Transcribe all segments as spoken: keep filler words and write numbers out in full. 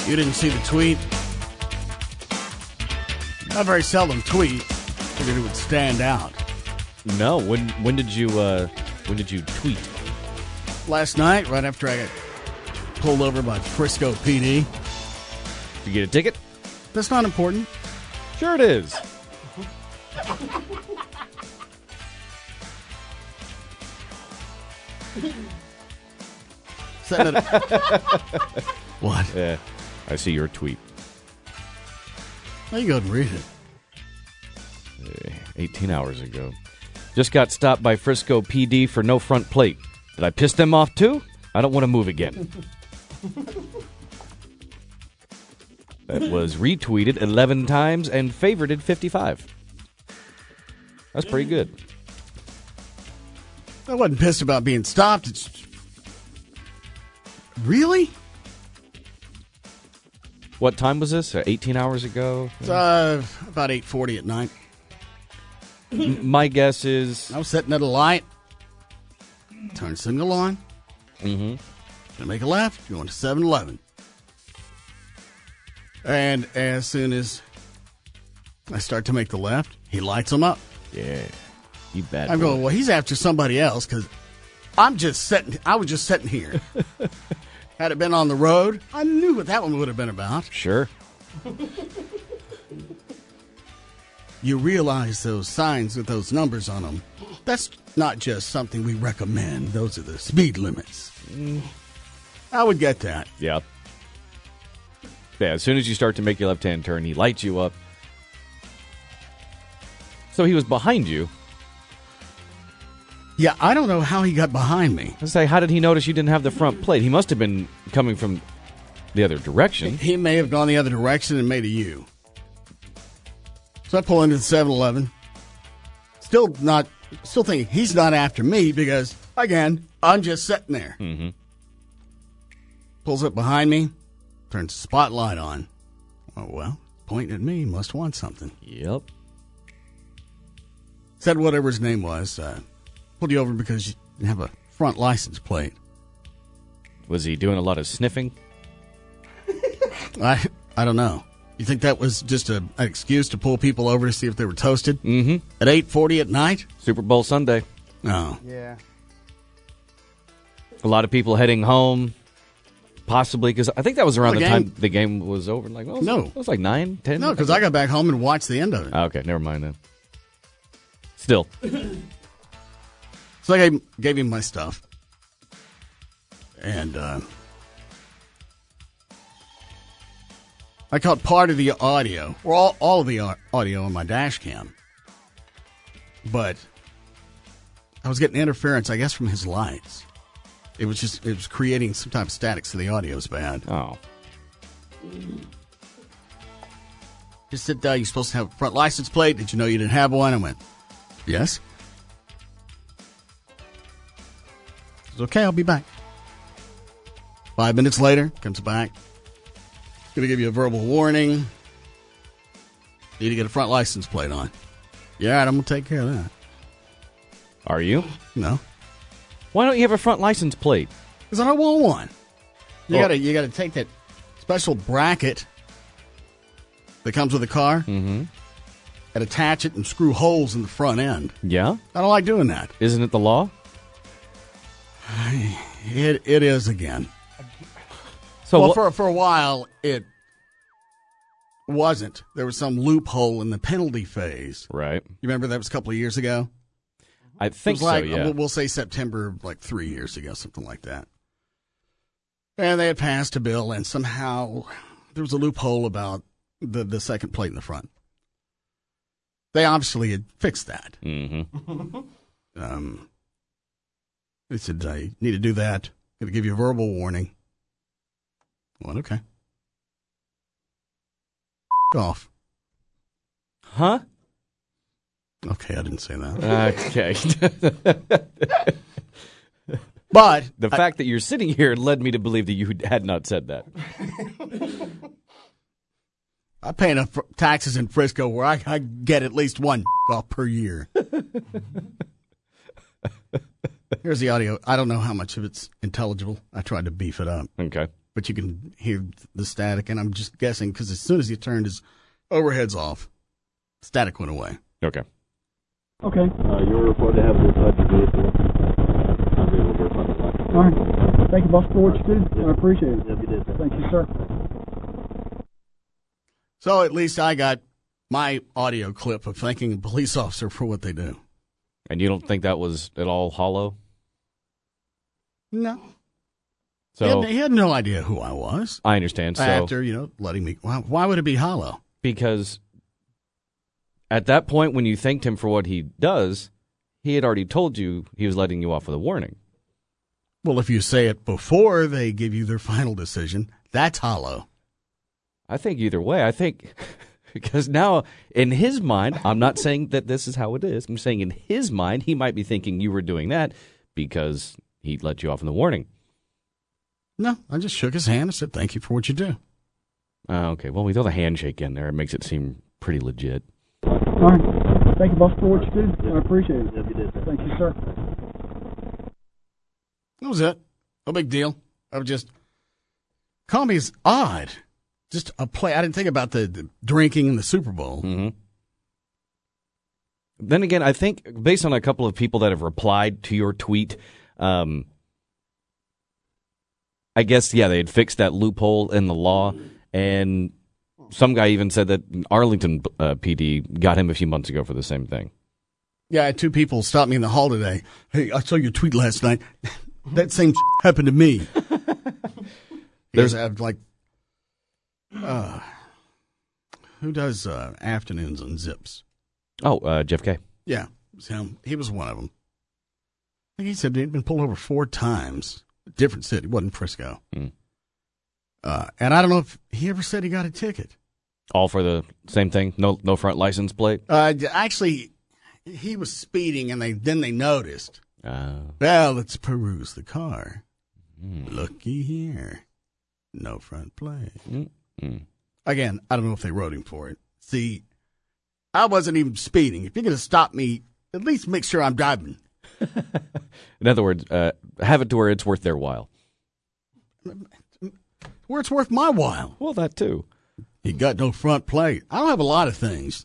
You didn't see the tweet? I very seldom tweet. Figured it would stand out. No. When when did you uh, when did you tweet? Last night, right after I got pulled over by Frisco P D. Did you get a ticket? That's not important. Sure it is. Send it. What? Yeah, I see your tweet. Now you go and read it. Uh, eighteen hours ago. Just got stopped by Frisco P D for no front plate. Did I piss them off too? I don't want to move again. That was retweeted eleven times and favorited fifty-five. That's pretty good. I wasn't pissed about being stopped. It's... Really? What time was this? Uh, eighteen hours ago? It's, uh, about eight forty at night. M- my guess is... I was sitting at a light. Turn signal on. Mm-hmm. Gonna make a left. Going to seven eleven. And as soon as I start to make the left, he lights them up. Yeah. You bad I'm boy. going, well, he's after somebody else because I'm just sitting. I was just sitting here. Had it been on the road, I knew what that one would have been about. Sure. You realize those signs with those numbers on them, that's not just something we recommend. Those are the speed limits. Mm. I would get that. Yeah. Yeah, as soon as you start to make your left-hand turn, he lights you up. So he was behind you. Yeah, I don't know how he got behind me. I was say, how did he notice you didn't have the front plate? He must have been coming from the other direction. He may have gone the other direction and made a U. So I pull into the seven eleven. Still not, still thinking he's not after me because, again, I'm just sitting there. Mm-hmm. Pulls up behind me, turns the spotlight on. Oh, well, pointing at me, must want something. Yep. Said whatever his name was. Uh, pulled you over because you didn't have a front license plate. Was he doing a lot of sniffing? I I don't know. You think that was just a, an excuse to pull people over to see if they were toasted? Mm-hmm. At eight forty at night? Super Bowl Sunday. No. Yeah. A lot of people heading home, possibly, because I think that was around The the, game- time the game was over. Like, well, No. It was like nine, ten? No, because I got back home and watched the end of it. Oh, okay, never mind then. Still. So I gave, gave him my stuff. And uh, I caught part of the audio, or all, all of the au- audio on my dash cam. But I was getting interference, I guess, from his lights. It was just, it was creating some type of static, so the audio was bad. Oh. Just said, uh, you're supposed to have a front license plate. Did you know you didn't have one? I went, yes. He said, okay, I'll be back. Five minutes later, comes back. Going to give you a verbal warning. Need to get a front license plate on. Yeah, all right, I'm going to take care of that. Are you? No. Why don't you have a front license plate? Because I don't want one. You Well- gotta you gotta take that special bracket that comes with the car Mm-hmm. and attach it and screw holes in the front end. Yeah? I don't like doing that. Isn't it the law? It it is again. So well, wha- for for a while it wasn't. There was some loophole in the penalty phase. Right. You remember that was a couple of years ago? I It think was like, so, yeah. we'll, we'll say September, like three years ago, something like that. And they had passed a bill, and somehow there was a loophole about the, the second plate in the front. They obviously had fixed that. Mm-hmm. Um, they said, I need to do that. Going to give you a verbal warning. I went, okay. Off. Huh? Okay, I didn't say that. Okay. But The I- fact that you're sitting here led me to believe that you had not said that. I pay enough fr- taxes in Frisco where I, I get at least one off per year. Here's the audio. I don't know how much of it's intelligible. I tried to beef it up. Okay. but you can hear the static, and I'm just guessing because as soon as he turned his overheads off, static went away. Okay. Okay. Uh, you were reported to have a reflector vehicle. I'll be able to verify the license. All right. Thank you, boss, for what you did. Yep. I appreciate it. Yep, you did, sir. Thank you, sir. So at least I got my audio clip of thanking a police officer for what they do. And you don't think that was at all hollow? No. So he, had, he had no idea who I was. I understand. So After, you know, letting me... Why, why would it be hollow? because at that point when you thanked him for what he does, he had already told you he was letting you off with a warning. Well, if you say it before they give you their final decision, that's hollow. I think either way. I think because now in his mind, I'm not saying that this is how it is. I'm saying in his mind, he might be thinking you were doing that because he let you off in the warning. No, I just shook his hand and said, thank you for what you do. Uh, okay, well, we throw the handshake in there. It makes it seem pretty legit. All right. Thank you, boss, for what you did. Yep. I appreciate it. Yep, you did, sir. Thank you, sir. That was it. No big deal. I was just... Call me as odd. Just a play. I didn't think about the, the drinking in the Super Bowl. Mm-hmm. Then again, I think based on a couple of people that have replied to your tweet, um, I guess, yeah, they had fixed that loophole in the law. And some guy even said that Arlington uh, P D got him a few months ago for the same thing. Yeah, I had two people stop me in the hall today. Hey, I saw your tweet last night. That same happened to me. There's I have like, uh, who does uh, afternoons on Zips? Oh, uh, Jeff K. Yeah, it was him. He was one of them. I think he said he'd been pulled over four times. Different city, wasn't Frisco. Mm. Uh, and I don't know if he ever said he got a ticket. All for the same thing? No, no front license plate. Uh, actually, he was speeding, and they then they noticed. Uh, Well, let's peruse the car. mm, Looky here. No front plate. mm, mm. Again, I don't know if they wrote him for it. See, I wasn't even speeding. If you're going to stop me, at least make sure I'm driving. In other words, uh, have it to where it's worth their while. Where it's worth my while. Well, that too. You got no front plate. I don't have a lot of things.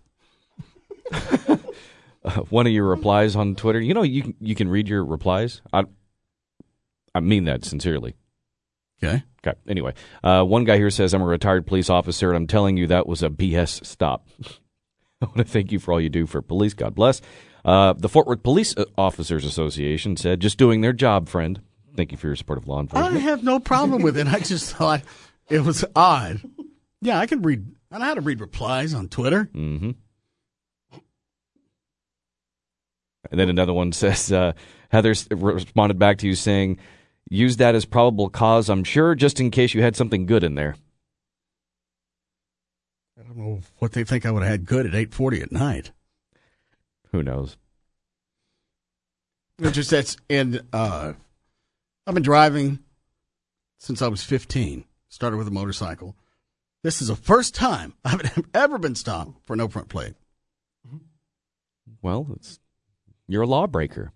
Uh, one of your replies on Twitter, you know, you can, you can read your replies. I I mean that sincerely. Okay. Okay. Anyway, uh, one guy here says, I'm a retired police officer, and I'm telling you that was a B S stop. I want to thank you for all you do for police. God bless. Uh, the Fort Worth Police Officers Association said, just doing their job, friend. Thank you for your support of law I enforcement. have no problem with it. I just thought it was odd. Yeah, I can read. I know how to read replies on Twitter. Mm-hmm. And then another one says, uh, Heather s- responded back to you saying, use that as probable cause, I'm sure, just in case you had something good in there. I don't know what they think I would have had good at eight forty at night. Who knows? It just that's and uh, I've been driving since I was fifteen. Started with a motorcycle. This is the first time I've ever been stopped for no front plate. Well, it's you're a lawbreaker.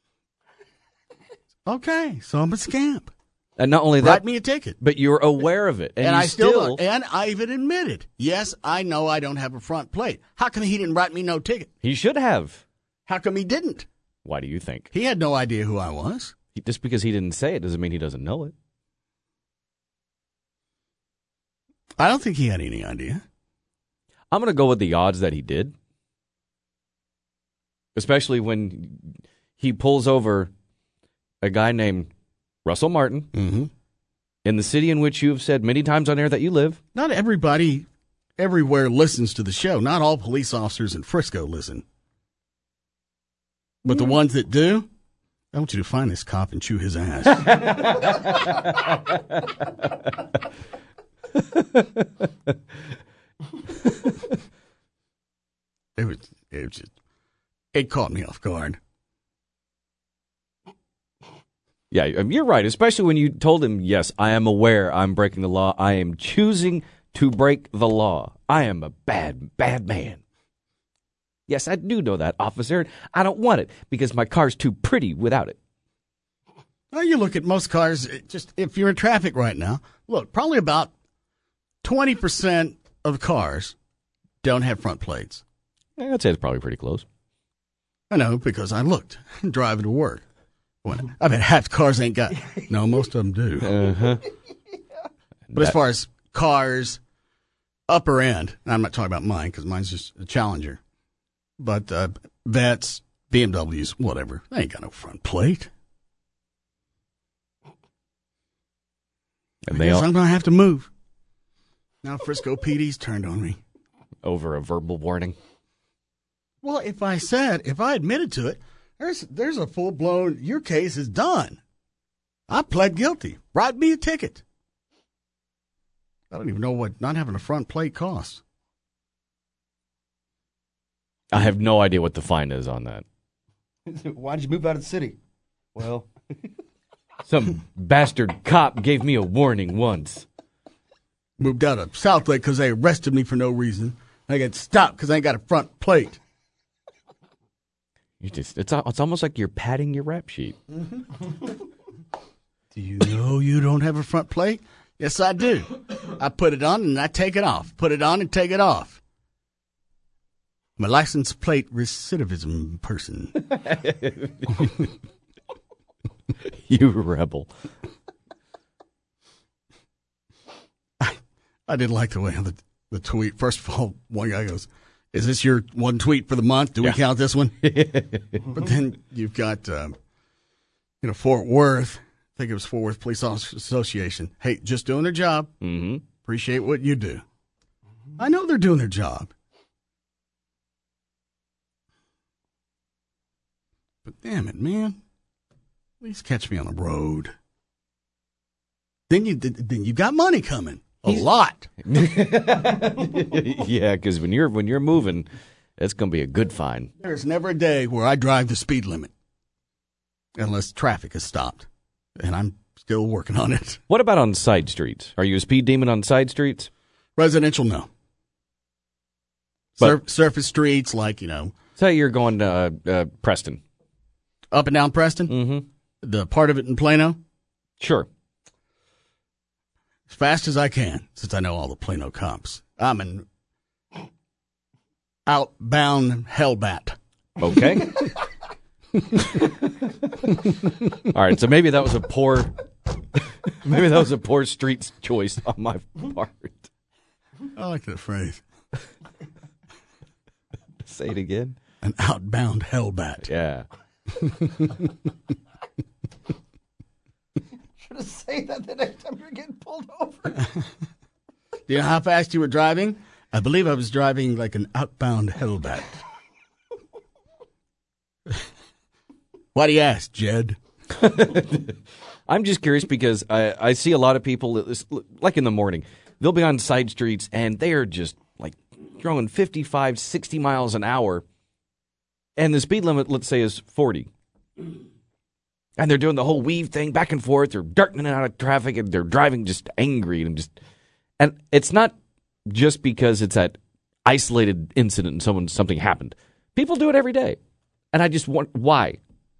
Okay, so I'm a scamp. And not only that, Write me a ticket. but you're aware of it. And, And, you I still, still don't. And I even admitted, yes, I know I don't have a front plate. How come he didn't write me no ticket? he should have. How come he didn't? Why do you think? He had no idea who I was. He- Just because he didn't say it doesn't mean he doesn't know it. I don't think he had any idea. I'm going to go with the odds that he did. Especially when he pulls over a guy named Russell Martin Mm-hmm. in the city in which you have said many times on air that you live. Not everybody everywhere listens to the show. Not all police officers in Frisco listen. But the ones that do, I want you to find this cop and chew his ass. it was, it was just, it caught me off guard. Yeah, I mean, you're right, especially when you told him, yes, I am aware I'm breaking the law. I am choosing to break the law. I am a bad, bad man. Yes, I do know that, officer. I don't want it because my car's too pretty without it. Well, you look at most cars, it just if you're in traffic right now, look, probably about twenty percent of cars don't have front plates. Yeah, I'd say it's probably pretty close. I know, because I looked driving to work. When, I mean, half the cars ain't got. No, most of them do. Uh-huh. But as far as cars, upper end, and I'm not talking about mine because mine's just a Challenger, but uh, Vets, B M Ws, whatever, they ain't got no front plate. And I they guess all, I'm going to have to move. Now Frisco P D's turned on me. over a verbal warning. Well, if I said, if I admitted to it, there's there's a full blown. Your case is done. I pled guilty. Write me a ticket. I don't even know what not having a front plate costs. I have no idea what the fine is on that. Why did you move out of the city? Well, Some bastard cop gave me a warning once. Moved out of Southlake because they arrested me for no reason. I got stopped because I ain't got a front plate. You just, it's it's almost like you're padding your rap sheet. Do you know you don't have a front plate? Yes, I do. I put it on and I take it off. Put it on and take it off. I'm a license plate recidivism person. You rebel. I, I didn't like the way the, the tweet. First of all, one guy goes, "Is this your one tweet for the month? Do we Yeah. count this one?" But then you've got, um, you know, Fort Worth. I think it was Fort Worth Police Officers Association. Hey, just doing their job. Mm-hmm. Appreciate what you do. I know they're doing their job. But damn it, man. At least catch me on the road. Then you then you got money coming. A lot. Yeah, because when you're when you're moving, it's going to be a good fine. There's never a day where I drive the speed limit unless traffic is stopped. And I'm still working on it. What about on side streets? Are you a speed demon on side streets? Residential, no. But- Sur- surface streets, like, you know, Say you're going to uh, uh, Preston. up and down Preston, Mm-hmm. the part of it in Plano, Sure. as fast as I can, since I know all the Plano cops. I'm an outbound hellbat. Okay. All right, so maybe that was a poor, maybe that was a poor street choice on my part. I like that phrase. Say it again. An outbound hellbat. Yeah. should have said that the next time you're getting pulled over. Do you know how fast you were driving? I believe I was driving like an outbound hellbat. Why do you ask, Jed? I'm just curious because I, I see a lot of people, like in the morning, they'll be on side streets and they are just like throwing fifty-five, sixty miles an hour. And the speed limit, let's say, is forty. And they're doing the whole weave thing back and forth. They're darting in and out of traffic and they're driving just angry and just. And it's not just because it's that isolated incident and someone something happened. People do it every day. And I just want, why?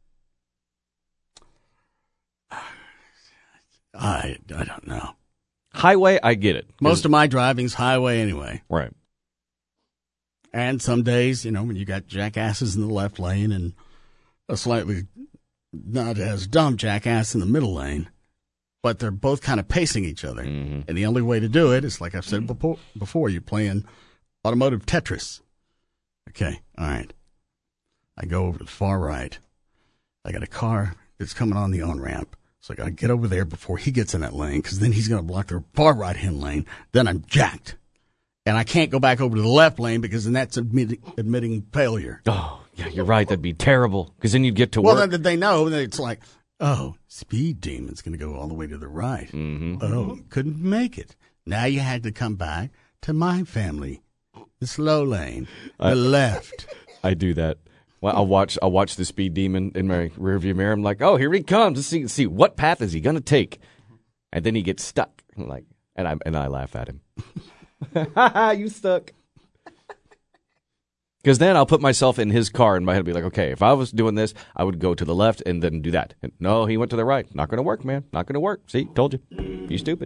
I, I don't know. Highway, I get it. Most of my driving's highway anyway. Right. And some days, you know, when you got jackasses in the left lane and a slightly not as dumb jackass in the middle lane, but they're both kind of pacing each other. Mm-hmm. And the only way to do it is, like I've said before, before you're playing automotive Tetris. Okay, all right. I go over to the far right. I got a car that's coming on the on-ramp. So I got to get over there before he gets in that lane, because then he's going to block the far right-hand lane. Then I'm jacked. And I can't go back over to the left lane because then that's admitting, admitting failure. Oh, yeah, you're right. That'd be terrible. Because then you'd get to Well, work. then they know that it's like, oh, Speed Demon's going to go all the way to the right. Mm-hmm. Oh, couldn't make it. Now you had to come back to my family, the slow lane, the I- left. I do that. Well, I'll watch. I'll watch the speed demon in my rearview mirror. I'm like, oh, here he comes. Let's see, see what path is he going to take, and then he gets stuck. I'm like, and I and I laugh at him. Ha ha! You stuck. Because then I'll put myself in his car in my head and be like, okay, if I was doing this, I would go to the left and then do that. And no, he went to the right. Not going to work, man. Not going to work. See, told you. You stupid.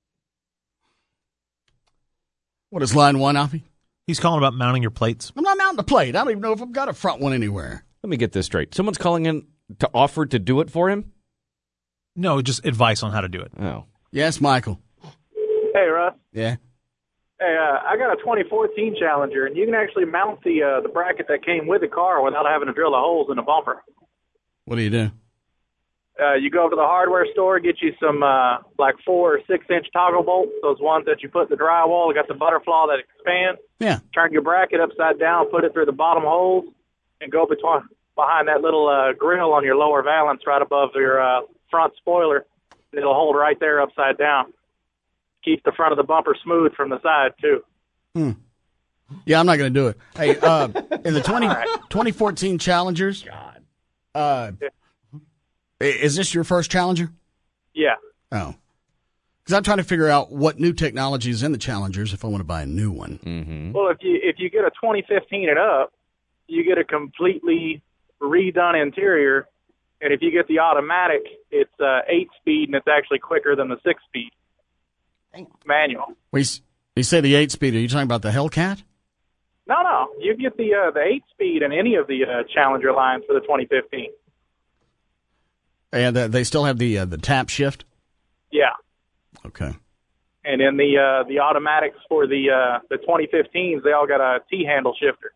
What is line one, Alfie? He's calling about mounting your plates. I'm not mounting the plate. I don't even know if I've got a front one anywhere. Let me get this straight. Someone's calling in to offer to do it for him? No, just advice on how to do it. Oh. Yes, Michael. Hey, Russ. Yeah. Hey, uh, I got a twenty fourteen Challenger, and you can actually mount the uh, the bracket that came with the car without having to drill the holes in the bumper. What do you do? Uh, you go over to the hardware store, get you some uh, like four or six inch toggle bolts, those ones that you put in the drywall. They got the butterfly that expands. Yeah. Turn your bracket upside down, put it through the bottom holes, and go between behind that little uh, grill on your lower valance right above your uh, front spoiler. It'll hold right there upside down. Keep the front of the bumper smooth from the side, too. Hmm. Yeah, I'm not going to do it. Hey, uh, in the twenty, twenty fourteen Challengers, God. Uh, yeah. Is this your first Challenger? Yeah. Oh. Because I'm trying to figure out what new technology is in the Challengers if I want to buy a new one. Mm-hmm. Well, if you if you get a twenty fifteen and up, you get a completely redone interior. And if you get the automatic, it's uh, eight-speed, and it's actually quicker than the six-speed manual. We you say the eight-speed. Are you talking about the Hellcat? No, no. You get the uh, the eight-speed in any of the uh, Challenger lines for the twenty fifteen. And uh, they still have the uh, the tap shift? Yeah. Okay. And in the uh, the automatics for the uh, the twenty fifteens, they all got a T-handle shifter.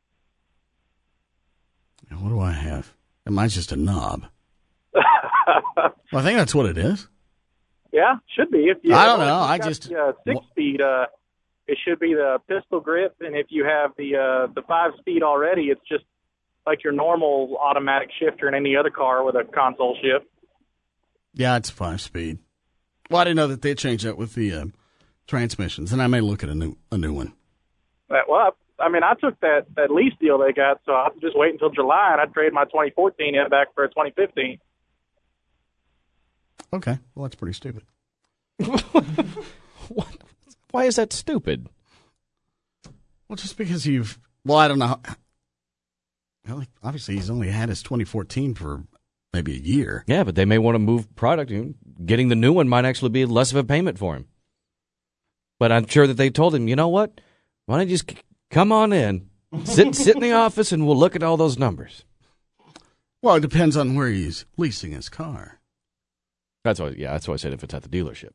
What do I have? And mine's just a knob. Well, I think that's what it is. Yeah, should be. If you, I don't well, know. if I got just the, uh, six speed. Uh, it should be the pistol grip, and if you have the uh, the five speed already, it's just like your normal automatic shifter in any other car with a console shift. Yeah, it's five speed. Well, I didn't know that they changed that with the uh, transmissions, and I may look at a new a new one. But, well, I mean, I took that, that lease deal they got, so I'll just wait until July, and I'd trade my twenty fourteen in back for a twenty fifteen. Okay, well, that's pretty stupid. What? Why is that stupid? Well, just because you've... Well, I don't know. Well, obviously, he's only had his twenty fourteen for maybe a year. Yeah, but they may want to move product. Getting the new one might actually be less of a payment for him. But I'm sure that they told him, you know what? Why don't you just come on in, sit sit in the office, and we'll look at all those numbers. Well, it depends on where he's leasing his car. That's why, yeah, that's why I said if it's at the dealership.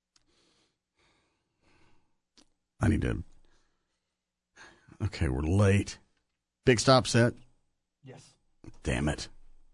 I need to... Okay, we're late. Big stop set? Yes. Damn it.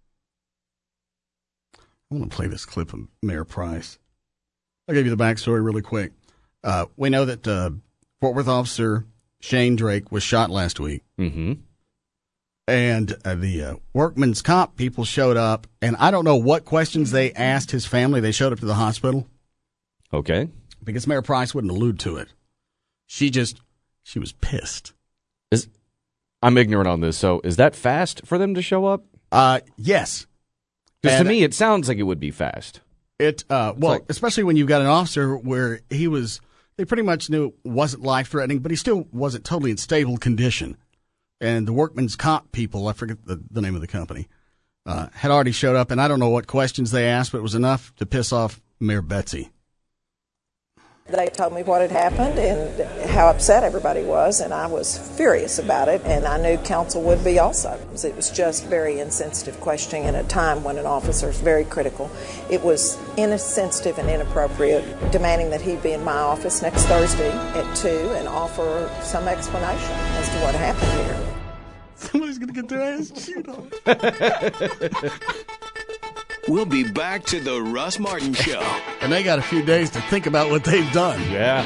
I want to play this clip of Mayor Price. I'll give you the backstory really quick. Uh, we know that uh, Fort Worth officer Shane Drake was shot last week. Mm-hmm. And uh, the uh, workman's comp people showed up, and I don't know what questions they asked his family. They showed up to the hospital. Okay. Because Mayor Price wouldn't allude to it. She just, she was pissed. Is I'm ignorant on this, so is that fast for them to show up? Uh, yes. Because to And me, it sounds like it would be fast. It, uh, well, like- especially when you've got an officer where he was, they pretty much knew it wasn't life-threatening, but he still wasn't totally in stable condition. And the workman's comp people, I forget the, the name of the company, uh, had already showed up, and I don't know what questions they asked, but it was enough to piss off Mayor Betsy. They told me what had happened and how upset everybody was, and I was furious about it, and I knew council would be also. It was just very insensitive questioning at a time when an officer is very critical. It was insensitive and inappropriate, demanding that he be in my office next Thursday at two and offer some explanation as to what happened here. Somebody's going to get their ass chewed on. We'll be back to the Russ Martin Show. And they got a few days to think about what they've done. Yeah.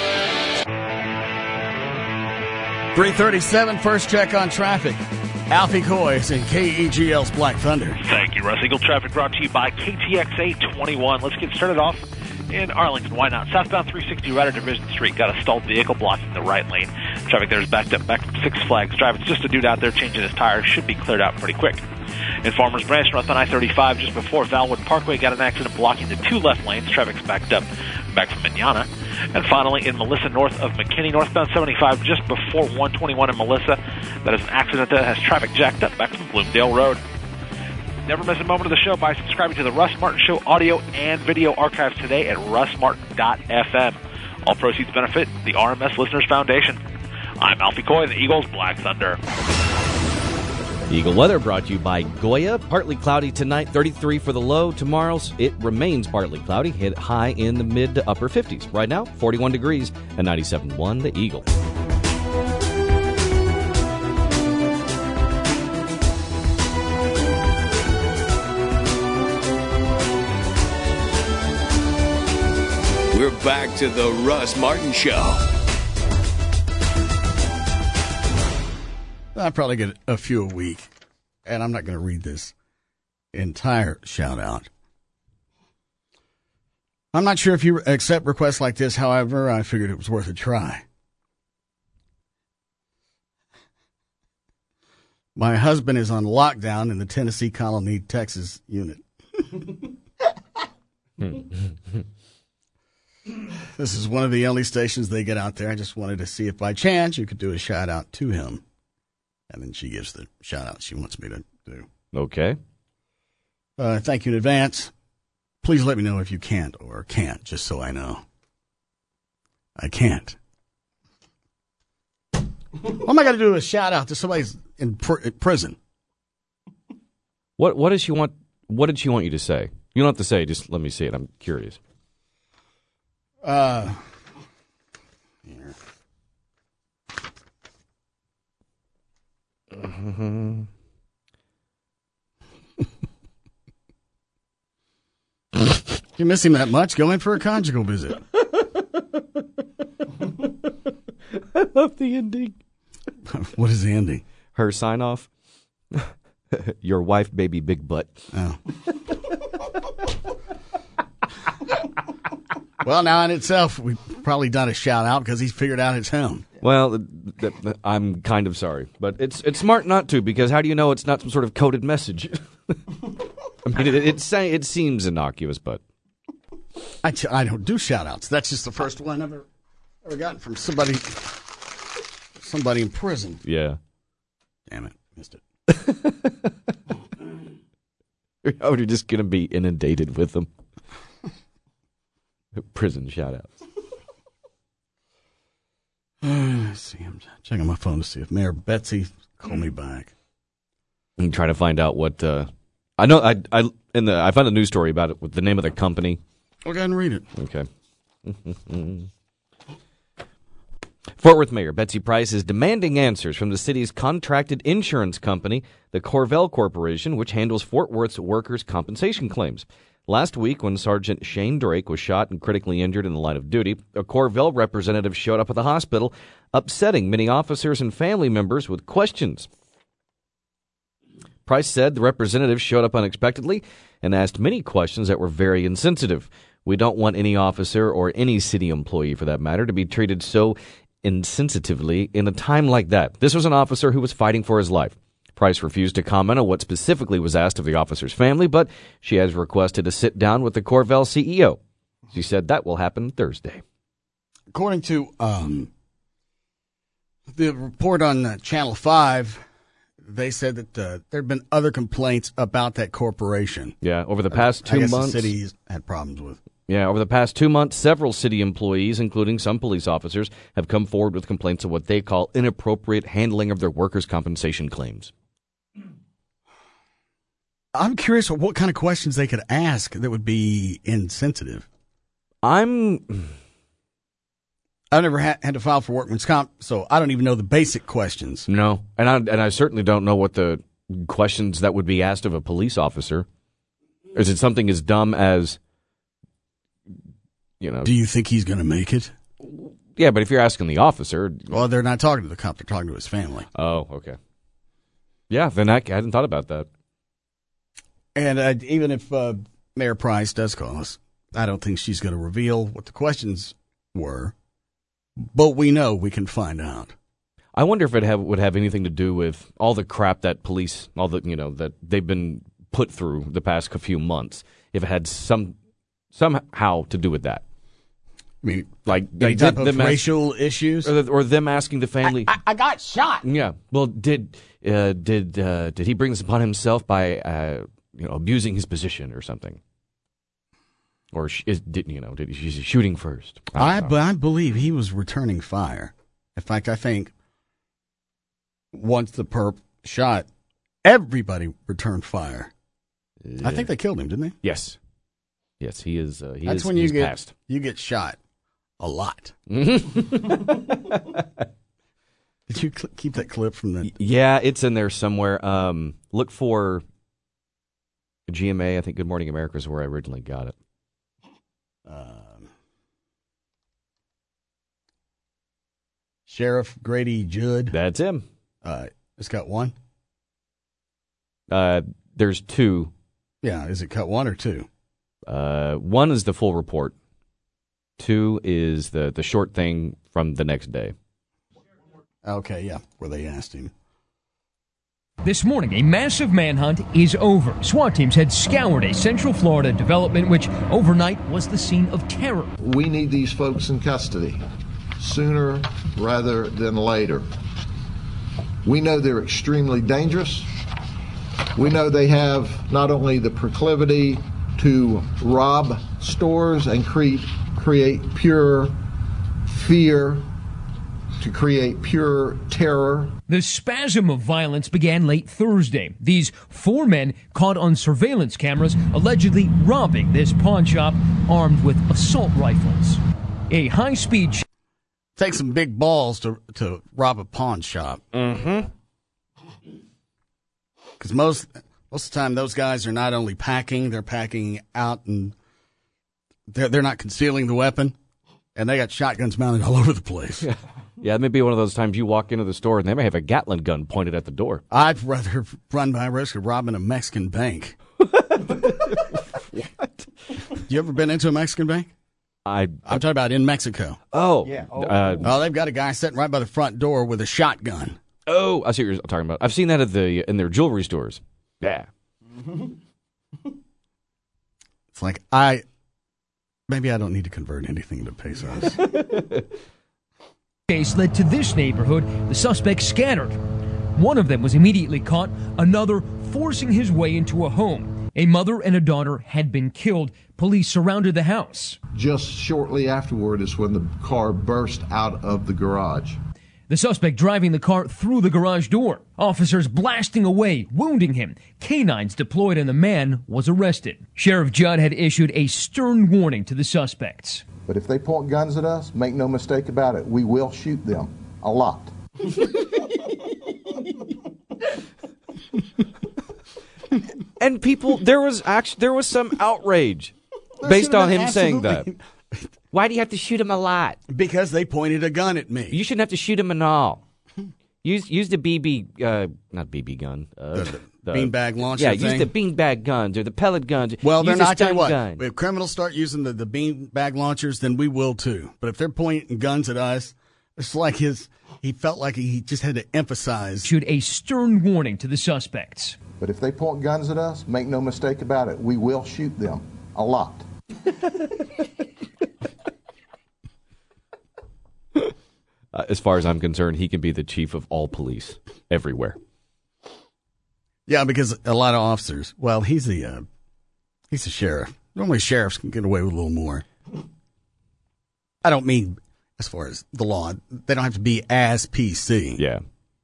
three thirty-seven, first check on traffic. Alfie Coy is in K E G L's Black Thunder. Thank you, Russ. Eagle Traffic brought to you by K T X A twenty-one. Let's get started off in Arlington. Why not? Southbound three sixty right at Division Street. Got a stalled vehicle blocking the right lane. Traffic there is backed up back from Six Flags Drive. It's just a dude out there changing his tires. Should be cleared out pretty quick. In Farmers Branch, north on I thirty-five, just before Valwood Parkway, got an accident blocking the two left lanes. Traffic's backed up back from Manana. And finally, in Melissa, north of McKinney, northbound seventy-five, just before one twenty-one in Melissa, that is an accident that has traffic jacked up back from Bloomdale Road. Never miss a moment of the show by subscribing to the Russ Martin Show audio and video archives today at russ martin dot f m. All proceeds benefit the R M S Listeners Foundation. I'm Alfie Coy, the Eagles Black Thunder. Eagle weather brought to you by Goya. Partly cloudy tonight, thirty-three for the low. Tomorrow's, it remains partly cloudy, hit high in the mid to upper fifties. Right now, forty-one degrees and ninety-seven point one, the Eagle. We're back to the Russ Martin Show. I probably get a few a week, and I'm not going to read this entire shout-out. I'm not sure if you accept requests like this. However, I figured it was worth a try. My husband is on lockdown in the Tennessee Colony, Texas unit. This is one of the only stations they get out there. I just wanted to see if by chance you could do a shout-out to him. And then she gives the shout-out she wants me to do. Okay. Uh, thank you in advance. Please let me know if you can't or can't, just so I know. I can't. What am I going to do a shout-out to somebody in pr- in prison? What What does she want? What did she want you to say? You don't have to say. Just let me see it. I'm curious. Uh, here. Mm-hmm. You miss him that much? Go in for a conjugal visit. I love the ending. What is the ending? Her sign off. Your wife, baby, big butt. Oh. Well, now in itself, we've probably done a shout out because he's figured out it's him. Well, th- th- th- I'm kind of sorry, but it's it's smart not to, because how do you know it's not some sort of coded message? I mean, it it, say, it seems innocuous, but I, t- I don't do shout outs. That's just the first one I've ever, ever gotten from somebody somebody in prison. Yeah. Damn it, missed it. Oh, you're just gonna be inundated with them. Prison shout-outs. Let's see. I'm checking my phone to see if Mayor Betsy called me back. And try to find out what. Uh, I know. I I in the I found a news story about it with the name of the company. I'll go ahead and read it. Okay. Fort Worth Mayor Betsy Price is demanding answers from the city's contracted insurance company, the Corvell Corporation, which handles Fort Worth's workers' compensation claims. Last week, when Sergeant Shane Drake was shot and critically injured in the line of duty, a Corvell representative showed up at the hospital, upsetting many officers and family members with questions. Price said the representative showed up unexpectedly and asked many questions that were very insensitive. We don't want any officer or any city employee, for that matter, to be treated so insensitively in a time like that. This was an officer who was fighting for his life. Price refused to comment on what specifically was asked of the officer's family, but she has requested to sit down with the Corvell C E O. She said that will happen Thursday. According to um, the report on uh, Channel five, they said that uh, there had been other complaints about that corporation. Yeah, over the past two I guess months. the city's had problems with. Yeah, over the past two months, several city employees, including some police officers, have come forward with complaints of what they call inappropriate handling of their workers' compensation claims. I'm curious what kind of questions they could ask that would be insensitive. I'm... I've never ha- had to file for workman's comp, so I don't even know the basic questions. No, and I, and I certainly don't know what the questions that would be asked of a police officer. Is it something as dumb as, you know... Do you think he's going to make it? Yeah, but if you're asking the officer... Well, they're not talking to the cop, they're talking to his family. Oh, okay. Yeah, then I, I hadn't thought about that. And uh, even if uh, Mayor Price does call us, I don't think she's going to reveal what the questions were. But we know we can find out. I wonder if it have, would have anything to do with all the crap that police, all the you know that they've been put through the past few months. If it had some somehow to do with that. I mean, Like any did type of them ask- racial issues? or, the- or them asking the family. I, I got shot. Yeah. Well, did uh, did uh, did he bring this upon himself by uh, you know abusing his position or something? Or sh- is, did you know did he he's shooting first? I, don't but know. I believe he was returning fire. In fact, I think once the perp shot, everybody returned fire. I think they killed him, didn't they? Yes. Yes, he is. Uh, he That's is, when you he's get passed. you get shot a lot. Did you cl- keep that clip from the? Yeah, it's in there somewhere. Um, look for G M A. I think Good Morning America is where I originally got it. Um, Sheriff Grady Judd. That's him. Uh, it's got one. Uh, there's two. Yeah, is it cut one or two? Uh, one is the full report. Two is the, the short thing from the next day. Okay, yeah, where they asked him. This morning, a massive manhunt is over. SWAT teams had scoured a Central Florida development which overnight was the scene of terror. We need these folks in custody sooner rather than later. We know they're extremely dangerous. We know they have not only the proclivity to rob stores and create, create pure fear, to create pure terror. The spasm of violence began late Thursday. These four men caught on surveillance cameras allegedly robbing this pawn shop armed with assault rifles. A high-speed... Ch- Takes some big balls to to rob a pawn shop. Mm-hmm. Because most most of the time, those guys are not only packing, they're packing out, and they're they're not concealing the weapon, and they got shotguns mounted all over the place. Yeah, yeah, it may be one of those times you walk into the store and they may have a Gatling gun pointed at the door. I'd rather run by risk of robbing a Mexican bank. What? You ever been into a Mexican bank? I, I'm talking about in Mexico. Oh. Yeah. Oh. Uh, Oh, they've got a guy sitting right by the front door with a shotgun. oh, I see what you're talking about. I've seen that at the in their jewelry stores. Yeah. It's like, I, maybe I don't need to convert anything to pesos. case led to this neighborhood. The suspects scattered. One of them was immediately caught, another forcing his way into a home. A mother and a daughter had been killed. Police surrounded the house. Just shortly afterward is when the car burst out of the garage. The suspect driving the car through the garage door. Officers blasting away, wounding him. Canines deployed and the man was arrested. Sheriff Judd had issued a stern warning to the suspects. But if they point guns at us, make no mistake about it, we will shoot them. A lot. And people, there was actually there was some outrage based on him saying that. Why do you have to shoot him a lot? Because they pointed a gun at me. You shouldn't have to shoot him at all. Use use the B B, uh, not B B gun. Uh, The- the beanbag launcher Yeah, thing? use the beanbag guns or the pellet guns. Well, they're use a not. I tell you stun what, gun. if criminals start using the, the bean bag launchers, then we will too. But if they're pointing guns at us, it's like his. He felt like he just had to emphasize. Issued a stern warning to the suspects. But if they point guns at us, make no mistake about it, we will shoot them. A lot. Uh, as far as I'm concerned, he can be the chief of all police everywhere. Yeah, because a lot of officers. Well, he's the uh, he's the sheriff. Normally, sheriffs can get away with a little more. I don't mean as far as the law. They don't have to be as P C. Yeah.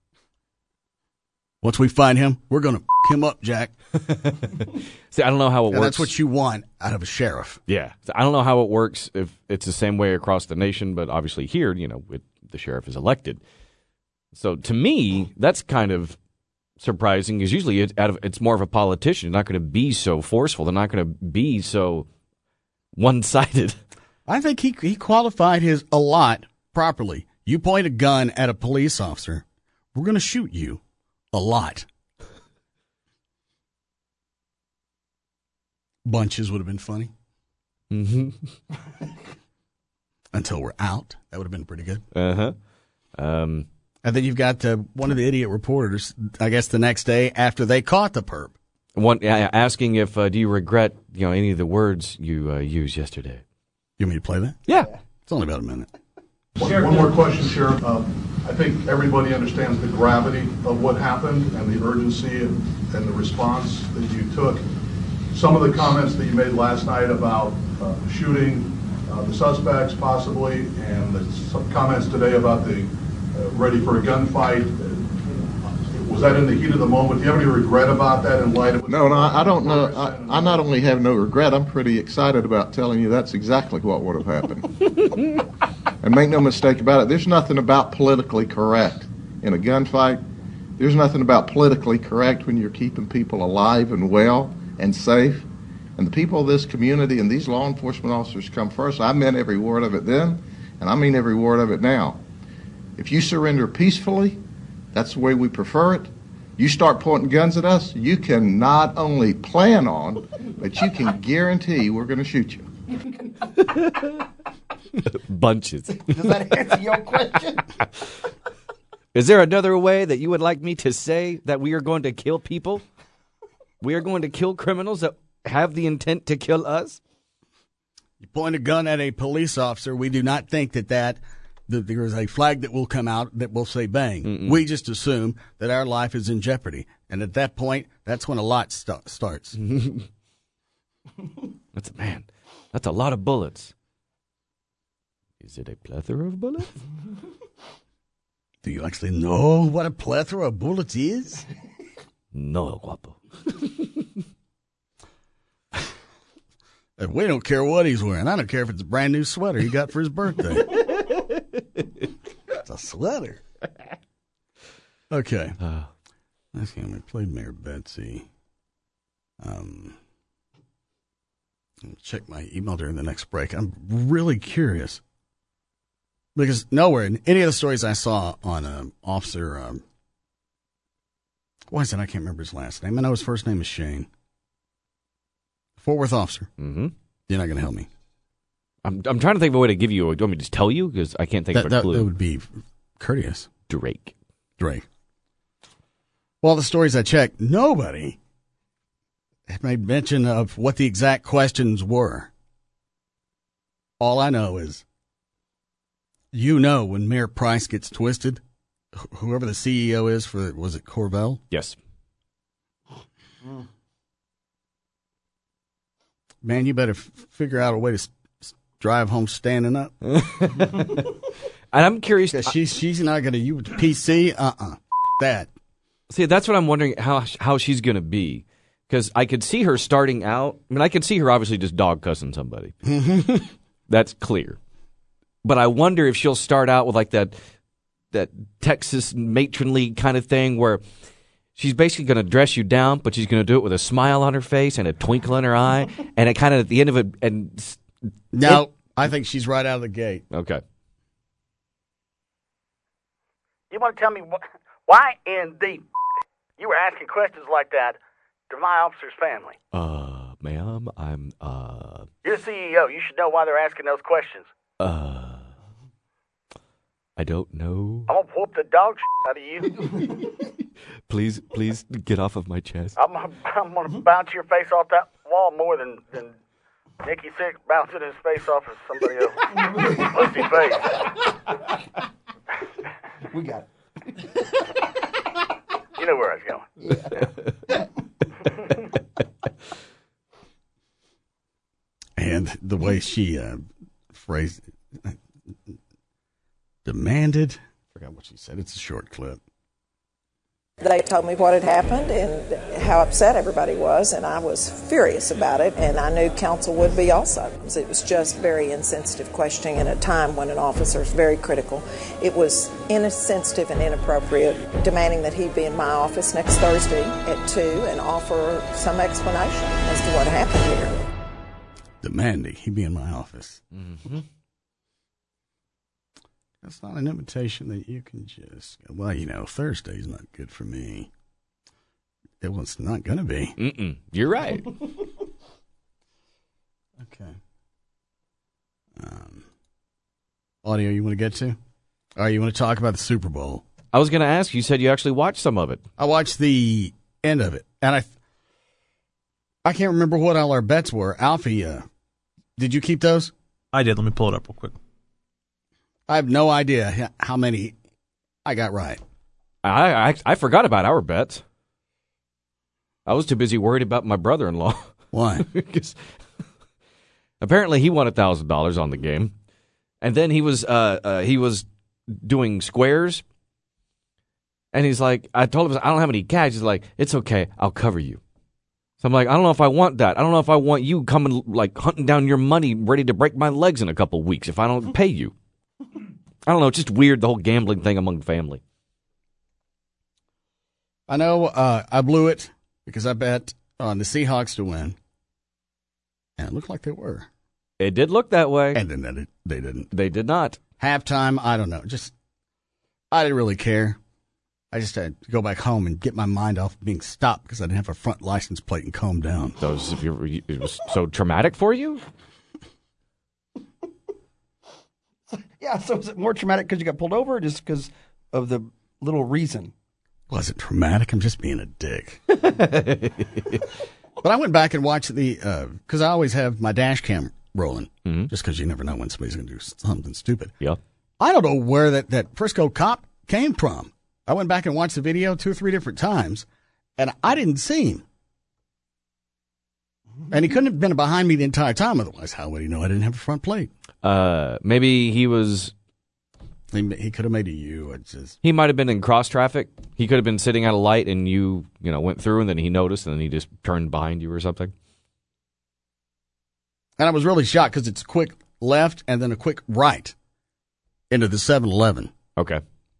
Once we find him, we're going to f- him up, Jack. See, I don't know how it Yeah, works. that's what you want out of a sheriff. Yeah. So I don't know how it works if it's the same way across the nation, but obviously here, you know, it, the sheriff is elected. So to me, that's kind of surprising because usually it, out of, it's more of a politician. They're not going to be so forceful. They're not going to be so one-sided. I think he he qualified his a lot properly. You point a gun at a police officer, we're going to shoot you a lot. Bunches would have been funny. Mm-hmm. Until we're out. That would have been pretty good. Uh-huh. Um, and then you've got uh, one of the idiot reporters, I guess the next day after they caught the perp. one uh, asking if, uh, do you regret, you know, any of the words you uh, used yesterday? You want me to play that? Yeah. It's only about a minute. One, one more question, Sheriff. Um, I think everybody understands the gravity of what happened and the urgency and, and the response that you took. Some of the comments that you made last night about uh, shooting uh, the suspects possibly, and the, some comments today about the uh, ready for a gunfight. Was that in the heat of the moment? Do you have any regret about that in light of... No, no, I don't know. I, I not only have no regret, I'm pretty excited about telling you that's exactly what would have happened. And make no mistake about it, there's nothing about politically correct in a gunfight. There's nothing about politically correct when you're keeping people alive and well and safe. And the people of this community and these law enforcement officers come first. I meant every word of it then, and I mean every word of it now. If you surrender peacefully, that's the way we prefer it. You start pointing guns at us, you can not only plan on, but you can guarantee we're going to shoot you. Bunches. Does that answer your question? Is there another way that you would like me to say that we are going to kill people? We are going to kill criminals that have the intent to kill us? You point a gun at a police officer, we do not think that that... that there is a flag that will come out that will say bang. Mm-mm. We just assume that our life is in jeopardy. And at that point, that's when a lot st- starts. That's a, man, that's a lot of bullets. Is it a plethora of bullets? Do you actually know what a plethora of bullets is? No, guapo. We don't care what he's wearing. I don't care if it's a brand new sweater he got for his birthday. It's a sweater. Okay. Uh, Let's see. We played Mayor Betsy. Um, I'll check my email during the next break. I'm really curious because nowhere in any of the stories I saw on um, Officer, um, why is it I can't remember his last name? I know his first name is Shane. Fort Worth officer. Mm-hmm. You're not going to help me. I'm I'm trying to think of a way to give you. A, do you want me to just tell you? Because I can't think that, of a that, clue. That would be courteous. Drake. Drake. Well, the stories I checked, nobody had made mention of what the exact questions were. All I know is, you know, when Mayor Price gets twisted, wh- whoever the C E O is for, was it Corvell? Yes. Mm. Man, you better f- figure out a way to s- s- drive home standing up. And I'm curious. She's she's not going to use P C. Uh uh That. See, that's what I'm wondering how how she's going to be. Because I could see her starting out. I mean, I could see her obviously just dog cussing somebody. That's clear. But I wonder if she'll start out with like that that Texas matronly kind of thing where she's basically going to dress you down, but she's going to do it with a smile on her face and a twinkle in her eye, and it kind of at the end of it. And no, it, I think she's right out of the gate. Okay. You want to tell me wh- why in the you were asking questions like that to my officer's family? Uh, ma'am, I'm uh. You're the C E O. You should know why they're asking those questions. Uh, I don't know. I'm gonna whoop the dog shit out of you. Please, please get off of my chest. I'm gonna, I'm gonna bounce your face off that wall more than, than Nikki Sixx bouncing his face off of somebody else's pussy face. We got it. You know where I was going. And the way she uh, phrased it, demanded, I forgot what she said. It's a short clip. They told me what had happened and how upset everybody was, and I was furious about it, and I knew counsel would be also. It was just very insensitive questioning at a time when an officer is very critical. It was insensitive and inappropriate, demanding that he be in my office next Thursday at two and offer some explanation as to what happened here. Demanding he be in my office. Mm-hmm. That's not an invitation that you can just, well, you know, Thursday's not good for me. It was not going to be. Mm-mm. You're right. Okay. Um, audio you want to get to? Or you want to talk about the Super Bowl? I was going to ask, you said you actually watched some of it. I watched the end of it. And I I can't remember what all our bets were. Alfie, uh, did you keep those? I did. Let me pull it up real quick. I have no idea how many I got right. I, I I forgot about our bets. I was too busy worried about my brother-in-law. Why? Because apparently he won a thousand dollars on the game, and then he was uh, uh he was doing squares, and he's like, I told him I don't have any cash. He's like, it's okay, I'll cover you. So I'm like, I don't know if I want that. I don't know if I want you coming like hunting down your money, ready to break my legs in a couple of weeks if I don't pay you. I don't know. It's just weird, the whole gambling thing among family. I know uh, I blew it because I bet on the Seahawks to win. And it looked like they were. It did look that way. And then they, they didn't. They did not. Halftime, I don't know. Just, I didn't really care. I just had to go back home and get my mind off being stopped because I didn't have a front license plate and calm down. So if you, it was so traumatic for you? Yeah, so is it more traumatic because you got pulled over or just because of the little reason? Was it traumatic? I'm just being a dick. But I went back and watched the, because uh, I always have my dash cam rolling, mm-hmm. just because you never know when somebody's going to do something stupid. Yeah. I don't know where that, that Frisco cop came from. I went back and watched the video two or three different times, and I didn't see him. And he couldn't have been behind me the entire time. Otherwise, how would he know I didn't have a front plate? Uh, maybe he was... He, he could have made a U. It's just... He might have been in cross traffic. He could have been sitting at a light and you, you know, went through and then he noticed and then he just turned behind you or something. And I was really shocked because it's a quick left and then a quick right into the seven eleven. Okay.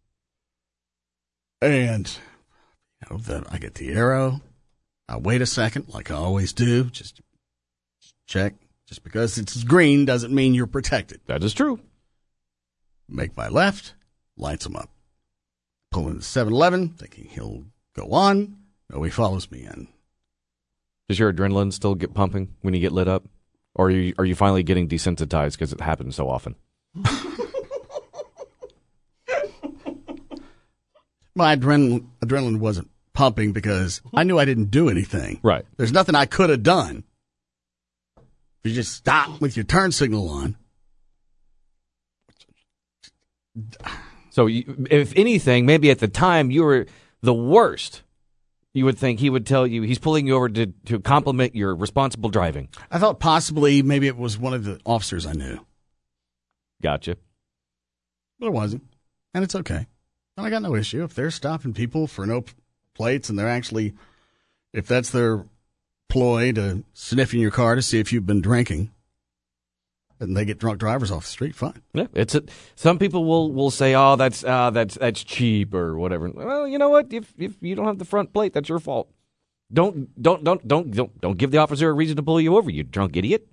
And you know, then I get the arrow. I wait a second, like I always do. Just check. Just because it's green doesn't mean you're protected. That is true. Make my left, lights him up. Pull in the seven eleven, thinking he'll go on. No, he follows me in. Does your adrenaline still get pumping when you get lit up? Or are you, are you finally getting desensitized because it happens so often? My adrenaline, adrenaline wasn't pumping because I knew I didn't do anything. Right. There's nothing I could have done. If you just stop with your turn signal on. So, you, if anything, maybe at the time you were the worst. You would think he would tell you he's pulling you over to, to compliment your responsible driving. I thought possibly maybe it was one of the officers I knew. Gotcha. But it wasn't. And it's okay. And I got no issue. If they're stopping people for no plates and they're actually, if that's their ploy to sniff in your car to see if you've been drinking, and they get drunk drivers off the street, fine. Yeah, it's a, some people will, will say, "Oh, that's uh, that's that's cheap" or whatever. Well, you know what? If if you don't have the front plate, that's your fault. Don't don't don't don't don't don't give the officer a reason to pull you over, you drunk idiot.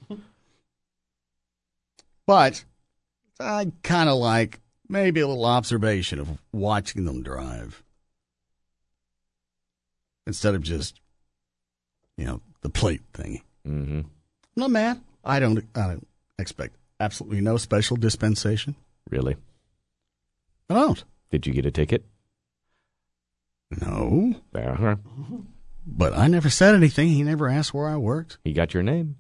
But I kind of like maybe a little observation of watching them drive instead of just, you know, the plate thing. Mm-hmm. I'm not mad. I don't. I don't expect absolutely no special dispensation. Really? I don't. Did you get a ticket? No. Uh-huh. But I never said anything. He never asked where I worked. He got your name.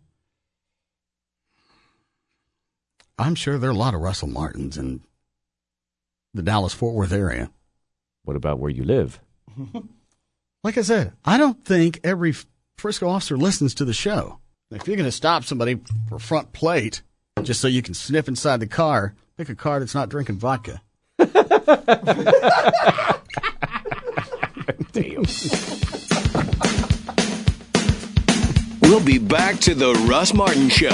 I'm sure there are a lot of Russell Martins in the Dallas-Fort Worth area. What about where you live? Like I said, I don't think every Frisco officer listens to the show. If you're going to stop somebody for front plate just so you can sniff inside the car, pick a car that's not drinking vodka. Damn. We'll be back to the Russ Martin Show.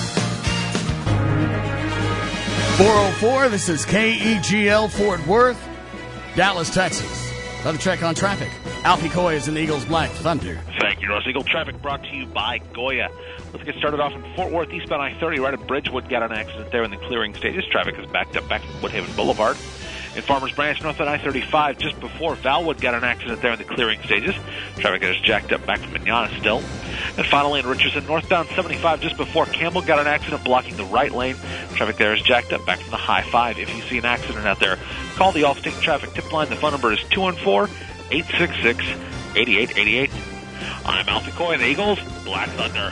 four oh four, this is K E G L Fort Worth, Dallas, Texas. Another check on traffic. Alfie Coy is in the Eagles Black Thunder. Thank you, Russ. Eagle traffic brought to you by Goya. Let's get started off in Fort Worth, eastbound I thirty, right at Bridgewood. Got an accident there in the clearing stages. Traffic is backed up back from Woodhaven Boulevard. In Farmers Branch, north on I thirty-five, just before Valwood, got an accident there in the clearing stages. Traffic is jacked up back from Manana still. And finally in Richardson, northbound seventy-five, just before Campbell, got an accident blocking the right lane. Traffic there is jacked up back from the High Five. If you see an accident out there, call the Allstate Traffic Tip Line. The phone number is two one four, eight six six, eight eight eight eight. I'm Alfie Coy in the Eagles Black Thunder.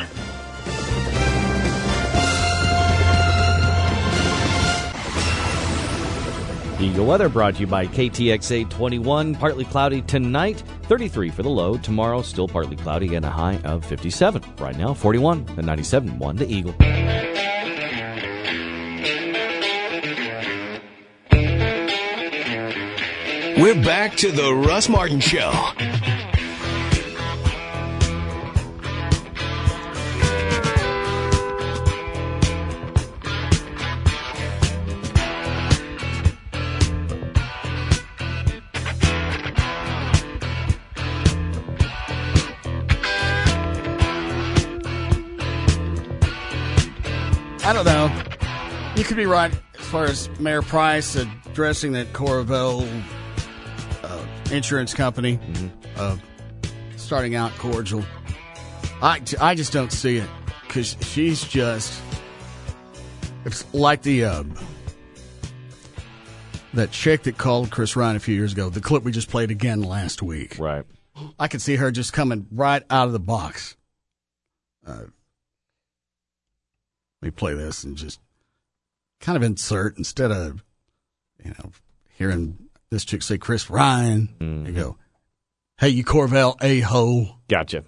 Eagle weather brought to you by K T X A twenty-one. Partly cloudy tonight, thirty-three for the low. Tomorrow, still partly cloudy and a high of fifty-seven. Right now, forty-one and ninety-seven point one to Eagle. We're back to the Russ Martin Show. I don't know. You could be right as far as Mayor Price addressing that Corvell uh, insurance company, mm-hmm. uh, starting out cordial. I, I just don't see it because she's just, it's like the uh, that chick that called Chris Ryan a few years ago, the clip we just played again last week. Right. I could see her just coming right out of the box. Uh, Let me play this and just kind of insert instead of, you know, hearing this chick say Chris Ryan. Mm-hmm. You go, hey, you Corvell a-hole. Gotcha.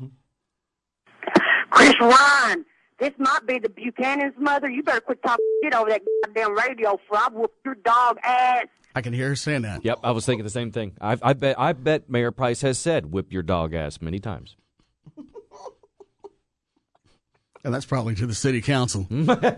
Chris Ryan, this might be the Buchanan's mother. You better quit talking shit over that goddamn radio, for I'll whoop your dog ass. I can hear her saying that. Yep, I was thinking the same thing. I, I bet I bet Mayor Price has said whip your dog ass many times. And that's probably to the city council. And by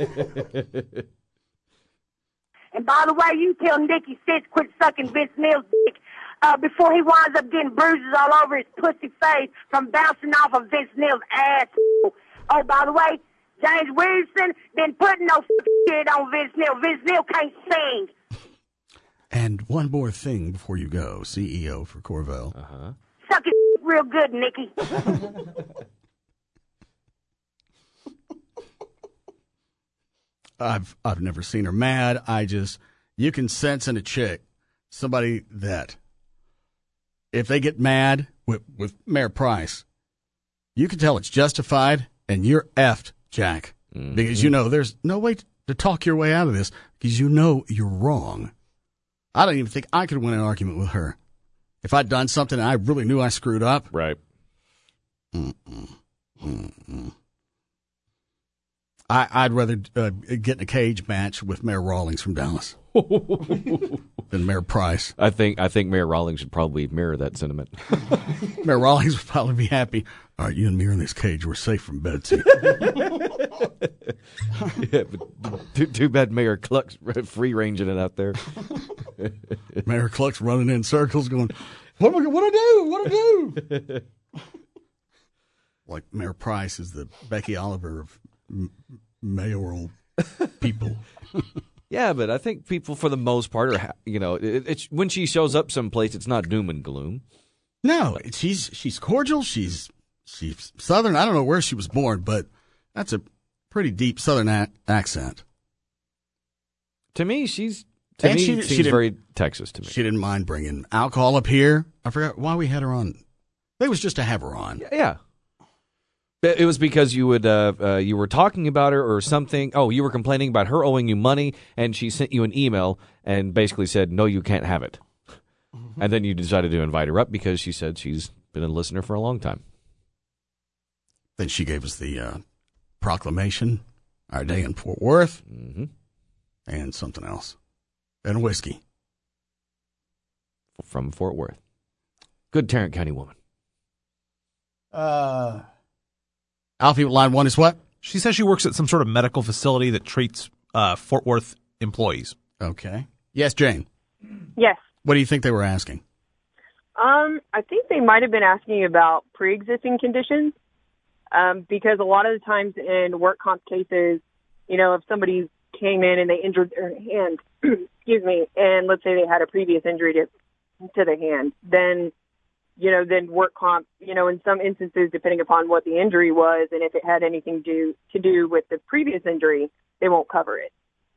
the way, you tell Nicky Sitz quit sucking Vince Neil's dick uh, before he winds up getting bruises all over his pussy face from bouncing off of Vince Neil's ass. Oh, by the way, James Williamson been putting no shit on Vince Neil. Vince Neil can't sing. And one more thing before you go, C E O for Corvell. Uh-huh. Suck it real good, Nicky. I've I've never seen her mad. I just, you can sense in a chick somebody that if they get mad with, with Mayor Price, you can tell it's justified and you're effed, Jack. Mm-hmm. Because you know there's no way to talk your way out of this because you know you're wrong. I don't even think I could win an argument with her. If I'd done something and I really knew I screwed up. Right. Mm-mm. Mm-mm. I, I'd rather uh, get in a cage match with Mayor Rawlings from Dallas than Mayor Price. I think I think Mayor Rawlings should probably mirror that sentiment. Mayor Rawlings would probably be happy. All right, you and me are in this cage. We're safe from Betsy. Yeah, but too, too bad Mayor Cluck's free ranging it out there. Mayor Cluck's running in circles, going, "What am I? What I do? What I do?" Like Mayor Price is the Becky Oliver of m- mayoral people. Yeah, but I think people, for the most part, are you know, it, it's when she shows up someplace, it's not doom and gloom. No, she's she's cordial. She's she's Southern. I don't know where she was born, but that's a pretty deep Southern a- accent. To me, she's to and me she, seems she very Texas to me. She didn't mind bringing alcohol up here. I forgot why we had her on. It was just to have her on. Yeah. It was because you would uh, uh, you were talking about her or something. Oh, you were complaining about her owing you money, and she sent you an email and basically said, "No, you can't have it." Mm-hmm. And then you decided to invite her up because she said she's been a listener for a long time. Then she gave us the uh, proclamation, our day in Fort Worth, mm-hmm. and something else, and whiskey from Fort Worth. Good Tarrant County woman. Uh. Alfie, line one is what? She says she works at some sort of medical facility that treats uh, Fort Worth employees. Okay. Yes, Jane. Yes. What do you think they were asking? Um, I think they might have been asking about pre-existing conditions, um, because a lot of the times in work comp cases, you know, if somebody came in and they injured their hand, excuse me, and let's say they had a previous injury to to the hand, then you know, then work comp, you know, in some instances, depending upon what the injury was and if it had anything to, to do with the previous injury, they won't cover it.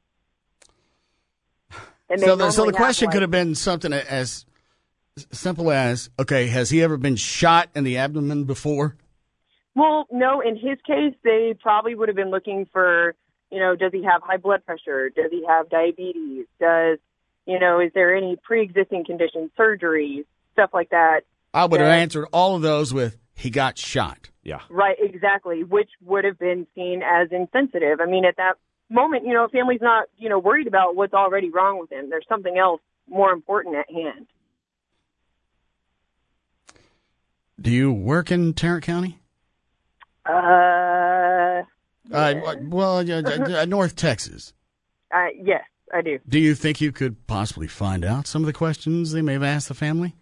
And so the, so the question have, like, could have been something as simple as, okay, has he ever been shot in the abdomen before? Well, no, in his case, they probably would have been looking for, you know, does he have high blood pressure? Does he have diabetes? Does You know, is there any pre-existing conditions, surgeries, stuff like that? I would have that- answered all of those with, he got shot. Yeah. Right, exactly, which would have been seen as insensitive. I mean, at that moment, you know, a family's not, you know, worried about what's already wrong with him. There's something else more important at hand. Do you work in Tarrant County? Uh, Uh, well, uh, uh, North Texas. uh, yes, I do. Do you think you could possibly find out some of the questions they may have asked the family?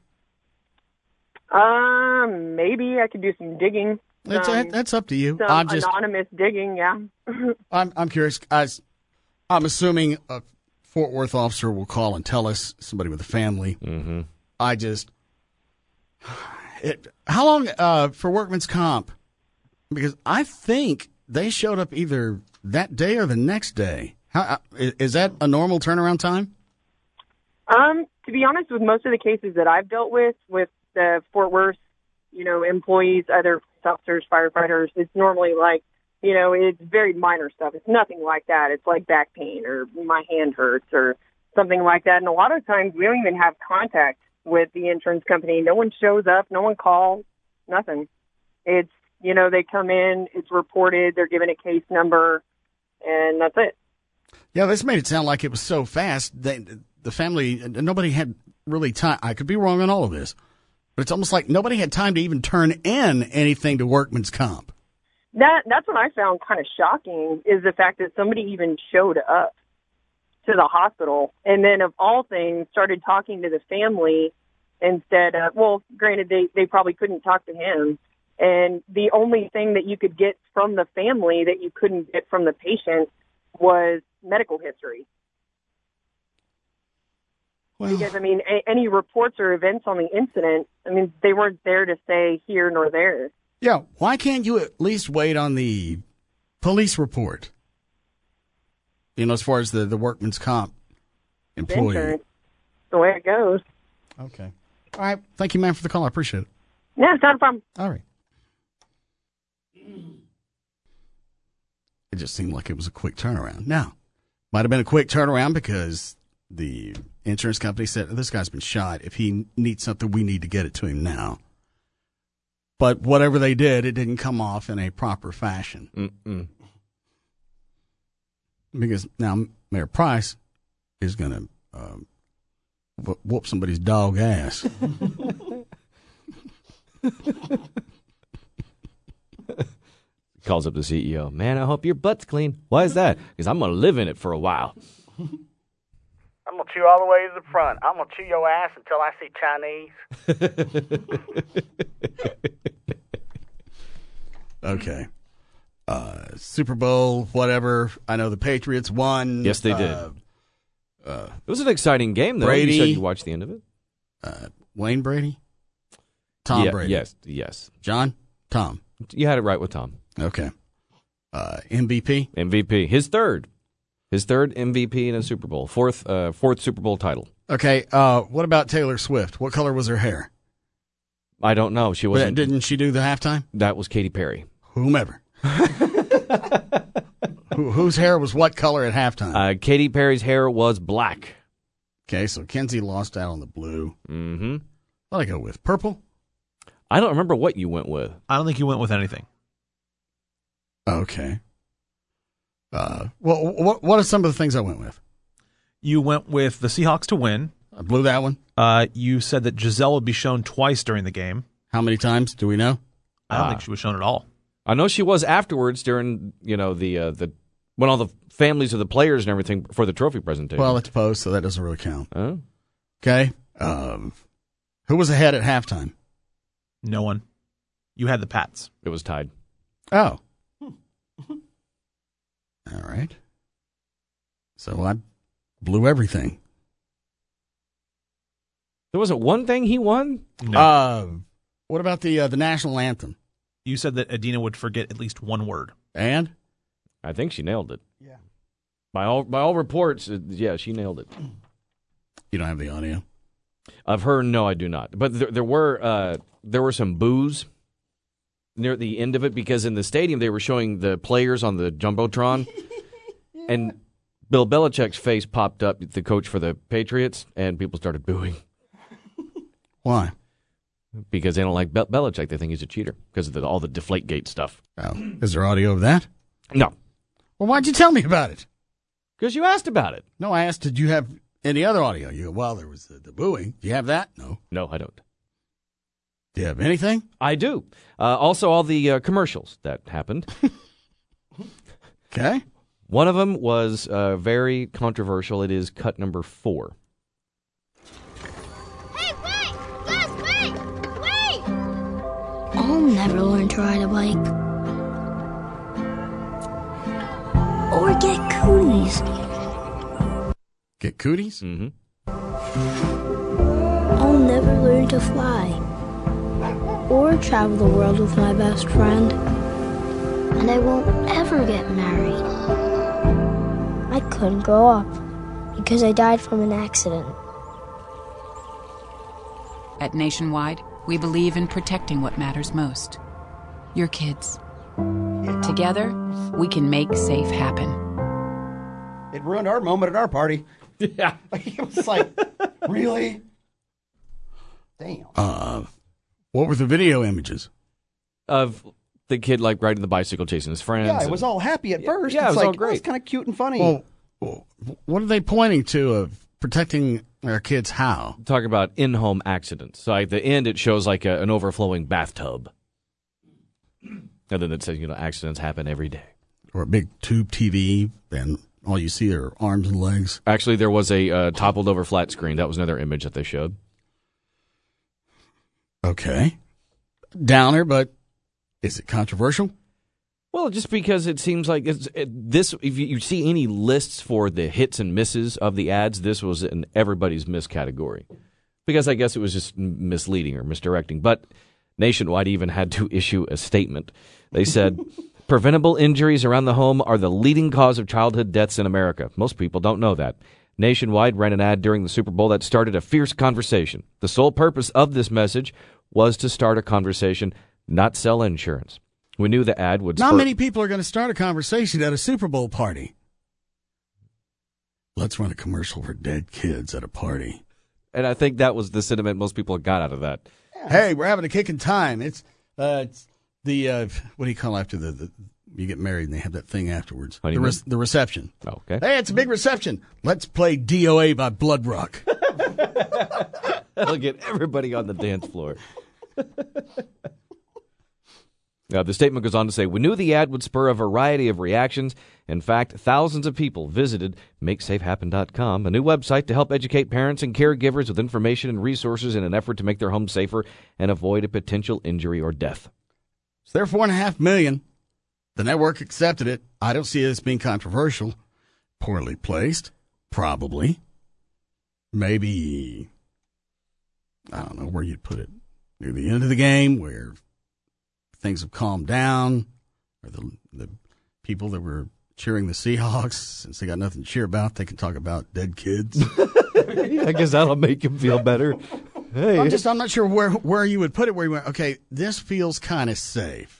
Um, maybe I could do some digging. It's, some, that's up to you. Some I'm just, anonymous digging, yeah. I'm, I'm curious. I, I'm assuming a Fort Worth officer will call and tell us, somebody with a family. Mm-hmm. I just, it, how long uh, for workman's comp? Because I think they showed up either that day or the next day. How, is that a normal turnaround time? Um, to be honest, with most of the cases that I've dealt with, with the Fort Worth, you know, employees, other officers, firefighters, it's normally like, you know, it's very minor stuff. It's nothing like that. It's like back pain or my hand hurts or something like that. And a lot of times we don't even have contact with the insurance company. No one shows up. No one calls. Nothing. It's, you know, they come in, it's reported, they're given a case number, and that's it. Yeah, this made it sound like it was so fast that the family, nobody had really time. I could be wrong on all of this, but it's almost like nobody had time to even turn in anything to workman's comp. That That's what I found kind of shocking, is the fact that somebody even showed up to the hospital and then, of all things, started talking to the family instead of, well, granted, they, they probably couldn't talk to him. And the only thing that you could get from the family that you couldn't get from the patient was medical history. Well, because, I mean, a- any reports or events on the incident, I mean, they weren't there to say here nor there. Yeah, why can't you at least wait on the police report? You know, as far as the, the workman's comp employee. Insurance, the way it goes. Okay. All right. Thank you, man, for the call. I appreciate it. Yeah, it's not a problem. All right. It just seemed like it was a quick turnaround. Now, might have been a quick turnaround because the insurance company said, this guy's been shot. If he needs something, we need to get it to him now. But whatever they did, it didn't come off in a proper fashion. Mm-mm. Because now Mayor Price is going to um, wh- whoop somebody's dog ass. Calls up the C E O. Man, I hope your butt's clean. Why is that? Because I'm going to live in it for a while. I'm going to chew all the way to the front. I'm going to chew your ass until I see Chinese. Okay. Uh, Super Bowl, whatever. I know the Patriots won. Yes, they did. Uh, uh, it was an exciting game, though. Brady. You said you watched the end of it. Uh, Wayne Brady? Tom yeah, Brady. Yes, yes. John? Tom. You had it right with Tom. Okay. Uh, M V P? M V P. His third. His third M V P in a Super Bowl. Fourth uh, fourth Super Bowl title. Okay. Uh, what about Taylor Swift? What color was her hair? I don't know. She wasn't. Didn't she do the halftime? That was Katy Perry. Whomever. Who, whose hair was what color at halftime? Uh, Katy Perry's hair was black. Okay, so Kenzie lost out on the blue. Mm-hmm. What did I go with? Purple? I don't remember what you went with. I don't think you went with anything. Okay. Uh, well, what what are some of the things I went with? You went with the Seahawks to win. I blew that one. Uh, you said that Giselle would be shown twice during the game. How many times do we know? I don't Uh, think she was shown at all. I know she was afterwards during, you know, the uh, the when all the families of the players and everything for the trophy presentation. Well, it's post, so that doesn't really count. Oh. Okay. Um, who was ahead at halftime? No one. You had the Pats. It was tied. Oh. All right. So I blew everything. There wasn't one thing he won? No. Uh, what about the uh, the national anthem? You said that Adina would forget at least one word. And? I think she nailed it. Yeah. By all by all reports, uh, yeah, she nailed it. You don't have the audio? Of her, no, I do not. But there, there were uh, there were some boos near the end of it because in the stadium they were showing the players on the jumbotron, and Bill Belichick's face popped up, the coach for the Patriots, and people started booing. Why? Because they don't like Be- Belichick. They think he's a cheater because of the, all the Deflategate stuff. Oh. Is there audio of that? No. Well, why'd you tell me about it? Because you asked about it. No, I asked, did you have any other audio? You go, well, there was the, the booing. Do you have that? No. No, I don't. Do you have anything? I do. Uh, also, all the uh, commercials that happened. Okay. One of them was uh, very controversial. It is cut number four. Hey, wait! Gus, wait! Wait! I'll never learn to ride a bike. Or get cooties. Get cooties? Mm-hmm. I'll never learn to fly. Or travel the world with my best friend. And I won't ever get married. I couldn't grow up because I died from an accident. At Nationwide, we believe in protecting what matters most. Your kids. Together, we can make safe happen. It ruined our moment at our party. Yeah. It was like, really? Damn. Uh, what were the video images? Of the kid, like, riding the bicycle, chasing his friends. Yeah, it and- was all happy at first. Yeah, it's it was like, all great. Oh, it's kind of cute and funny. Well, what are they pointing to of protecting our kids how? Talk about in-home accidents. So at the end, it shows like a, an overflowing bathtub. And then it says, you know, accidents happen every day. Or a big tube T V, and all you see are arms and legs. Actually, there was a uh, toppled over flat screen. That was another image that they showed. Okay. Downer, but is it controversial? Well, just because it seems like it's, it, this, if you, you see any lists for the hits and misses of the ads, this was in everybody's miss category. Because I guess it was just misleading or misdirecting. But Nationwide even had to issue a statement. They said, preventable injuries around the home are the leading cause of childhood deaths in America. Most people don't know that. Nationwide ran an ad during the Super Bowl that started a fierce conversation. The sole purpose of this message was to start a conversation, not sell insurance. We knew the ad would Not spur- many people are going to start a conversation at a Super Bowl party. Let's run a commercial for dead kids at a party. And I think that was the sentiment most people got out of that. Hey, we're having a kicking time. It's uh, it's the uh, what do you call after the, the you get married and they have that thing afterwards? The, Honeymoon? re- the reception. Okay. Hey, it's a big reception. Let's play D O A by Blood Rock. That'll get everybody on the dance floor. Now, the statement goes on to say, we knew the ad would spur a variety of reactions. In fact, thousands of people visited make safe happen dot com, a new website to help educate parents and caregivers with information and resources in an effort to make their home safer and avoid a potential injury or death. So they're four and a half million. The network accepted it. I don't see it as being controversial. Poorly placed, probably. Maybe, I don't know where you'd put it. Near the end of the game, where things have calmed down, or the the people that were cheering the Seahawks, since they got nothing to cheer about, they can talk about dead kids. I guess that'll make them feel better. Hey, I'm just I'm not sure where where you would put it. Where you went, okay, this feels kind of safe.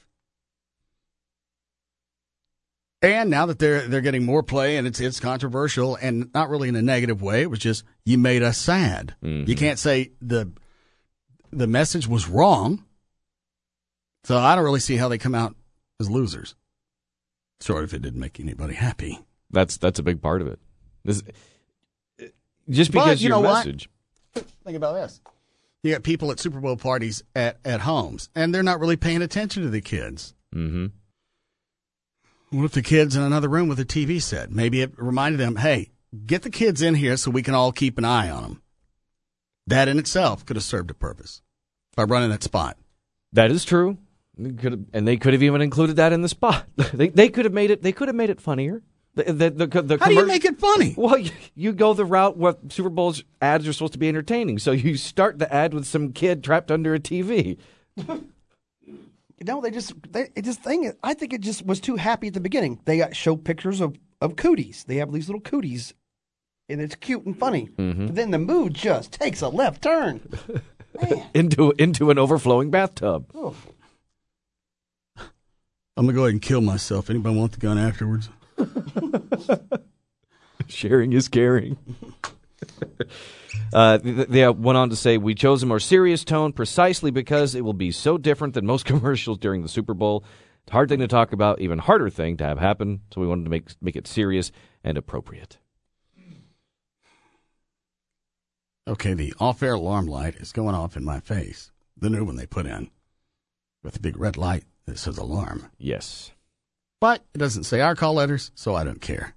And now that they're they're getting more play, and it's it's controversial, and not really in a negative way. It was just you made us sad. Mm-hmm. You can't say the the message was wrong. So I don't really see how they come out as losers. Sort of, it didn't make anybody happy. That's that's a big part of it. This, just But because you your know what? message. Think about this. You got people at Super Bowl parties at, at homes, and they're not really paying attention to the kids. Mm-hmm. What if the kid's in another room with a T V set? Maybe it reminded them, hey, get the kids in here so we can all keep an eye on them. That in itself could have served a purpose by running that spot. That is true. They could have, and they could have even included that in the spot. they they could have made it. They could have made it funnier. The, the, the, the How do you make it funny? Well, you, you go the route where Super Bowl's ads are supposed to be entertaining. So you start the ad with some kid trapped under a T V. No, they just they it just thing. I think it just was too happy at the beginning. They got show pictures of of cooties. They have these little cooties, and it's cute and funny. Mm-hmm. But then the mood just takes a left turn. into into an overflowing bathtub. Oh. I'm gonna go ahead and kill myself. Anybody want the gun afterwards? Sharing is caring. uh, they, they went on to say, we chose a more serious tone precisely because it will be so different than most commercials during the Super Bowl. It's a hard thing to talk about, even harder thing to have happen, so we wanted to make make it serious and appropriate. Okay, the off-air alarm light is going off in my face. The new one they put in with the big red light that says alarm. Yes. But it doesn't say our call letters, so I don't care.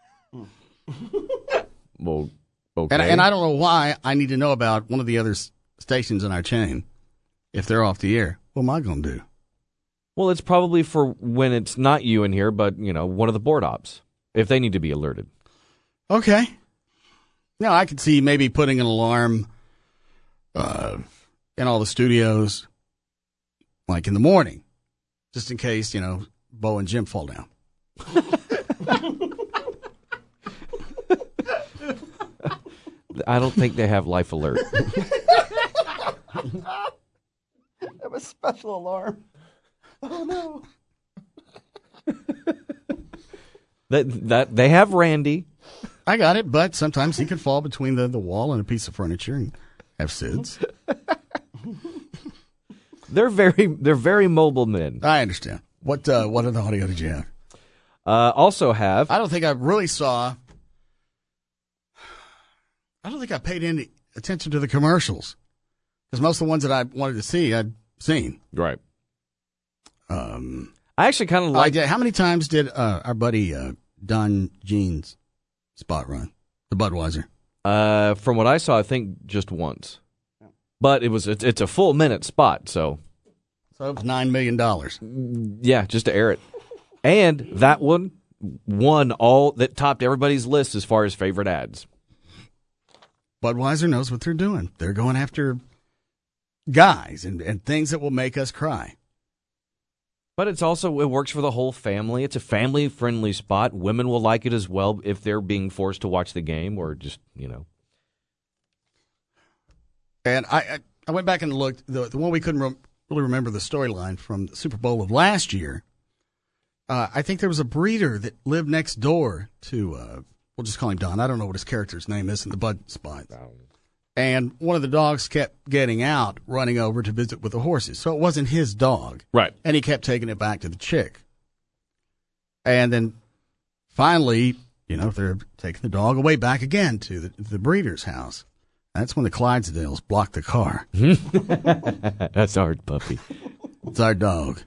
Well, okay. And, and I don't know why I need to know about one of the other s- stations in our chain. If they're off the air, what am I going to do? Well, it's probably for when it's not you in here, but, you know, one of the board ops, if they need to be alerted. Okay. Now, I could see maybe putting an alarm uh, in all the studios, like in the morning, just in case, you know, Bo and Jim fall down. I don't think they have life alert. Have a special alarm. Oh, no. that, that They have Randy. I got it, but sometimes he could fall between the, the wall and a piece of furniture and have S I D S. They're very they're very mobile men. I understand. What uh, what other audio did you have? Uh, also have... I don't think I really saw... I don't think I paid any attention to the commercials. Because most of the ones that I wanted to see, I'd seen. Right. Um, I actually kind of like... How many times did uh, our buddy uh, Don Jean's spot run? The Budweiser? Uh, from what I saw, I think just once. But it was it's, it's a full minute spot, so... So it was nine million dollars. Yeah, just to air it. And that one won all... That topped everybody's list as far as favorite ads. Budweiser knows what they're doing. They're going after guys and, and things that will make us cry. But it's also, it works for the whole family. It's a family-friendly spot. Women will like it as well if they're being forced to watch the game or just, you know. And I I, I went back and looked. The, the one we couldn't re- really remember the storyline from the Super Bowl of last year. Uh, I think there was a breeder that lived next door to, uh, we'll just call him Don. I don't know what his character's name is in the Bud spot. And one of the dogs kept getting out, running over to visit with the horses. So it wasn't his dog. Right. And he kept taking it back to the chick. And then finally, you know, they're taking the dog away back again to the, the breeder's house. That's when the Clydesdales blocked the car. That's our puppy. It's our dog.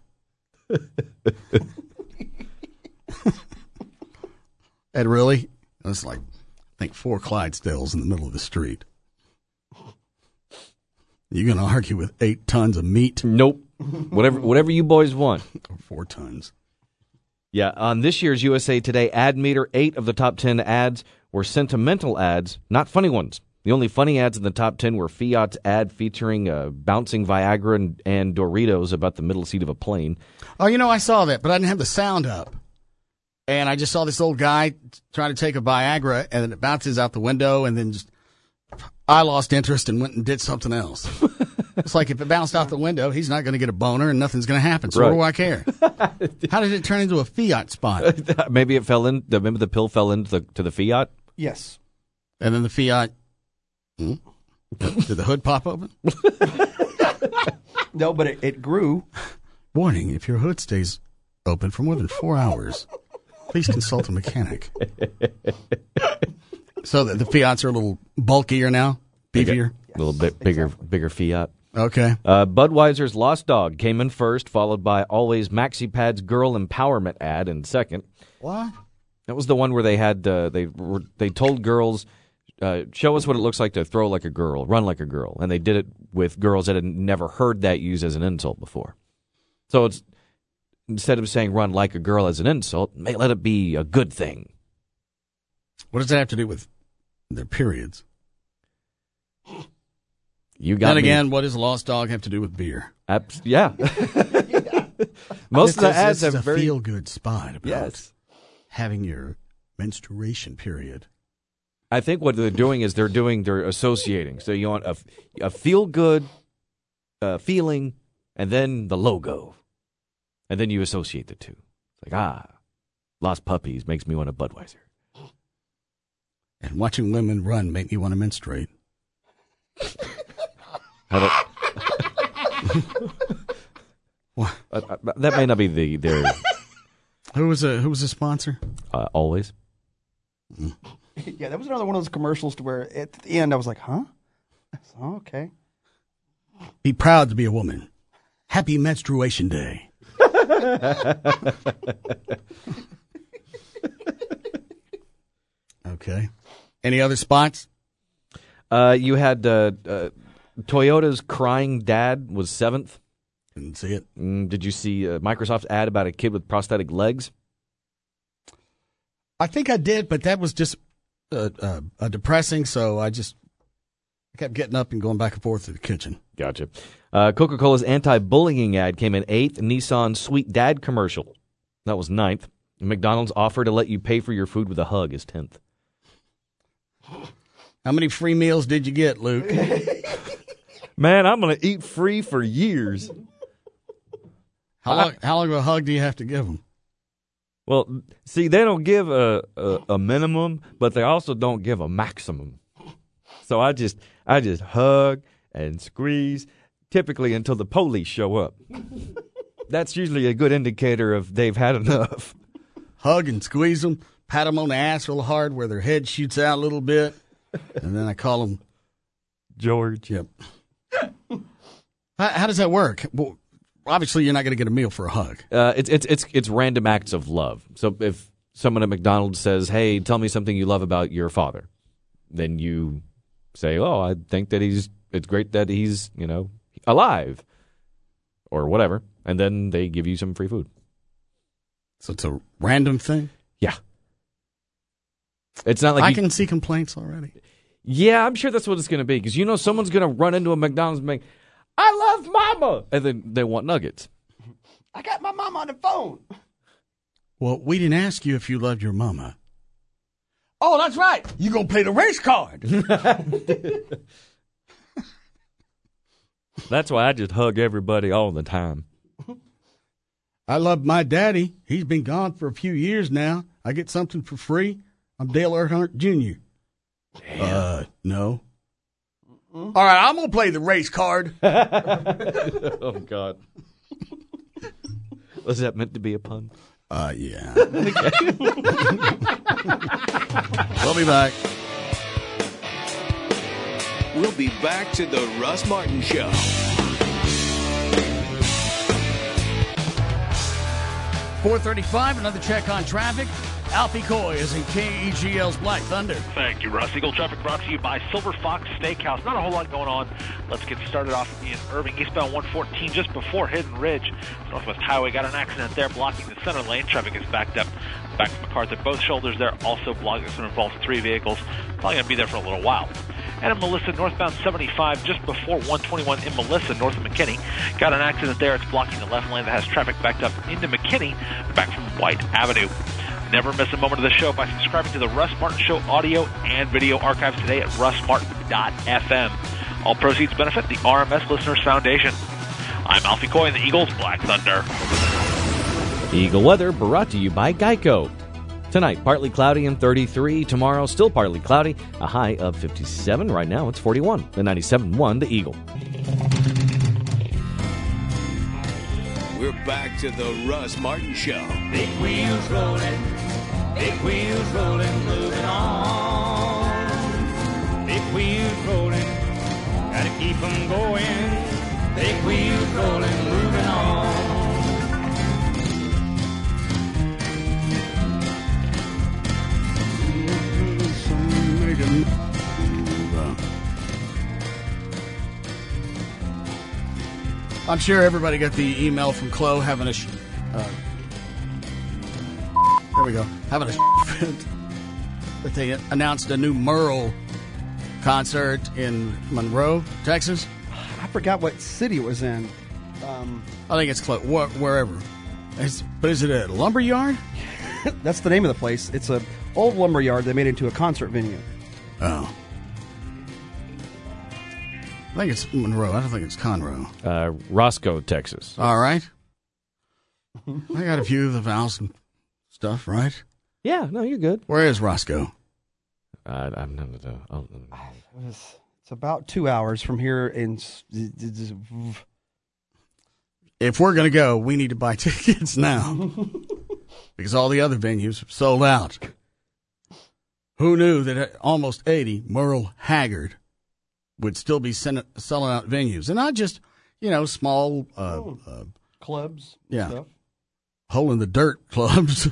And really, it's like, I think four Clydesdales in the middle of the street. You going to argue with eight tons of meat? Nope. Whatever whatever you boys want. Or four tons. Yeah, on this year's U S A Today ad meter, eight of the top ten ads were sentimental ads, not funny ones. The only funny ads in the top ten were Fiat's ad featuring uh, bouncing Viagra and, and Doritos about the middle seat of a plane. Oh, you know, I saw that, but I didn't have the sound up. And I just saw this old guy trying to take a Viagra, and then it bounces out the window, and then just I lost interest and went and did something else. It's like if it bounced out the window, he's not going to get a boner, and nothing's going to happen. So Right. what do I care? How did it turn into a Fiat spot? Maybe it fell in. Remember the pill fell into the to the Fiat. Yes. And then the Fiat, hmm? Did the hood pop open? No, but it, it grew. Warning, if your hood stays open for more than four hours, please consult a mechanic. So the, the Fiats are a little bulkier now? Beefier? A little bit bigger, bigger Fiat. Okay. Uh, Budweiser's Lost Dog came in first, followed by Always MaxiPad's Girl Empowerment ad in second. What? That was the one where they had uh, they were, they told girls, uh, show us what it looks like to throw like a girl, run like a girl, and they did it with girls that had never heard that used as an insult before. So it's instead of saying run like a girl as an insult, may let it be a good thing. What does that have to do with their periods? You got Then me. again, what does Lost Dog have to do with beer? Abs- yeah. Most of the This is- ads this is have a very feel-good spot about Yes. having your menstruation period. I think what they're doing is they're doing they're associating. So you want a, a feel good uh, feeling, and then the logo, and then you associate the two. It's like ah, Lost Puppies makes me want a Budweiser. Watching women run make me want to menstruate. How what? Uh, uh, that may not be the their. Who was a who was a sponsor? Uh, always. Yeah, that was another one of those commercials to where at the end I was like, huh? Oh, okay. Be proud to be a woman. Happy Menstruation Day. Okay. Any other spots? Uh, you had uh, uh, Toyota's crying dad was seventh. Didn't see it. Mm, did you see uh, Microsoft's ad about a kid with prosthetic legs? I think I did, but that was just uh, uh, uh, depressing, so I just kept getting up and going back and forth to the kitchen. Gotcha. Uh, Coca-Cola's anti-bullying ad came in eighth. Nissan's Sweet Dad commercial, that was ninth. McDonald's offer to let you pay for your food with a hug is tenth. How many free meals did you get, Luke? Man, I'm going to eat free for years. How long, how long of a hug do you have to give them? Well, see, they don't give a, a, a minimum, but they also don't give a maximum. So I just I just hug and squeeze, typically until the police show up. That's usually a good indicator of they've had enough. Hug and squeeze them, pat them on the ass real hard where their head shoots out a little bit, and then I call them George. Yep. how, how does that work? Well, obviously, you're not going to get a meal for a hug. Uh, it's it's it's it's random acts of love. So if someone at McDonald's says, "Hey, tell me something you love about your father," then you say, "Oh, I think that he's. It's great that he's you know alive," or whatever, and then they give you some free food. So it's a random thing? Yeah. It's not like I you, can see complaints already. Yeah, I'm sure that's what it's going to be because you know someone's going to run into a McDonald's and make, "I love Mama," and then they want nuggets. I got my mom on the phone. Well, we didn't ask you if you loved your mama. Oh, that's right. You gonna play the race card? That's why I just hug everybody all the time. I love my daddy. He's been gone for a few years now. I get something for free. I'm Dale Earnhardt Junior Damn. Uh, no. Mm-hmm. All right, I'm going to play the race card. Oh, God. Was that meant to be a pun? Uh, yeah. We'll be back. We'll be back to the Russ Martin Show. four thirty-five, another check on traffic. Alfie Coy is in K E G L's Black Thunder. Thank you, Russ. Eagle traffic brought to you by Silver Fox Steakhouse. Not a whole lot going on. Let's get started off in Irving, eastbound one fourteen, just before Hidden Ridge. Northwest Highway got an accident there, blocking the center lane. Traffic is backed up. Back to MacArthur. Both shoulders there also blocked. This one involves three vehicles. Probably going to be there for a little while. And in Melissa, northbound seventy-five, just before one twenty-one in Melissa, north of McKinney. Got an accident there. It's blocking the left lane that has traffic backed up into McKinney, back from White Avenue. Never miss a moment of the show by subscribing to the Russ Martin Show audio and video archives today at russ martin dot f m. All proceeds benefit the R M S Listeners Foundation. I'm Alfie Coy in the Eagles Black Thunder. Eagle weather brought to you by Geico. Tonight, partly cloudy and thirty-three. Tomorrow, still partly cloudy, a high of fifty-seven. Right now, it's forty-one. The ninety-seven point one, the Eagle. We're back to the Russ Martin Show. Big wheels rolling, big wheels rolling, moving on. Big wheels rolling, gotta keep them going. Big wheels rolling, moving on. I'm sure everybody got the email from Chloe having a. Sh- uh, there we go. Having a fit that they announced a new Merle concert in Monroe, Texas. I forgot what city it was in. Um, I think it's close, wh- wherever. It's, but is it a lumber yard? That's the name of the place. It's a old lumber yard they made into a concert venue. Oh. I think it's Monroe. I don't think it's Conroe. Uh, Roscoe, Texas. All right. I got a few of the vowels and stuff, right? Yeah, no, you're good. Where is Roscoe? Uh, I'm not. Uh, oh, It's, it's about two hours from here. In if we're going to go, we need to buy tickets now because all the other venues have sold out. Who knew that at almost eighty, Merle Haggard would still be sen- selling out venues, and not just you know small uh, oh, uh, clubs. Yeah, stuff. hole in the dirt clubs.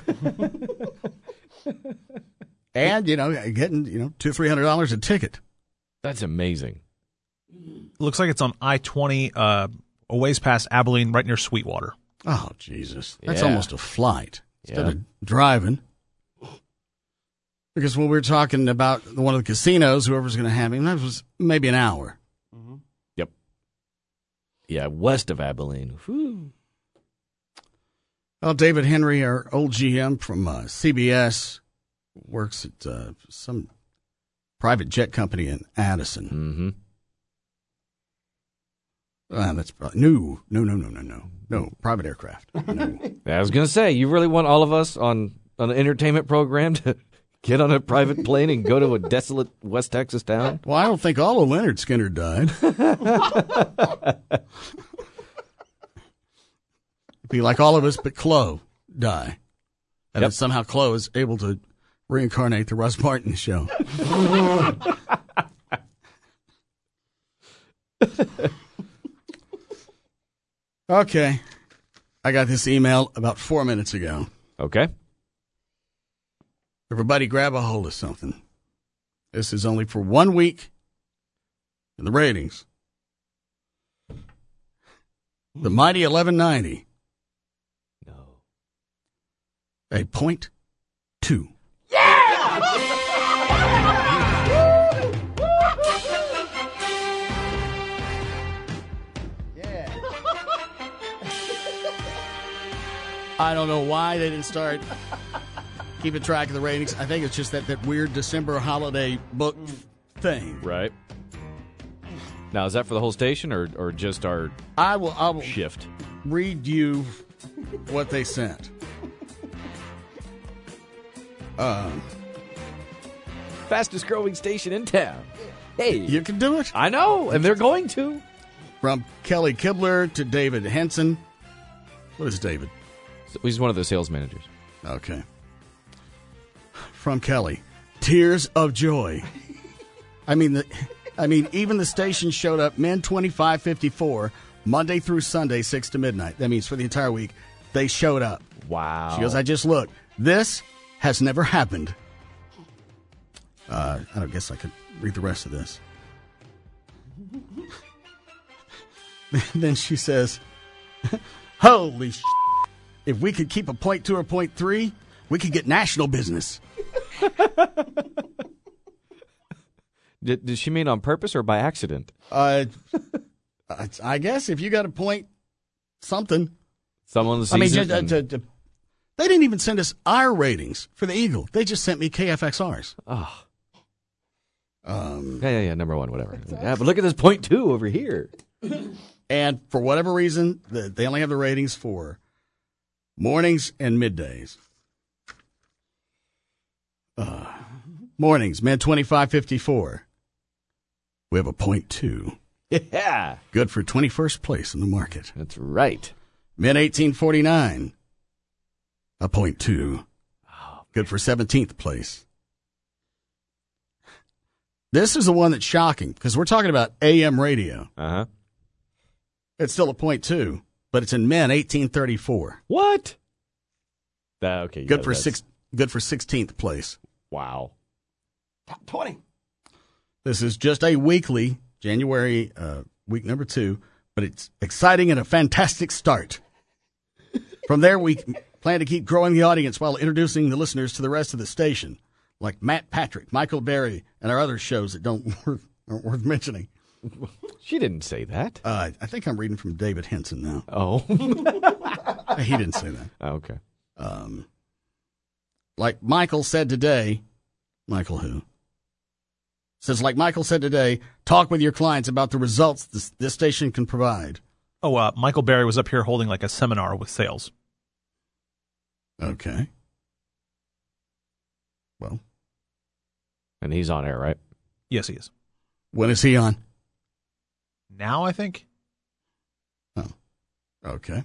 And, you know, getting, you know, two, three hundred dollars a ticket. That's amazing. Looks like it's on I twenty, uh, a ways past Abilene, right near Sweetwater. Oh, Jesus. That's Yeah. almost a flight instead Yeah. of driving. Because when we were talking about one of the casinos, whoever's going to have him, that was maybe an hour. Yep. Yeah, west of Abilene. Whew. Well, David Henry, our old G M from uh, C B S, works at uh, some private jet company in Addison. Mm-hmm. Uh, that's probably, no, no, no, no, no, no, no, private aircraft. No. I was going to say, you really want all of us on, on an entertainment program to get on a private plane and go to a desolate West Texas town? Well, I don't think all of Leonard Skinner died. Be like all of us, but Chloe die. And Yep. then somehow Chloe is able to reincarnate the Russ Martin show. Okay. I got this email about four minutes ago. Okay. Everybody grab a hold of something. This is only for one week in the ratings. The mighty eleven ninety. No. A point two. I don't know why they didn't start keeping track of the ratings. I think it's just that, that weird December holiday book thing. Right. Now, is that for the whole station or, or just our I will, I will shift? read you what they sent. Um, Fastest growing station in town. Hey. You can do it. I know, and they're going to. From Kelly Kibler to David Henson. What is David? So he's one of the sales managers. Okay. From Kelly, tears of joy. I mean, the, I mean, even the station showed up. Men twenty-five fifty-four, Monday through Sunday, six to midnight. That means for the entire week, they showed up. Wow. She goes, I just looked. This has never happened. Uh, I don't guess I could read the rest of this. Then she says, holy sh**. If we could keep a point two or point three, we could get national business. Did, did she mean on purpose or by accident? Uh, I guess if you got a point something. Someone sees I mean, it just, uh, and- to, to, they didn't even send us our ratings for the Eagle. They just sent me K F X R's. Oh. Um, yeah, yeah, yeah, number one, whatever. Yeah, but look at this point two over here. And for whatever reason, the, they only have the ratings for mornings and middays. Uh, mornings, men twenty-five fifty-four. We have a point two. Yeah. Good for twenty-first place in the market. That's right. Men eighteen forty-nine. A point two. Good for seventeenth place. This is the one that's shocking because we're talking about A M radio. Uh-huh. It's still a point two, but it's in men eighteen thirty-four. What? That, okay. Good yeah, for that's- six. Good for sixteenth place. Wow. Top twenty. This is just a weekly, January uh, week number two, but it's exciting and a fantastic start. From there, we plan to keep growing the audience while introducing the listeners to the rest of the station, like Matt Patrick, Michael Berry, and our other shows that don't worth, aren't worth mentioning. She didn't say that. Uh, I think I'm reading from David Henson now. Oh. He didn't say that. Oh, okay. Um, like Michael said today, Michael who? Says, like Michael said today, talk with your clients about the results this, this station can provide. Oh, uh, Michael Berry was up here holding like a seminar with sales. Okay. Well, And he's on air, right? Yes, he is. When is he on? Now, I think. Oh, okay.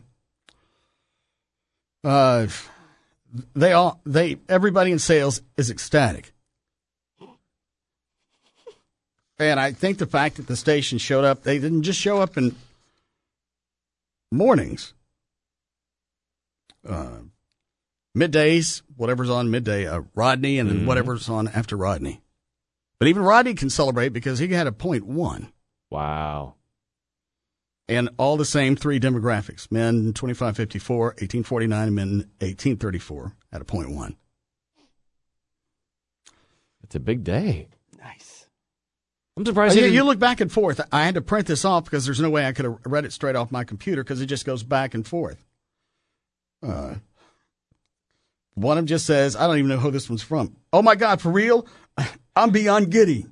Uh, they all they everybody in sales is ecstatic, and I think the fact that the station showed up, they didn't just show up in mornings, uh, middays, whatever's on midday, uh, Rodney, and then Mm-hmm. whatever's on after Rodney. But even Rodney can celebrate because he had a point one. Wow. And all the same three demographics, men twenty-five fifty-four, eighteen forty-nine, and men eighteen thirty-four at a point one. It's a big day. Nice. I'm surprised Uh, he you, didn't- you look back and forth. I had to print this off because there's no way I could have read it straight off my computer because it just goes back and forth. Uh, one of them just says, I don't even know who this one's from. Oh, my God, for real? I'm beyond giddy.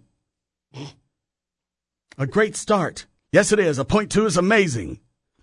A great start. Yes, it is. A point two is amazing.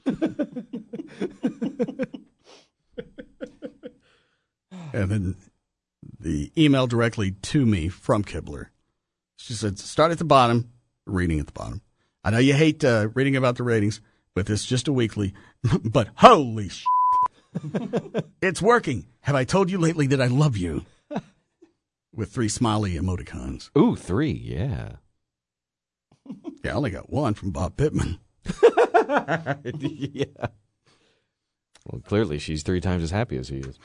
And then the email directly to me from Kibler. She said, start at the bottom, reading at the bottom. I know you hate uh, reading about the ratings, but it's just a weekly. But holy shit. It's working. Have I told you lately that I love you? With three smiley emoticons. Ooh, three, yeah. Yeah, I only got one from Bob Pittman. Yeah. Well, clearly she's three times as happy as he is.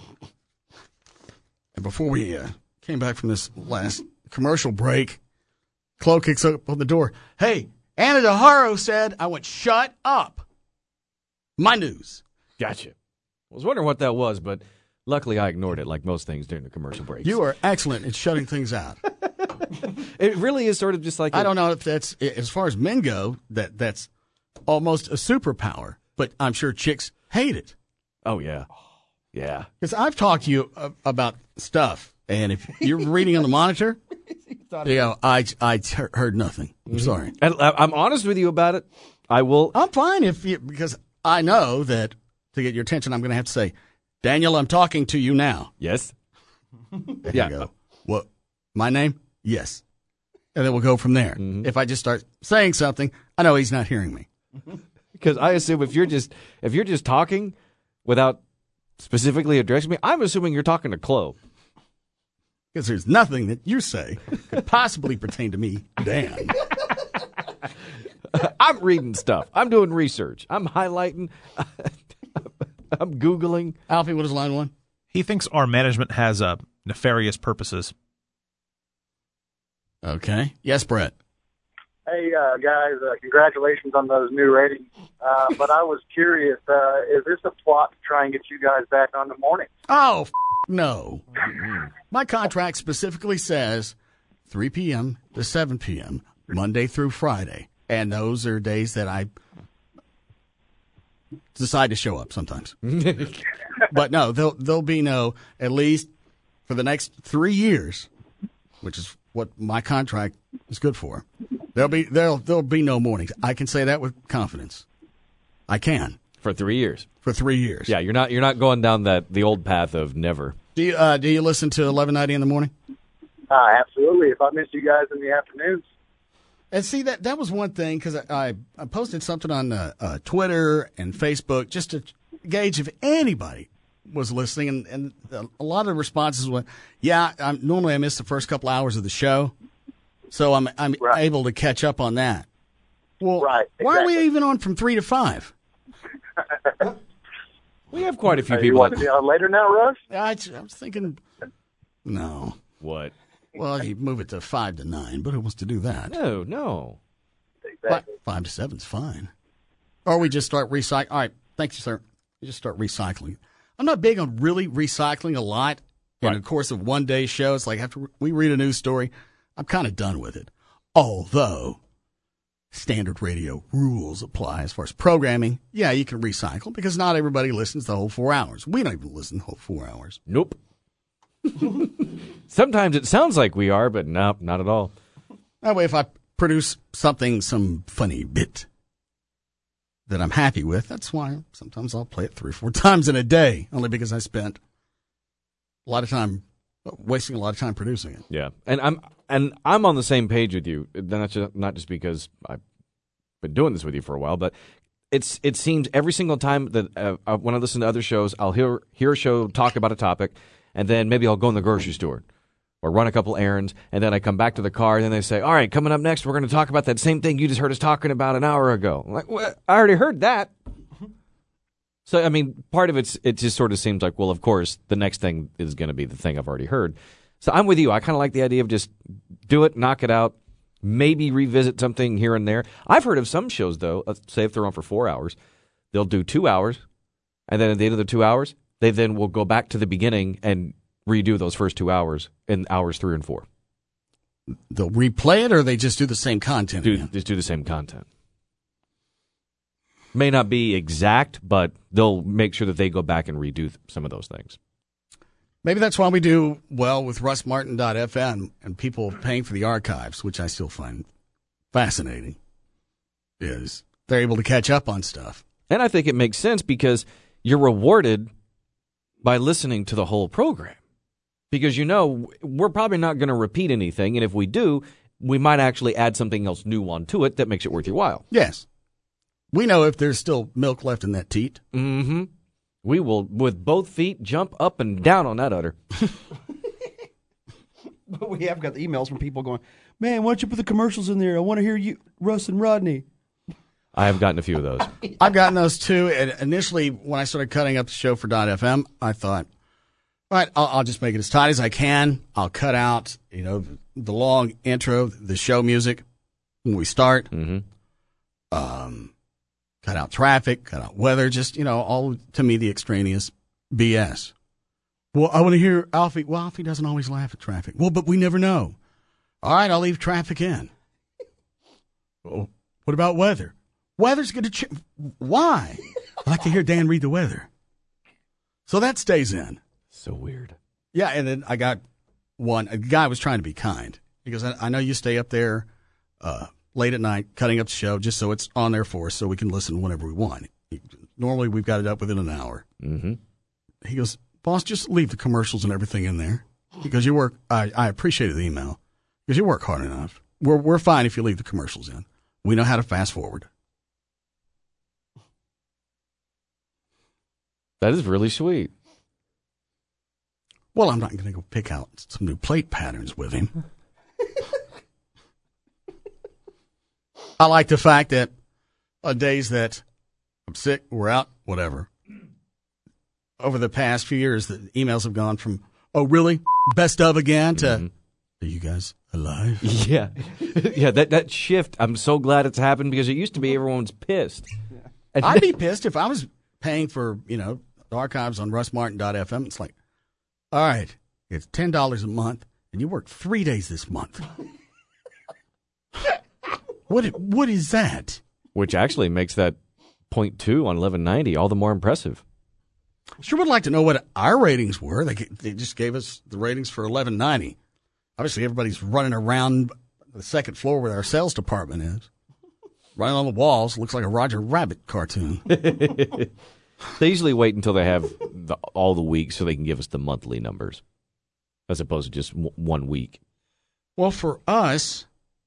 And before we uh, came back from this last commercial break, Chloe kicks up on the door. Hey, Anna DeHaro said, I went, shut up. My news. Gotcha. I was wondering what that was, but luckily I ignored it like most things during the commercial breaks. You are excellent at shutting things out. It really is sort of just like... I a- don't know if that's, as far as men go, that that's almost a superpower, but I'm sure chicks hate it. Oh, yeah. Yeah. Because I've talked to you uh, about stuff, and if you're reading on the monitor, you know, I, I t- heard nothing. I'm sorry. And I- I'm honest with you about it. I will... I'm fine if you, because I know that to get your attention, I'm going to have to say, Daniel, I'm talking to you now. Yes. There Yeah. you go. What? My name? Yes. And then we'll go from there. If I just start saying something, I know he's not hearing me. Because I assume if you're just if you're just talking without specifically addressing me, I'm assuming you're talking to Chloe. Because there's nothing that you say could possibly pertain to me, Dan. I'm reading stuff. I'm doing research. I'm highlighting. I'm Googling. Alfie, what is line one? He thinks our management has uh, nefarious purposes. Okay. Yes, Brett. Hey, uh, guys, uh, congratulations on those new ratings. Uh, but I was curious, uh, is this a plot to try and get you guys back on the morning? Oh, f- no. My contract specifically says three p.m. to seven p.m., Monday through Friday. And those are days that I decide to show up sometimes. But no, there'll, there'll be no, at least for the next three years, which is what my contract is good for. There'll be there'll there'll be no mornings. I can say that with confidence. I can For three years. for three years. Yeah, you're not you're not going down that the old path of never. Do you uh, do you listen to eleven ninety in the morning? Uh, absolutely. If I miss you guys in the afternoons. And see, that that was one thing, because I, I, I posted something on uh, uh, Twitter and Facebook just to gauge if anybody was listening, and, and a lot of the responses were, yeah, I'm, normally I miss the first couple hours of the show, so I'm I'm Right. able to catch up on that. Well, Right, why are we exactly. even on from three to five? We have quite a few Uh, you people. want to be on later now, Russ? I, I was thinking, no. What? Well, you move it to five to nine, but who wants to do that? No, no. Exactly. Fi- Five to seven's fine. Or we just start recycling. All right, thank you, sir. We just start recycling. I'm not big on really recycling a lot in Right. the course of one day show. It's like after we read a news story, I'm kind of done with it. Although standard radio rules apply as far as programming. Yeah, you can recycle because not everybody listens the whole four hours. We don't even listen the whole four hours. Nope. Sometimes it sounds like we are, but nope, not at all. That way, if I produce something, some funny bit that I'm happy with, that's why sometimes I'll play it three or four times in a day, only because I spent a lot of time wasting a lot of time producing it. Yeah, and I'm and I'm on the same page with you. Not just, not just because I've been doing this with you for a while, but it's it seems every single time that uh, when I listen to other shows, I'll hear hear a show talk about a topic, and then maybe I'll go in the grocery store or run a couple errands, and then I come back to the car, and then they say, all right, coming up next, we're going to talk about that same thing you just heard us talking about an hour ago. I'm like, well, I already heard that. So, I mean, part of it's, it just sort of seems like, well, of course, the next thing is going to be the thing I've already heard. So I'm with you. I kind of like the idea of just do it, knock it out, maybe revisit something here and there. I've heard of some shows, though, let's say if they're on for four hours, they'll do two hours, and then at the end of the two hours, they then will go back to the beginning and redo those first two hours in hours three and four. They'll replay it, or they just do the same content? Do, again? just do the same content. May not be exact, but they'll make sure that they go back and redo some of those things. Maybe that's why we do well with Russ Martin dot F M and people paying for the archives, which I still find fascinating, is they're able to catch up on stuff. And I think it makes sense because you're rewarded by listening to the whole program. Because, you know, we're probably not going to repeat anything, and if we do, we might actually add something else new onto it that makes it worth your while. Yes. We know if there's still milk left in that teat. Mm-hmm. We will, with both feet, jump up and down on that udder. But we have got the emails from people going, man, why don't you put the commercials in there? I want to hear you, Russ and Rodney. I have gotten a few of those. I've gotten those too. And initially, when I started cutting up the show for .f m, I thought, all right, I'll, I'll just make it as tight as I can. I'll cut out, you know, the long intro, the show music when we start. Mm-hmm. Um, cut out traffic, cut out weather, just, you know, all, to me, the extraneous B S. Well, I want to hear Alfie. Well, Alfie doesn't always laugh at traffic. Well, but we never know. All right, I'll leave traffic in. Oh, what about weather? Weather's going to change. Why? I like to hear Dan read the weather. So that stays in. So weird. Yeah, and then I got one. A guy was trying to be kind because I, I know you stay up there uh, late at night cutting up the show just so it's on there for us so we can listen whenever we want. Normally we've got it up within an hour. Mm-hmm. He goes, boss, just leave the commercials and everything in there because you work. I, I appreciated the email because you work hard enough. We're we're fine if you leave the commercials in. We know how to fast forward. That is really sweet. Well, I'm not going to go pick out some new plate patterns with him. I like the fact that on days that I'm sick, we're out, whatever. Over the past few years, the emails have gone from, oh, really? Best of again to, mm-hmm. Are you guys alive? Yeah. Yeah, that, that shift, I'm so glad it's happened because it used to be everyone's pissed. Yeah. I'd be pissed if I was paying for, you know, the archives on Russ Martin dot F M. It's like, all right, it's ten dollars a month, and you work three days this month. What What is that? Which actually makes that point two on eleven ninety all the more impressive. Sure would like to know what our ratings were. They they just gave us the ratings for eleven ninety. Obviously, everybody's running around the second floor where our sales department is. Running on the walls. Looks like a Roger Rabbit cartoon. They usually wait until they have the, all the weeks so they can give us the monthly numbers as opposed to just w- one week. Well, for us,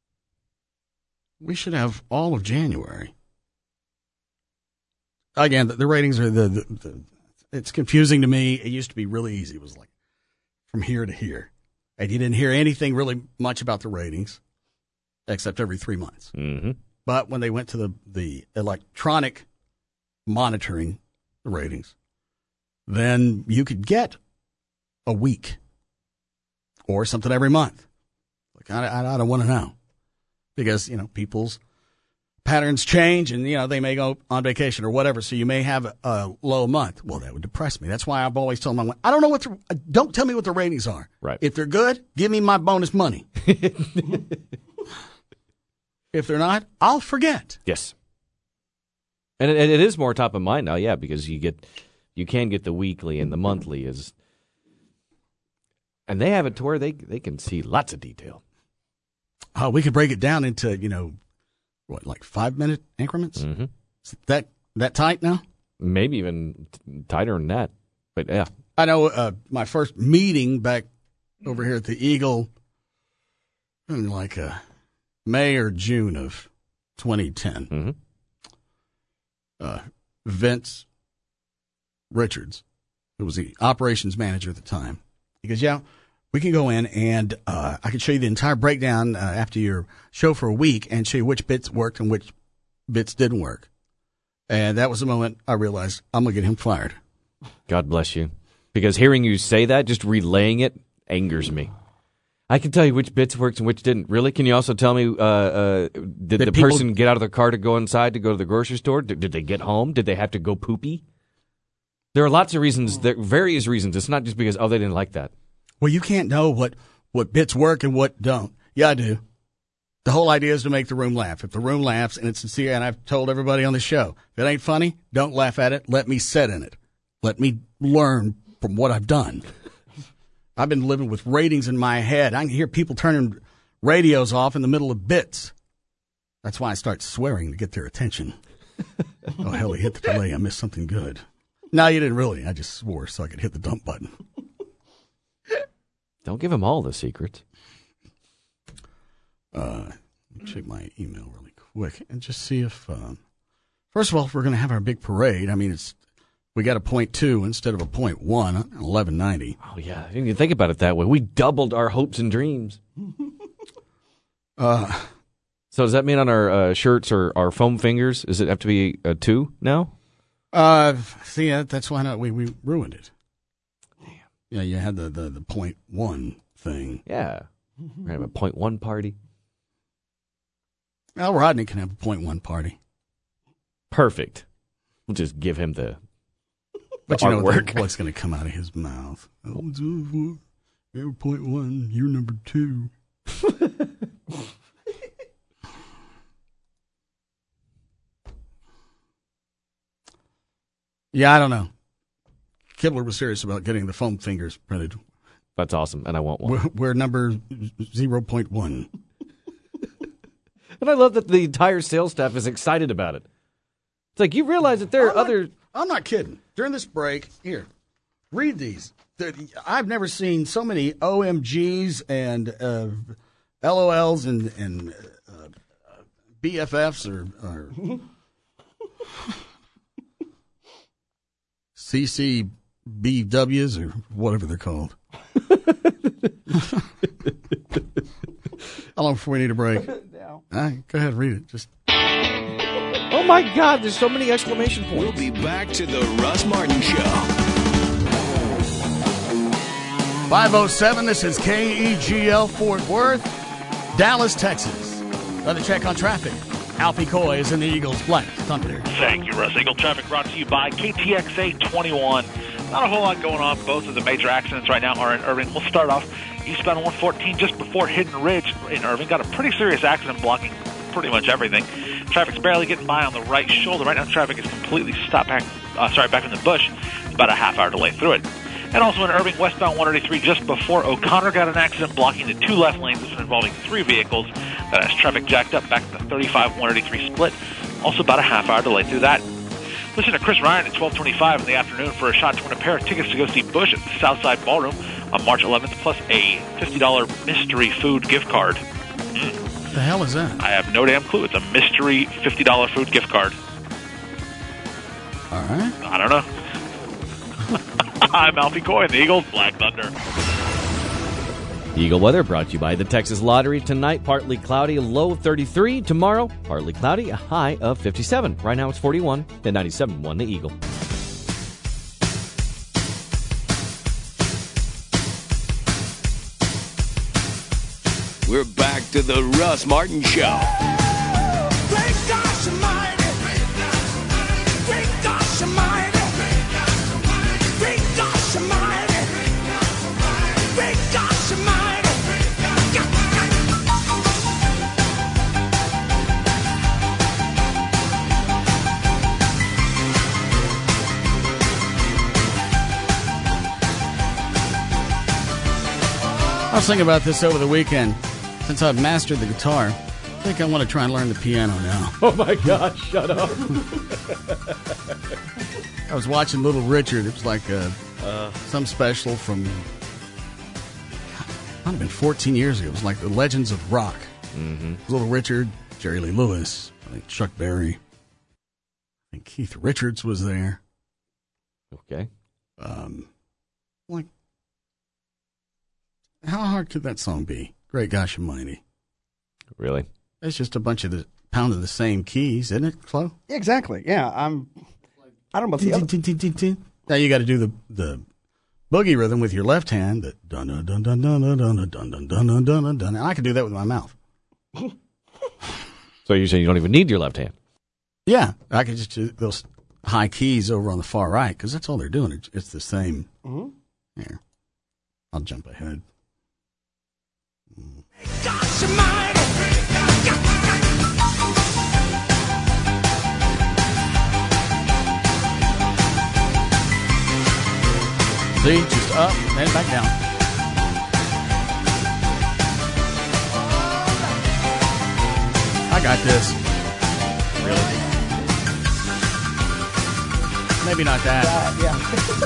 we should have all of January. Again, the, the ratings are the, the, the, it's confusing to me. It used to be really easy. It was like from here to here. And you didn't hear anything really much about the ratings except every three months. Mm-hmm. But when they went to the, the electronic monitoring the ratings, then you could get a week or something every month. Like I, I, I don't want to know because, you know, people's patterns change and, you know, they may go on vacation or whatever. So you may have a, a low month. Well, that would depress me. That's why I've always told them, I don't know what the, don't tell me what the ratings are. Right. If they're good, give me my bonus money. If they're not, I'll forget. Yes. And it, it is more top of mind now, yeah, because you get, you can get the weekly and the monthly is, and they have it to where they they can see lots of detail. Oh, we could break it down into, you know, what, like five minute increments? Mm-hmm. Is that that tight now? Maybe even t- tighter than that, but yeah. I know uh, my first meeting back over here at the Eagle in like uh, May or June of twenty ten. Mm-hmm. Uh, Vince Richards, who was the operations manager at the time, he goes, yeah, we can go in and uh, I can show you the entire breakdown uh, after your show for a week and show you which bits worked and which bits didn't work. And that was the moment I realized I'm going to get him fired. God bless you. Because hearing you say that, just relaying it, angers me. I can tell you which bits worked and which didn't. Really? Can you also tell me, uh, uh, did, did the people... person get out of their car to go inside to go to the grocery store? Did, did they get home? Did they have to go poopy? There are lots of reasons, there various reasons. It's not just because, oh, they didn't like that. Well, you can't know what, what bits work and what don't. Yeah, I do. The whole idea is to make the room laugh. If the room laughs and it's sincere, and I've told everybody on the show, if it ain't funny, don't laugh at it. Let me sit in it. Let me learn from what I've done. I've been living with ratings in my head. I can hear people turning radios off in the middle of bits. That's why I start swearing to get their attention. Oh, hell, he hit the delay. I missed something good. No, you didn't really. I just swore so I could hit the dump button. Don't give him all the secrets. Uh, let me check my email really quick and just see if, um, first of all, if we're going to have our big parade. I mean, it's we got a point two instead of a point one, eleven ninety. Oh yeah, you can think about it that way. We doubled our hopes and dreams. uh, so does that mean on our uh, shirts or our foam fingers, does it have to be a two now? Uh, see, that's why not we we ruined it. Damn. Yeah, you had the the, the point one thing. Yeah, we're gonna have a point one party. Well, Rodney can have a point one party. Perfect. We'll just give him the. But the you know artwork. what, what's going to come out of his mouth? Oh, you're point one. You're number two. Yeah, I don't know. Kibler was serious about getting the foam fingers printed. That's awesome, and I want one. We're, we're number zero point one. And I love that the entire sales staff is excited about it. It's like, you realize that there are I'm not, other... I'm not kidding. During this break, here, read these. I've never seen so many O M Gs and uh, L O Ls and, and uh, B F Fs or, or C C B Ws or whatever they're called. How long before we need a break? All right, go ahead, read it. Just... Oh, my God, there's so many exclamation points. We'll be back to the Russ Martin Show. five oh seven, this is K E G L Fort Worth, Dallas, Texas. Another check on traffic. Alfie Coy is in the Eagles Black Thunder. Thank you, Russ. Eagle traffic brought to you by K T X A twenty-one. Not a whole lot going on. Both of the major accidents right now are in Irving. We'll start off eastbound one fourteen just before Hidden Ridge in Irving. Got a pretty serious accident blocking pretty much everything. Traffic's barely getting by on the right shoulder. Right now, traffic is completely stopped back, uh, sorry, back in the bush. It's about a half hour delay through it. And also in Irving, westbound one eighty-three, just before O'Connor, got an accident blocking the two left lanes. This one involving three vehicles. That has traffic jacked up back to the thirty-five one eighty-three split. Also about a half hour delay through that. Listen to Chris Ryan at twelve twenty-five in the afternoon for a shot to win a pair of tickets to go see Bush at the Southside Ballroom on March eleventh, plus a fifty dollars mystery food gift card. Mm. What the hell is that? I have no damn clue. It's a mystery fifty dollars food gift card. All right. I don't know. I'm Alfie Coy, the Eagles Black Thunder. Eagle weather brought to you by the Texas Lottery. Tonight, partly cloudy, a low of thirty-three. Tomorrow, partly cloudy, a high of fifty-seven. Right now, it's forty-one and ninety-seven point one the Eagle. We're back to the Russ Martin Show. Great gosh almighty. Great gosh almighty. Great gosh almighty. Great gosh almighty. I was thinking about this over the weekend. Since I've mastered the guitar, I think I want to try and learn the piano now. Oh, my gosh, shut up. I was watching Little Richard. It was like a, uh, some special from Might have been fourteen years ago. It was like the Legends of Rock. Mm-hmm. Little Richard, Jerry Lee Lewis, I think Chuck Berry. I think Keith Richards was there. Okay. Um, like, how hard could that song be? Great Gosh Almighty. Really? It's just a bunch of the pound of the same keys, isn't it, Flo? Exactly. Yeah, I'm. I don't know about the other. Now you got to do the the boogie rhythm with your left hand. The dun dun dun dun dun dun dun dun dun dun dun dun dun. And I can do that with my mouth. So you're saying you don't even need your left hand? Yeah, I can just do those high keys over on the far right because that's all they're doing. It's, it's the same. Mm-hmm. Here, I'll jump ahead. See, just up and back down. I got this. Really? Maybe not that. Uh, yeah.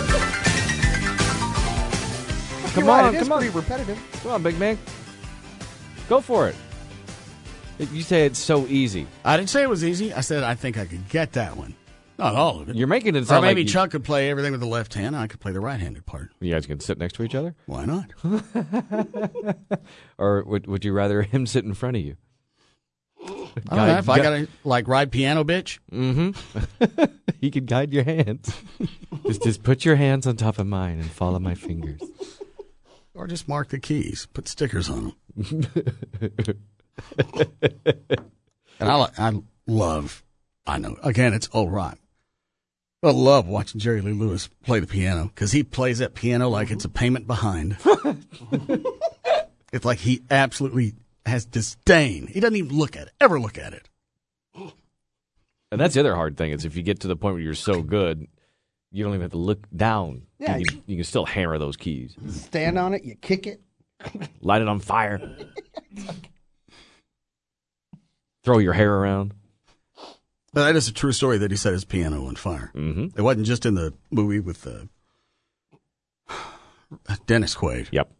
Come You're right, on, it is come on. pretty repetitive. Come on, big man. Go for it. You say it's so easy. I didn't say it was easy. I said I think I could get that one. Not all of it. You're making it Or sound maybe like you- Chuck could play everything with the left hand, and I could play the right-handed part. You guys can sit next to each other? Why not? Or would would you rather him sit in front of you? I don't know. If I got to, like, ride piano, bitch. Mm-hmm. He could guide your hands. just, just put your hands on top of mine and follow my fingers. Or just mark the keys. Put stickers on them. And I, li- I love, I know, again, it's old rock. I love watching Jerry Lee Lewis play the piano because he plays that piano like it's a payment behind. It's like he absolutely has disdain. He doesn't even look at it, ever look at it. And that's the other hard thing is if you get to the point where you're so good, you don't even have to look down. Yeah, you, can, you can still hammer those keys. Stand on it, you kick it. Light it on fire. Throw your hair around. But that is a true story that he set his piano on fire. Mm-hmm. It wasn't just in the movie with uh, Dennis Quaid. Yep.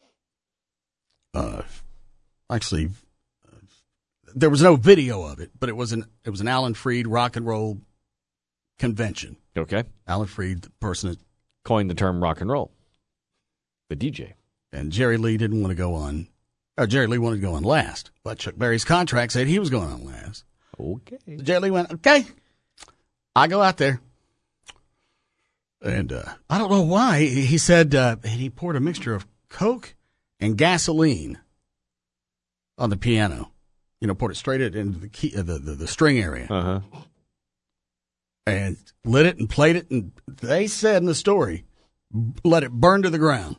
Uh, actually, uh, there was no video of it, but it was an it was an Alan Freed rock and roll convention. Okay. Alan Freed, the person that coined the term rock and roll, the D J. And Jerry Lee didn't want to go on. Or Jerry Lee wanted to go on last, but Chuck Berry's contract said he was going on last. Okay. So Jerry Lee went, okay, I go out there. And uh, I don't know why. He he said uh, he poured a mixture of Coke and gasoline on the piano. You know, poured it straight into the key, uh, the, the the string area. Uh-huh. And lit it and played it. And they said in the story, let it burn to the ground.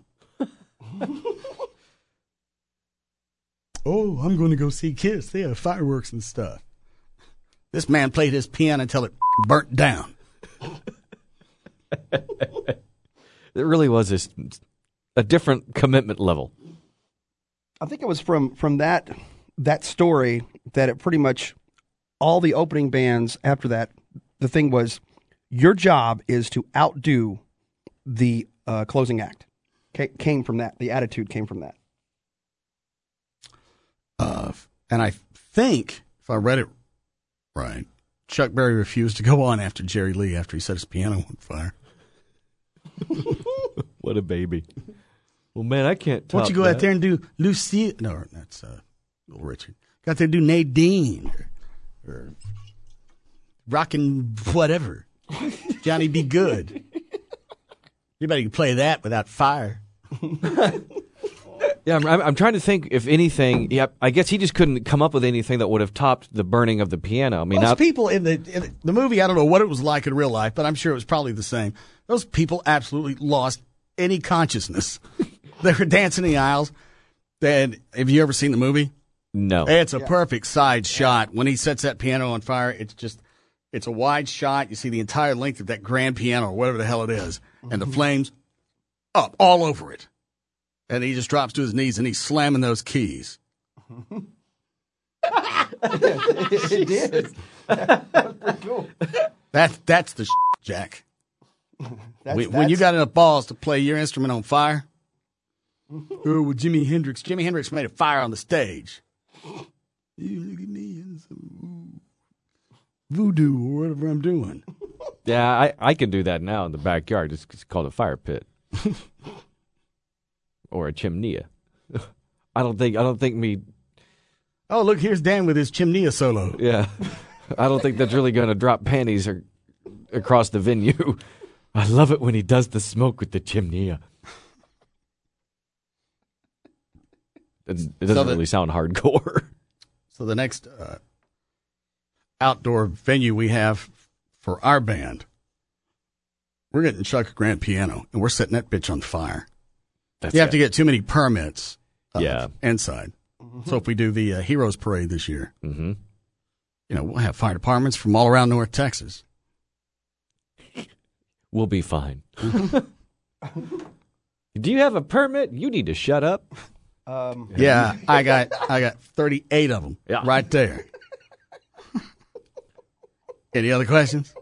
Oh, I'm going to go see Kiss. They have fireworks and stuff. This man played his piano until it burnt down. It really was this, a different commitment level. I think it was from from that that story that it pretty much all the opening bands after that. The thing was, your job is to outdo the uh, closing act. C- came from that. The attitude came from that. Uh, and I think, if I read it right, Chuck Berry refused to go on after Jerry Lee after he set his piano on fire. What a baby. Well, man, I can't top Why don't you go that. out there and do Lucy? No, that's uh, Little Richard. Go out there and do Nadine or, or Rockin' whatever. Johnny Be Good. Anybody can play that without fire. Yeah, I'm, I'm trying to think if anything. Yeah, I guess he just couldn't come up with anything that would have topped the burning of the piano. I mean, Those now, people in the in the movie, I don't know what it was like in real life, but I'm sure it was probably the same. Those people absolutely lost any consciousness. They were dancing in the aisles. And have you ever seen the movie? No. It's a Yeah. perfect side shot. When he sets that piano on fire, it's just, it's a wide shot. You see the entire length of that grand piano or whatever the hell it is. And the flames up all over it. And he just drops to his knees and he's slamming those keys. It did. That's pretty cool. That, that's the sh- Jack. That's, when, when you that's- got enough balls to play your instrument on fire, Oh, with Jimi Hendrix. Jimi Hendrix made a fire on the stage. You look at me and some voodoo or whatever I'm doing. Yeah, I, I can do that now in the backyard. It's, it's called a fire pit. Or a chimney. I don't think I don't think me. Oh, look, here's Dan with his chimney solo. Yeah, I don't think that's really going to drop panties or, across the venue. I love it when he does the smoke with the chimney. It, it doesn't So the- really sound hardcore. So the next uh, outdoor venue we have for our band, we're getting Chuck a grand piano, and we're setting that bitch on fire. That's you have it. to get too many permits uh, Yeah. inside. So if we do the uh, Heroes Parade this year, mm-hmm. you know, we'll have fire departments from all around North Texas. We'll be fine. Do you have a permit? You need to shut up. Um, Yeah, I got I got thirty-eight of them Yeah. right there. Any other questions?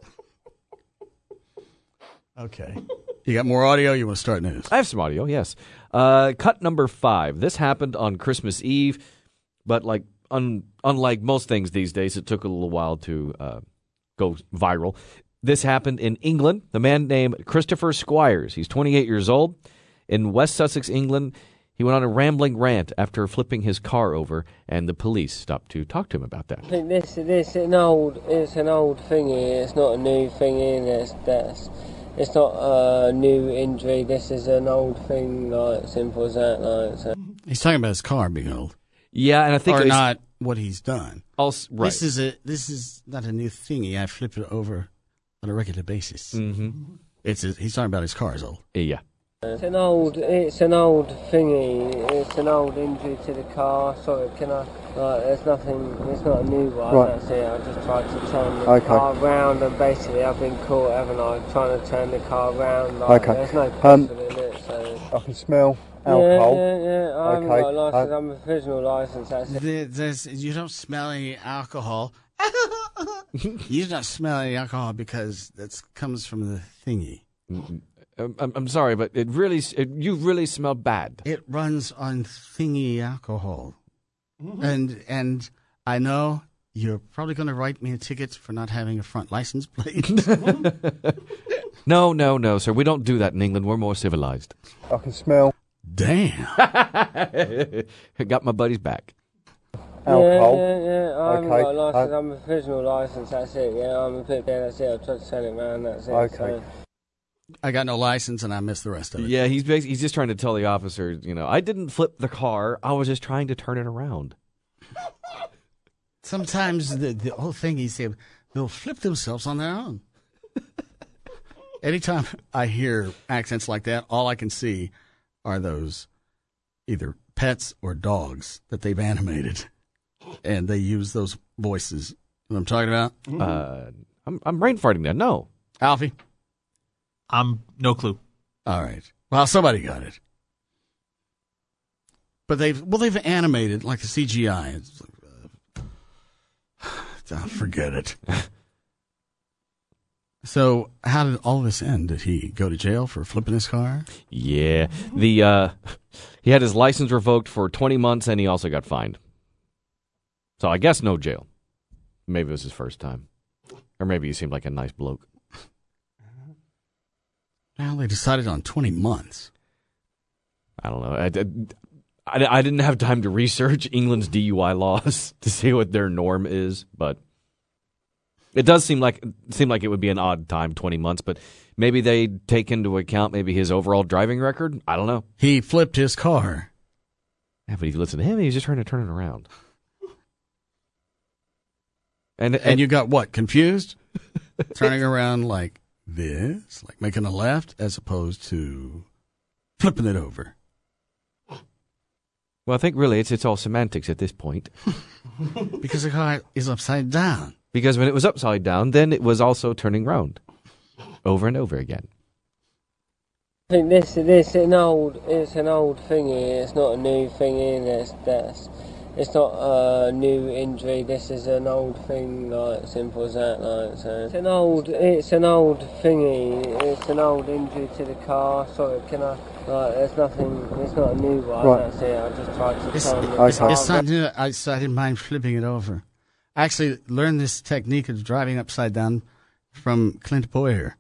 Okay. You got more audio? You want to start news? I have some audio, yes. Uh, cut number five. This happened on Christmas Eve, but like un- unlike most things these days, it took a little while to uh, go viral. This happened in England. The man named Christopher Squires. He's twenty-eight years old. In West Sussex, England, he went on a rambling rant after flipping his car over, and the police stopped to talk to him about that. I think this this an old it's an old thingy. It's not a new thingy. That's that's it's not a new injury. This is an old thing. Like simple as that. Like so. He's talking about his car being old. Yeah, and I think or it's- not what he's done. Also, right. This is a this is not a new thingy. I flip it over on a regular basis. Mm-hmm. It's a, he's talking about his car is old. Yeah. It's an old it's an old thingy. It's an old injury to the car. Sorry, can I? Like, there's nothing. It's not a new one. Right. That's it. I just tried to turn the Okay. car round, and basically I've been caught, haven't I? Trying to turn the car round. Like, Okay. There's no Um, pressure in it. So. I can smell alcohol. Yeah, yeah, yeah. I haven't Okay. got a license. Uh, I'm a provisional license. That's it. There- There's, you don't smell any alcohol. You don't smell any alcohol because that comes from the thingy. I'm, I'm- I'm sorry, but it really it, you really smell bad. It runs on thingy alcohol, and and I know you're probably going to write me a ticket for not having a front license plate. No, no, no, sir. We don't do that in England. We're more civilized. I can smell Damn. Got my buddies back. alcohol. Yeah, yeah, yeah. I haven't Okay. got a license. Uh, I'm a provisional license. That's it. Yeah, I'm a bit. Yeah, that's it. I'll try to turn it round. That's it. Okay. So. I got no license and I missed the rest of it. Yeah, he's basi- he's just trying to tell the officer, you know, I didn't flip the car. I was just trying to turn it around. Sometimes the, the whole thing he said, they'll flip themselves on their own. Anytime I hear accents like that, all I can see are those either pets or dogs that they've animated. And they use those voices. You know what I'm talking about? Uh, I'm I'm brain farting now. No, Alfie? I'm no clue. All right. Well, somebody got it. But they've, well, they've animated like a C G I. It's like, uh, oh, forget it. So, how did all this end? Did he go to jail for flipping his car? Yeah, the uh, he had his license revoked for twenty months, and he also got fined. So I guess no jail. Maybe it was his first time, or maybe he seemed like a nice bloke. Well, they decided on twenty months. I don't know. I, I, I didn't have time to research England's D U I laws to see what their norm is, but it does seem like seem like it would be an odd time, twenty months. But maybe they take into account maybe his overall driving record. I don't know. He flipped his car. Yeah, but if you listen to him, he's just trying to turn it around. And And, you got what? Confused? Turning around like this, like making a left, as opposed to flipping it over. Well, I think really it's it's all semantics at this point. Because the car is upside down. Because when it was upside down, then it was also turning round over and over again. I think this this an old it's an old thingy. It's not a new thingy. That's that's It's not a new injury. This is an old thing, like simple as that. Like so, it's an old, it's an old thingy. It's an old injury to the car. Sorry, can I? Like, there's nothing. It's not a new one. Right. That's it. I just tried to. It's, turn the it's, car. it's not new. I, so I didn't mind flipping it over. I actually learned this technique of driving upside down from Clint Boyer,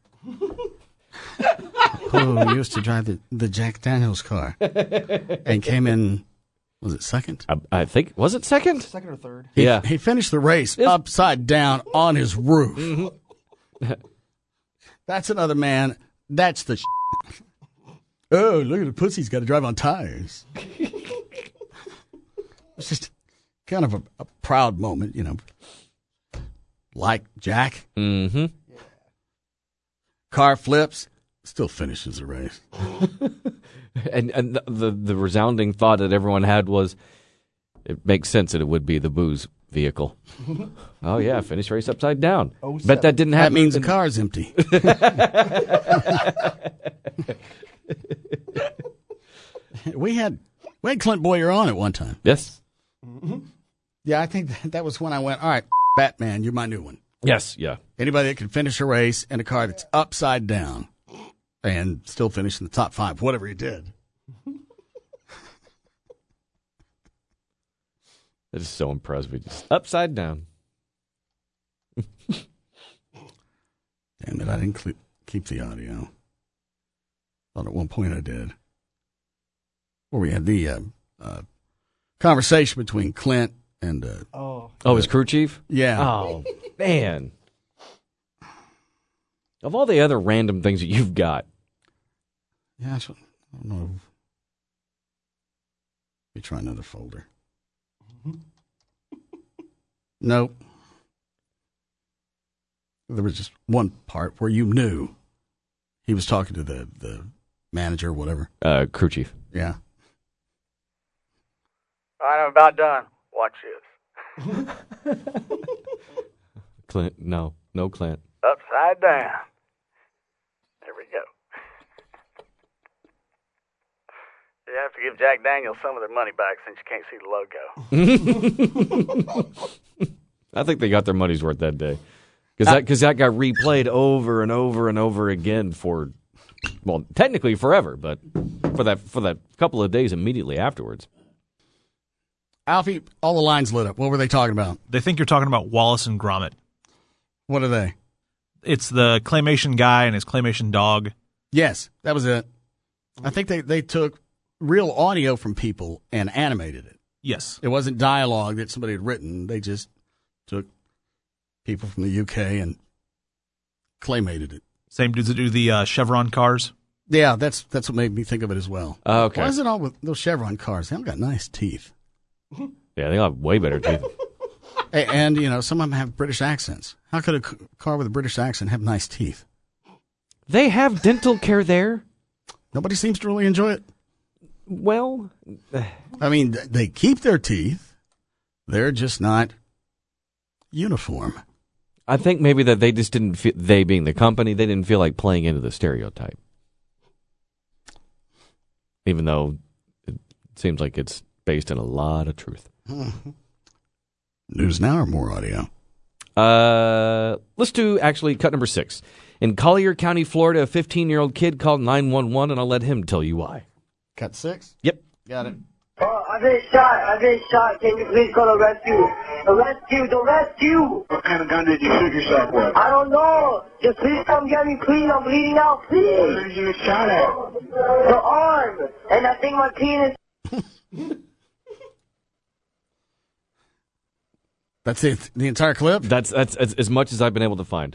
who used to drive the, the Jack Daniels car and came in, was it second? I, I think, was it second? Second or third. He, Yeah. He finished the race upside down on his roof. Mm-hmm. That's another man. That's the sh- Oh, look at the pussy. He's got to drive on tires. It's just kind of a, a proud moment, you know. Like Jack. Mm-hmm. Car flips, still finishes the race. and and the the resounding thought that everyone had was, it makes sense that it would be the booze vehicle. Oh yeah, finish race upside down. Oh, Bet that didn't happen. That means the car's empty. we had we had Clint Boyer on at one time. Yes. Mm-hmm. Yeah, I think that, that was when I went, all right, Batman, you're my new one. Yes, yeah. Anybody that can finish a race in a car that's upside down and still finish in the top five, whatever he did. That is so impressive. Just upside down. Damn it, I didn't cl- keep the audio. Thought at one point I did. Where we had the uh, uh, conversation between Clint and... Uh, oh. Oh, his crew chief? Yeah. Oh, man. Of all the other random things that you've got. Yeah, I, should, I don't know. Let me try another folder. Nope. There was just one part where you knew he was talking to the, the manager or whatever. Uh, crew chief. Yeah. All right, I'm about done. Watch this. Clint, no. No Clint. Upside down. There we go. You have to give Jack Daniels some of their money back since you can't see the logo. I think they got their money's worth that day. Because that, cause that got replayed over and over and over again for, well, technically forever, but for that for that couple of days immediately afterwards. Alfie, all the lines lit up. What were they talking about? They think you're talking about Wallace and Gromit. What are they? It's the claymation guy and his claymation dog. Yes, that was it. I think they, they took real audio from people and animated it. Yes. It wasn't dialogue that somebody had written. They just took people from the U K and claymated it. Same dudes that do the uh, Chevron cars. Yeah, that's that's what made me think of it as well. Oh, okay. Why is it all with those Chevron cars? They haven't got nice teeth. Yeah, they have way better teeth. Hey, and, you know, some of them have British accents. How could a c- car with a British accent have nice teeth? They have dental care there. Nobody seems to really enjoy it. Well, I mean, th- they keep their teeth. They're just not uniform. I think maybe that they just didn't feel, they being the company, they didn't feel like playing into the stereotype. Even though it seems like it's based in a lot of truth. News now or more audio? Uh, let's do actually cut number six. In Collier County, Florida, a fifteen-year-old kid called nine one one, and I'll let him tell you why. Cut six? Yep. Got it. Oh, I've been shot. I've been shot. Can you please call the rescue? The rescue. The rescue. What kind of gun did you shoot yourself with? I don't know. Just please come get me, please. I'm bleeding out, please. Where did you get shot at? The arm. And I think my penis. That's it. The entire clip? That's, that's that's as much as I've been able to find.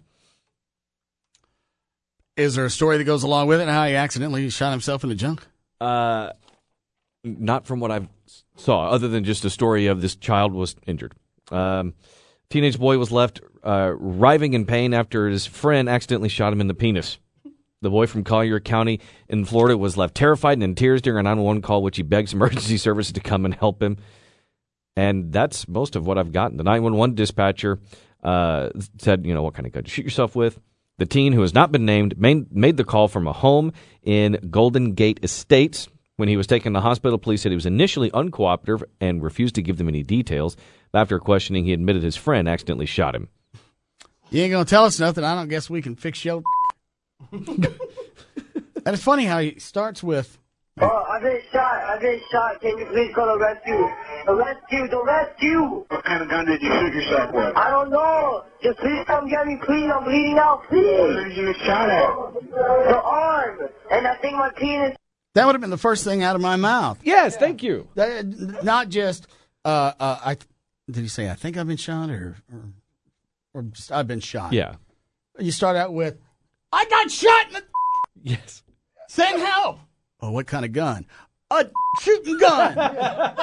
Is there a story that goes along with it and how he accidentally shot himself in the junk? Uh, not from what I saw, other than just a story of this child was injured. Um, teenage boy was left uh, writhing in pain after his friend accidentally shot him in the penis. The boy from Collier County in Florida was left terrified and in tears during a nine one one call, which he begs emergency services to come and help him. And that's most of what I've gotten. The nine one one dispatcher uh, said, you know, what kind of gun to shoot yourself with. The teen, who has not been named, made, made the call from a home in Golden Gate Estates. When he was taken to the hospital, police said he was initially uncooperative and refused to give them any details. After questioning, he admitted his friend accidentally shot him. You ain't going to tell us nothing. I don't guess we can fix your... And it's funny how he starts with... Oh, I've been shot. I've been shot. Can you please call the rescue? The rescue. The rescue. What kind of gun did you shoot yourself with? I don't know. Just please come get me, please. I'm bleeding out, please. Where did you get shot at? The arm. And I think my penis... That would have been the first thing out of my mouth. Yes, thank you. That, not just, uh, uh, I did he say, I think I've been shot, or, or, or just, I've been shot? Yeah. You start out with, I got shot in the... Yes. Send help. Oh, what kind of gun? A shooting gun. All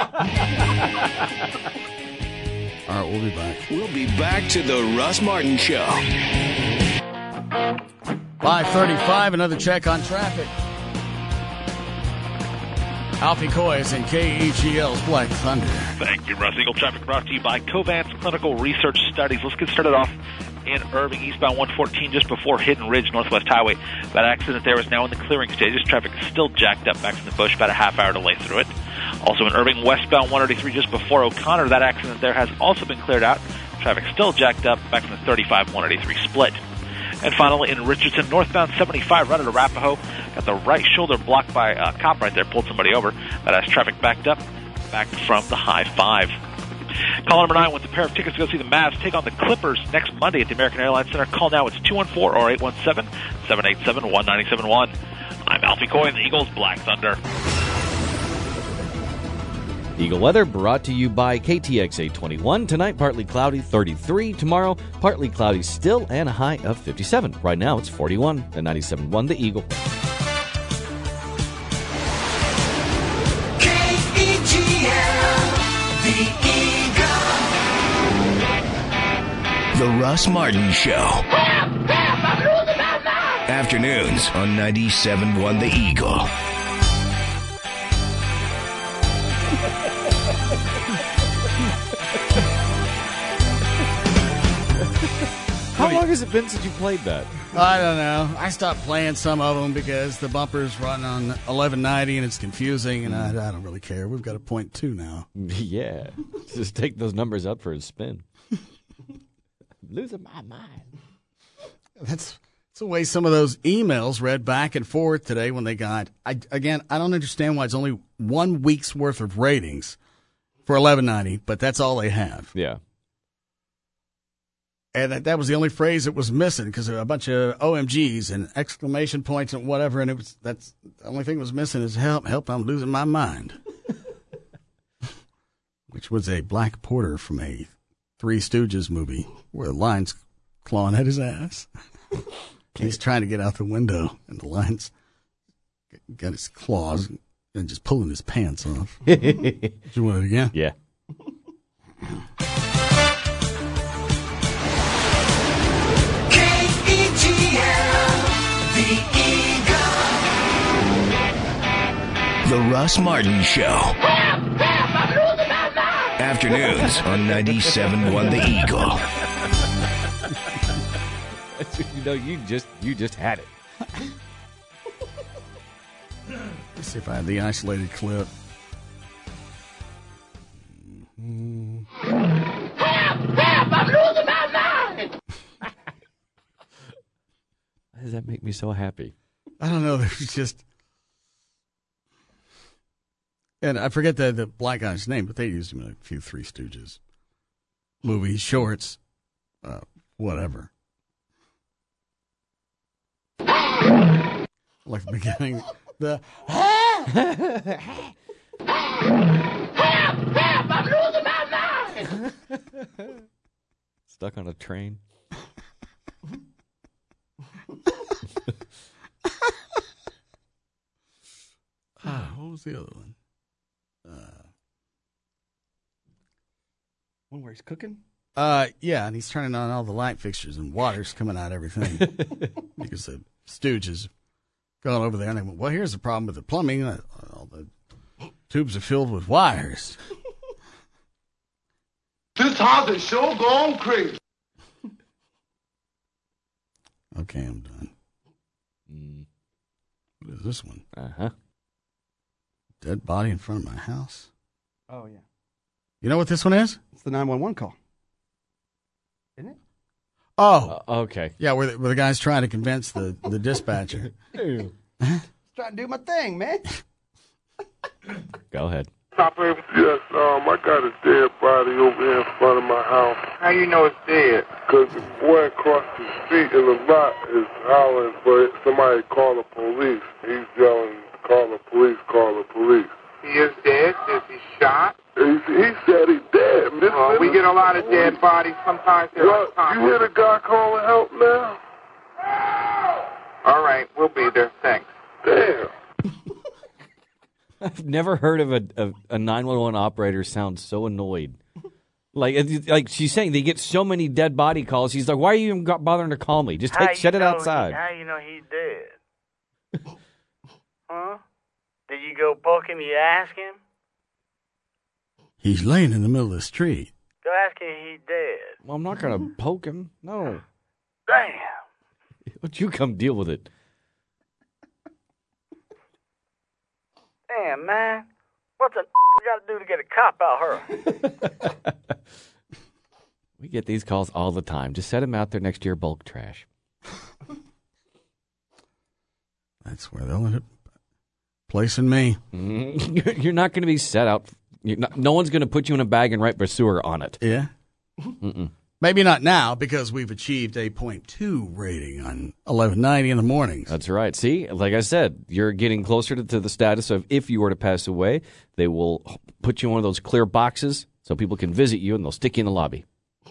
right, we'll be back. We'll be back to the Russ Martin Show. five thirty-five, another check on traffic. Alfie Coy is in K E G L's Black Thunder. Thank you, Russ. Eagle Traffic brought to you by Covance Clinical Research Studies. Let's get started off in Irving, eastbound one fourteen, just before Hidden Ridge, Northwest Highway. That accident there is now in the clearing stages. Traffic is still jacked up back from the bush, about a half hour delay through it. Also in Irving, westbound one thirty-three, just before O'Connor. That accident there has also been cleared out. Traffic still jacked up back from the thirty-five one eighty-three split. And finally, in Richardson, northbound seventy-five, right at Arapahoe. Got the right shoulder blocked by a cop right there, pulled somebody over. That has traffic backed up, back from the high five. Call number nine with a pair of tickets to go see the Mavs take on the Clippers next Monday at the American Airlines Center. Call now. It's two one four or eight one seven, seven eight seven, one nine seven one. I'm Alfie Coy in the Eagles Black Thunder. Eagle weather brought to you by K T X eight twenty-one. Tonight, partly cloudy, thirty-three. Tomorrow, partly cloudy still, and a high of fifty-seven. Right now, it's forty-one at ninety-seven point one, The Eagle. K E G L, The Eagle. The Russ Martin Show. Afternoons on ninety-seven point one, The Eagle. How long has it been since you played that? I don't know. I stopped playing some of them because the bumpers run on eleven ninety and it's confusing, and I, I don't really care. We've got a point two now. Yeah. Just take those numbers up for a spin. Losing my mind. That's, that's the way some of those emails read back and forth today when they got, I, again, I don't understand why it's only one week's worth of ratings for eleven ninety, but that's all they have. Yeah. And that, that was the only phrase that was missing because there were a bunch of O M Gs and exclamation points and whatever, and it was that's the only thing that was missing is help, help, I'm losing my mind. Which was a black porter from a Three Stooges movie where the lion's clawing at his ass. He's trying to get out the window, and the lion's got his claws and just pulling his pants off. Do you want it again? Yeah. The Eagle. The Russ Martin Show. Afternoons on ninety-seven point one, The Eagle. You know, you just you just had it. Let's see if I have the isolated clip. Mm-hmm. Help! Help! I'm losing my mind! Why does that make me so happy? I don't know. There's just, and I forget the the black guy's name, but they used him in a few Three Stooges movies, shorts, uh, whatever. Like the beginning, the help! Help! I'm losing my mind! Stuck on a train. Ah, what was the other one? Uh, one where he's cooking? Uh, yeah, and he's turning on all the light fixtures and water's coming out of everything. Because the Stooges going over there and they went, well, here's the problem with the plumbing. Uh, all the tubes are filled with wires. This house is sure gone crazy. Okay, I'm done. Mm. What is this one? Uh-huh. Dead body in front of my house. Oh, yeah. You know what this one is? It's the nine one one call. Isn't it? Oh. Uh, okay. Yeah, where the, where the guy's trying to convince the, the dispatcher. Trying to do my thing, man. Go ahead. Operator? Yes, um, I got a dead body over here in front of my house. How you know it's dead? Because the boy across the street in the lot is howling for somebody to call the police. He's yelling, call the police, call the police. He is dead? Is he shot? He, he said he's dead. Mister Uh, we get a lot of dead bodies. Sometimes they're well, you hear the guy calling help now? All right, we'll be there. Thanks. Damn. I've never heard of a a, a nine one one operator sound so annoyed. Like, it- like she's saying, they get so many dead body calls. He's like, "Why are you even got- bothering to call me? Just How take, you shut it know outside." He, how you know he's dead? Huh? Did you go poke him? You ask him? He's laying in the middle of the street. Go ask him if he's dead. Well, I'm not gonna poke him. No. Damn. Would you come deal with it? Damn, man. What the we got to do to get a cop out here? We get these calls all the time. Just set him out there next to your bulk trash. That's where they'll end up placing me. Mhm. You're not going to be set out. You're not, no one's going to put you in a bag and write Basur on it. Yeah. Mm-mm. Maybe not now because we've achieved a point two rating on eleven ninety in the mornings. That's right. See, like I said, you're getting closer to, to the status of if you were to pass away, they will put you in one of those clear boxes so people can visit you and they'll stick you in the lobby.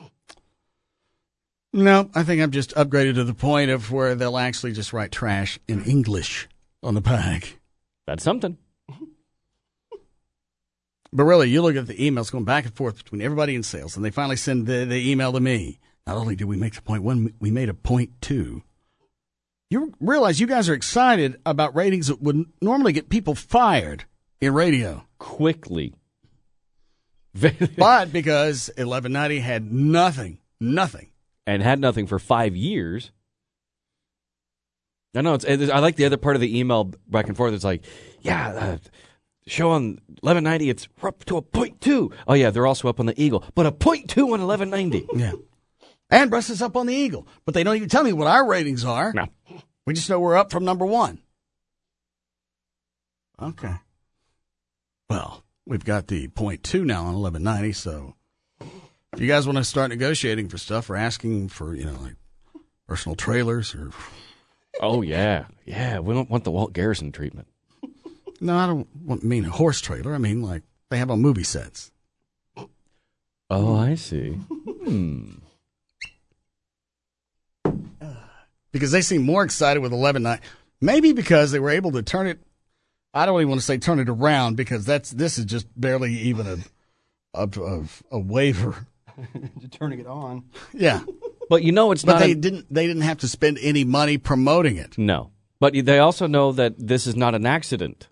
No, I think I'm just upgraded to the point of where they'll actually just write trash in English on the bag. That's something. But really, you look at the emails going back and forth between everybody in sales, and they finally send the, the email to me. Not only did we make a point one, we made a point two. You realize you guys are excited about ratings that would normally get people fired in radio. Quickly. But because eleven ninety had nothing, nothing. And had nothing for five years. I know. It's, it's, I like the other part of the email back and forth. It's like, yeah, uh, show on eleven ninety, it's up to a point two. Oh, yeah, they're also up on the Eagle, but a point two on eleven ninety. Yeah. And Russ is up on the Eagle, but they don't even tell me what our ratings are. No. We just know we're up from number one. Okay. Well, we've got the point two now on eleven ninety, so if you guys want to start negotiating for stuff or asking for, you know, like personal trailers or... Oh, yeah. Yeah, we don't want the Walt Garrison treatment. No, I don't want, mean a horse trailer. I mean, like, they have on movie sets. Oh, I see. Hmm. Because they seem more excited with eleven ninety. Maybe because they were able to turn it, I don't even want to say turn it around, because that's this is just barely even a a, a, a waiver. Turning it on. Yeah. But you know it's but not... they a- didn't They didn't have to spend any money promoting it. No. But they also know that this is not an accident.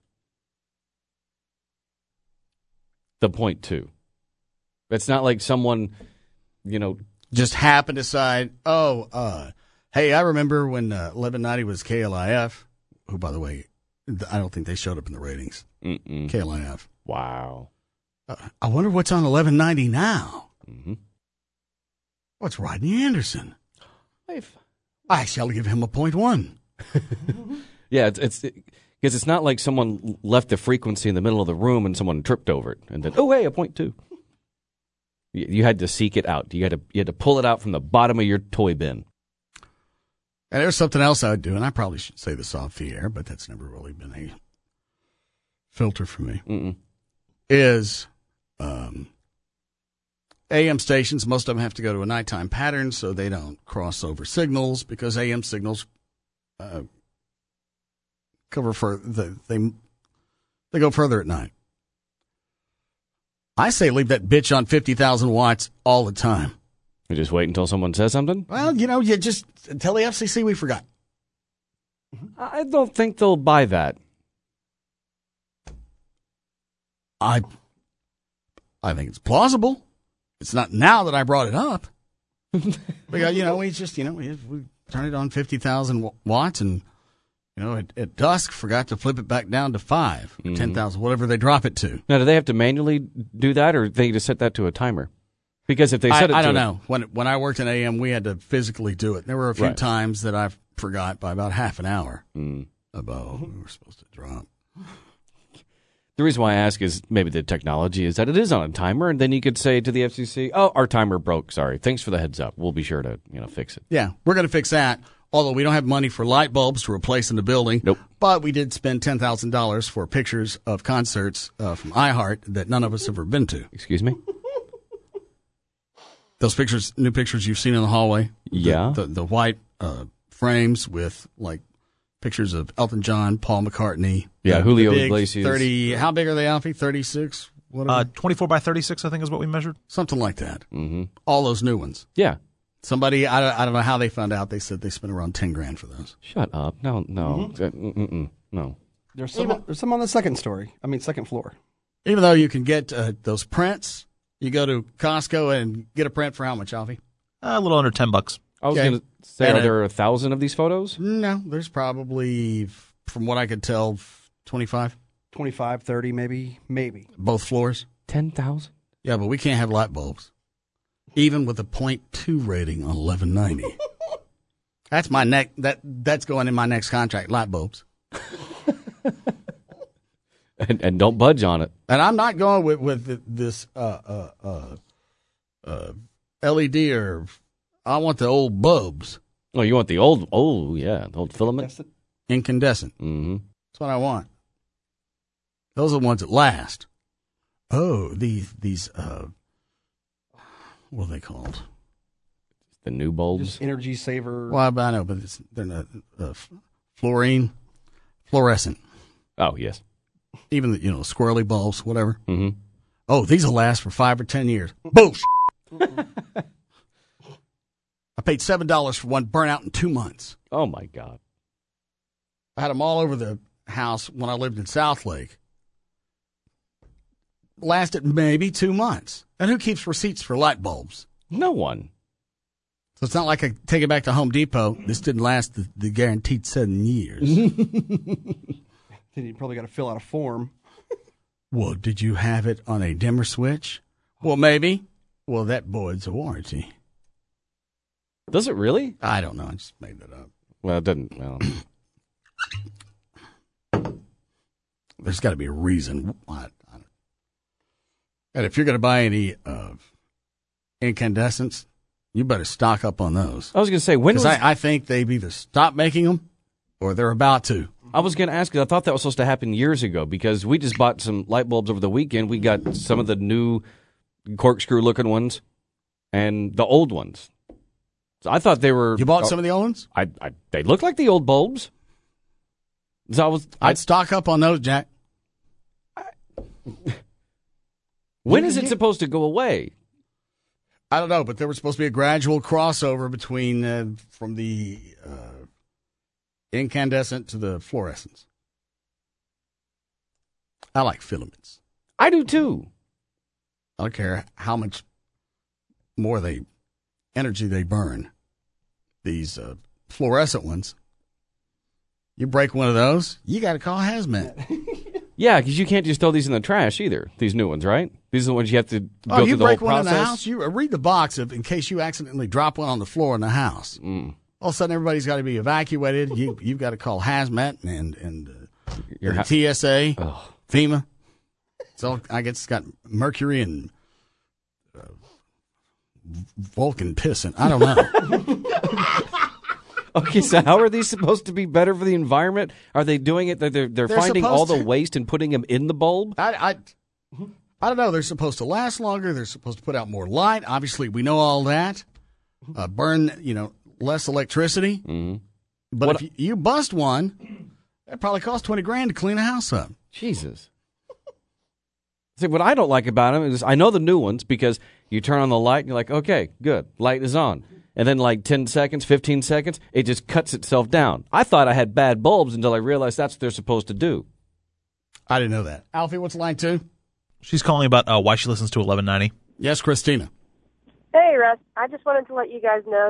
The point two. It's not like someone, you know... Just happened to decide, oh, uh, hey, I remember when uh, eleven ninety was K L I F, who, by the way, I don't think they showed up in the ratings. Mm-mm. K L I F. Wow. Uh, I wonder what's on eleven ninety now. Mm-hmm. What's Rodney Anderson? I've... I shall give him a point one. Yeah, it's it's because it's not like someone left the frequency in the middle of the room and someone tripped over it and then, oh, hey, a point two. You, you had to seek it out. You had to you had to pull it out from the bottom of your toy bin. And there's something else I would do, and I probably should say this off the air, but that's never really been a filter for me. Mm-mm. Is um, A M stations, most of them have to go to a nighttime pattern so they don't cross over signals, because A M signals uh, cover for the, they they go further at night. I say leave that bitch on fifty thousand watts all the time. You just wait until someone says something? Well, you know, you just tell the F C C we forgot. I don't think they'll buy that. I I think it's plausible. It's not now that I brought it up. Because, you know, we just, you know, we, we turn it on fifty thousand watts and, You know, at, at dusk, forgot to flip it back down to five, Mhm. ten thousand, whatever they drop it to. Now, do they have to manually do that, or they just set that to a timer? Because if they I, set it I to don't a- know. When when I worked in A M, we had to physically do it. There were a few Right. times that I forgot by about half an hour Mm. about we were supposed to drop. The reason why I ask is maybe the technology is that it is on a timer, and then you could say to the F C C, "Oh, our timer broke. Sorry. Thanks for the heads up. We'll be sure to you know fix it." Yeah, we're going to fix that. Although we don't have money for light bulbs to replace in the building. Nope. But we did spend ten thousand dollars for pictures of concerts uh, from iHeart that none of us have ever been to. Excuse me? Those pictures, new pictures you've seen in the hallway. The- Yeah. The, the, white uh, frames with like pictures of Elton John, Paul McCartney. Yeah, the- Julio the big Iglesias. thirty, how big are they, Alfie? thirty-six? Whatever. Uh, twenty-four by thirty-six, I think, is what we measured. Something like that. Mm-hmm. All those new ones. Yeah. Somebody, I don't, I don't know how they found out. They said they spent around ten grand for those. Shut up. No, no. Uh, mm-mm. No. There's some. On, there's some on the second story. I mean, second floor. Even though you can get uh, those prints, you go to Costco and get a print for how much, Alfie? Uh, a little under ten bucks. I was Okay. going to say, And are a- there a thousand of these photos? No, there's probably, from what I could tell, twenty-five. twenty-five, thirty, maybe, maybe. Both floors. ten thousand? Yeah, but we can't have light bulbs. Even with a point two rating on eleven ninety. That's my neck. That that's going in my next contract. Light bulbs. And, and don't budge on it. And I'm not going with with the, this uh, uh, uh, uh, L E D or I want the old bulbs. Oh, you want the old, oh, yeah, the old filament? Incandescent. Mm-hmm. That's what I want. Those are the ones that last. Oh, these these uh, what are they called? The new bulbs. Just energy saver. Well, I know, but it's, they're not uh, fluorine, fluorescent. Oh, yes. Even the, you know, squirrely bulbs, whatever. Mm-hmm. Oh, these will last for five or ten years. Bullshit. I paid seven dollars for one, burn out in two months. Oh my God. I had them all over the house when I lived in South Lake. Lasted maybe two months. And who keeps receipts for light bulbs? No one. So it's not like I take it back to Home Depot. This didn't last the, the guaranteed seven years. Then you probably got to fill out a form. Well, did you have it on a dimmer switch? Well, maybe. Well, that voids a warranty. Does it really? I don't know. I just made that up. Well, it doesn't. Well. There's got to be a reason. I, I don't. And if you're going to buy any uh, incandescents, you better stock up on those. I was going to say, when was... Because I, I think they've either stopped making them or they're about to. I was going to ask, because I thought that was supposed to happen years ago, because we just bought some light bulbs over the weekend. We got some of the new corkscrew-looking ones and the old ones. So I thought they were... You bought some of the old ones? I, I They look like the old bulbs. So I was... I'd stock up on those, Jack. When is it supposed to go away? I don't know, but there was supposed to be a gradual crossover between uh, from the uh, incandescent to the fluorescents. I like filaments. I do too. I don't care how much more they energy they burn. These uh, fluorescent ones, you break one of those, you got to call hazmat. Yeah, because you can't just throw these in the trash either. These new ones, right? These are the ones you have to go Oh, through you the break whole one process. in the house. You uh, read the box of, in case you accidentally drop one on the floor in the house. Mm. All of a sudden, everybody's got to be evacuated. You you've got to call hazmat and and uh, Your ha- T S A, oh. FEMA. So I guess it's got mercury and uh, Vulcan piss in. I don't know. Okay, so how are these supposed to be better for the environment? Are they doing it that they're they're, They're finding all the supposed to. waste and putting them in the bulb? I, I I don't know. They're supposed to last longer. They're supposed to put out more light. Obviously, we know all that. Uh, burn, you know, less electricity. Mm-hmm. But What if you, you bust one, that probably costs twenty grand to clean a house up. Jesus. See, what I don't like about them is I know the new ones because you turn on the light and you're like, okay, good, light is on. And then like ten seconds, fifteen seconds, it just cuts itself down. I thought I had bad bulbs until I realized that's what they're supposed to do. I didn't know that. Alfie, what's line two? She's calling about uh, why she listens to eleven ninety. Yes, Christina. Hey, Russ. I just wanted to let you guys know that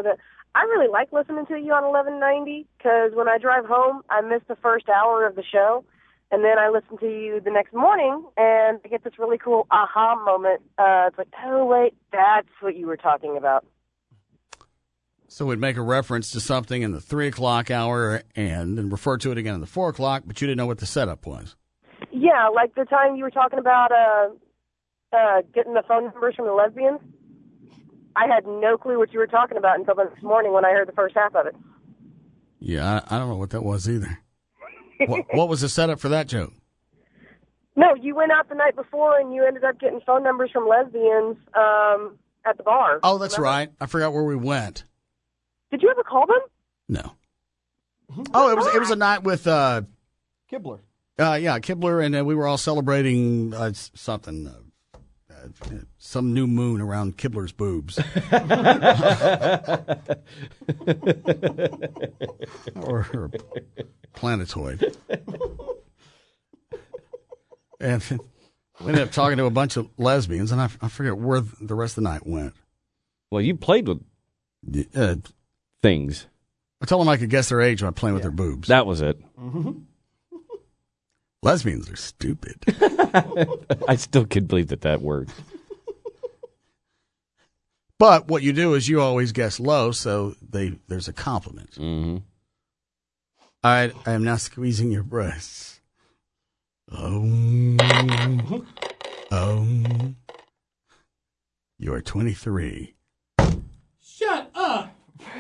I really like listening to you on eleven ninety because when I drive home, I miss the first hour of the show, and then I listen to you the next morning, and I get this really cool aha moment. Uh, it's like, oh, wait, that's what you were talking about. So we'd make a reference to something in the three o'clock hour and then refer to it again in the four o'clock, but you didn't know what the setup was. Yeah, like the time you were talking about uh, uh, getting the phone numbers from the lesbians. I had no clue what you were talking about until this morning when I heard the first half of it. Yeah, I, I don't know what that was either. what, what was the setup for that joke? No, you went out the night before and you ended up getting phone numbers from lesbians um, at the bar. Oh, that's remember? right. I forgot where we went. Did you ever call them? No. Oh, it was it was a night with uh, Kibler. Uh, yeah, Kibler, and uh, we were all celebrating uh, something, uh, uh, some new moon around Kibler's boobs. or, or planetoid. And we ended up talking to a bunch of lesbians, and I, I forget where the rest of the night went. Well, you played with uh, things. I told them I could guess their age by playing with their boobs. That was it. Mm-hmm. Lesbians are stupid. I still can't believe that that worked. But what you do is you always guess low, so they there's a compliment. Mm-hmm. All right, I am now squeezing your breasts. Um, um, you are twenty-three. Shut up!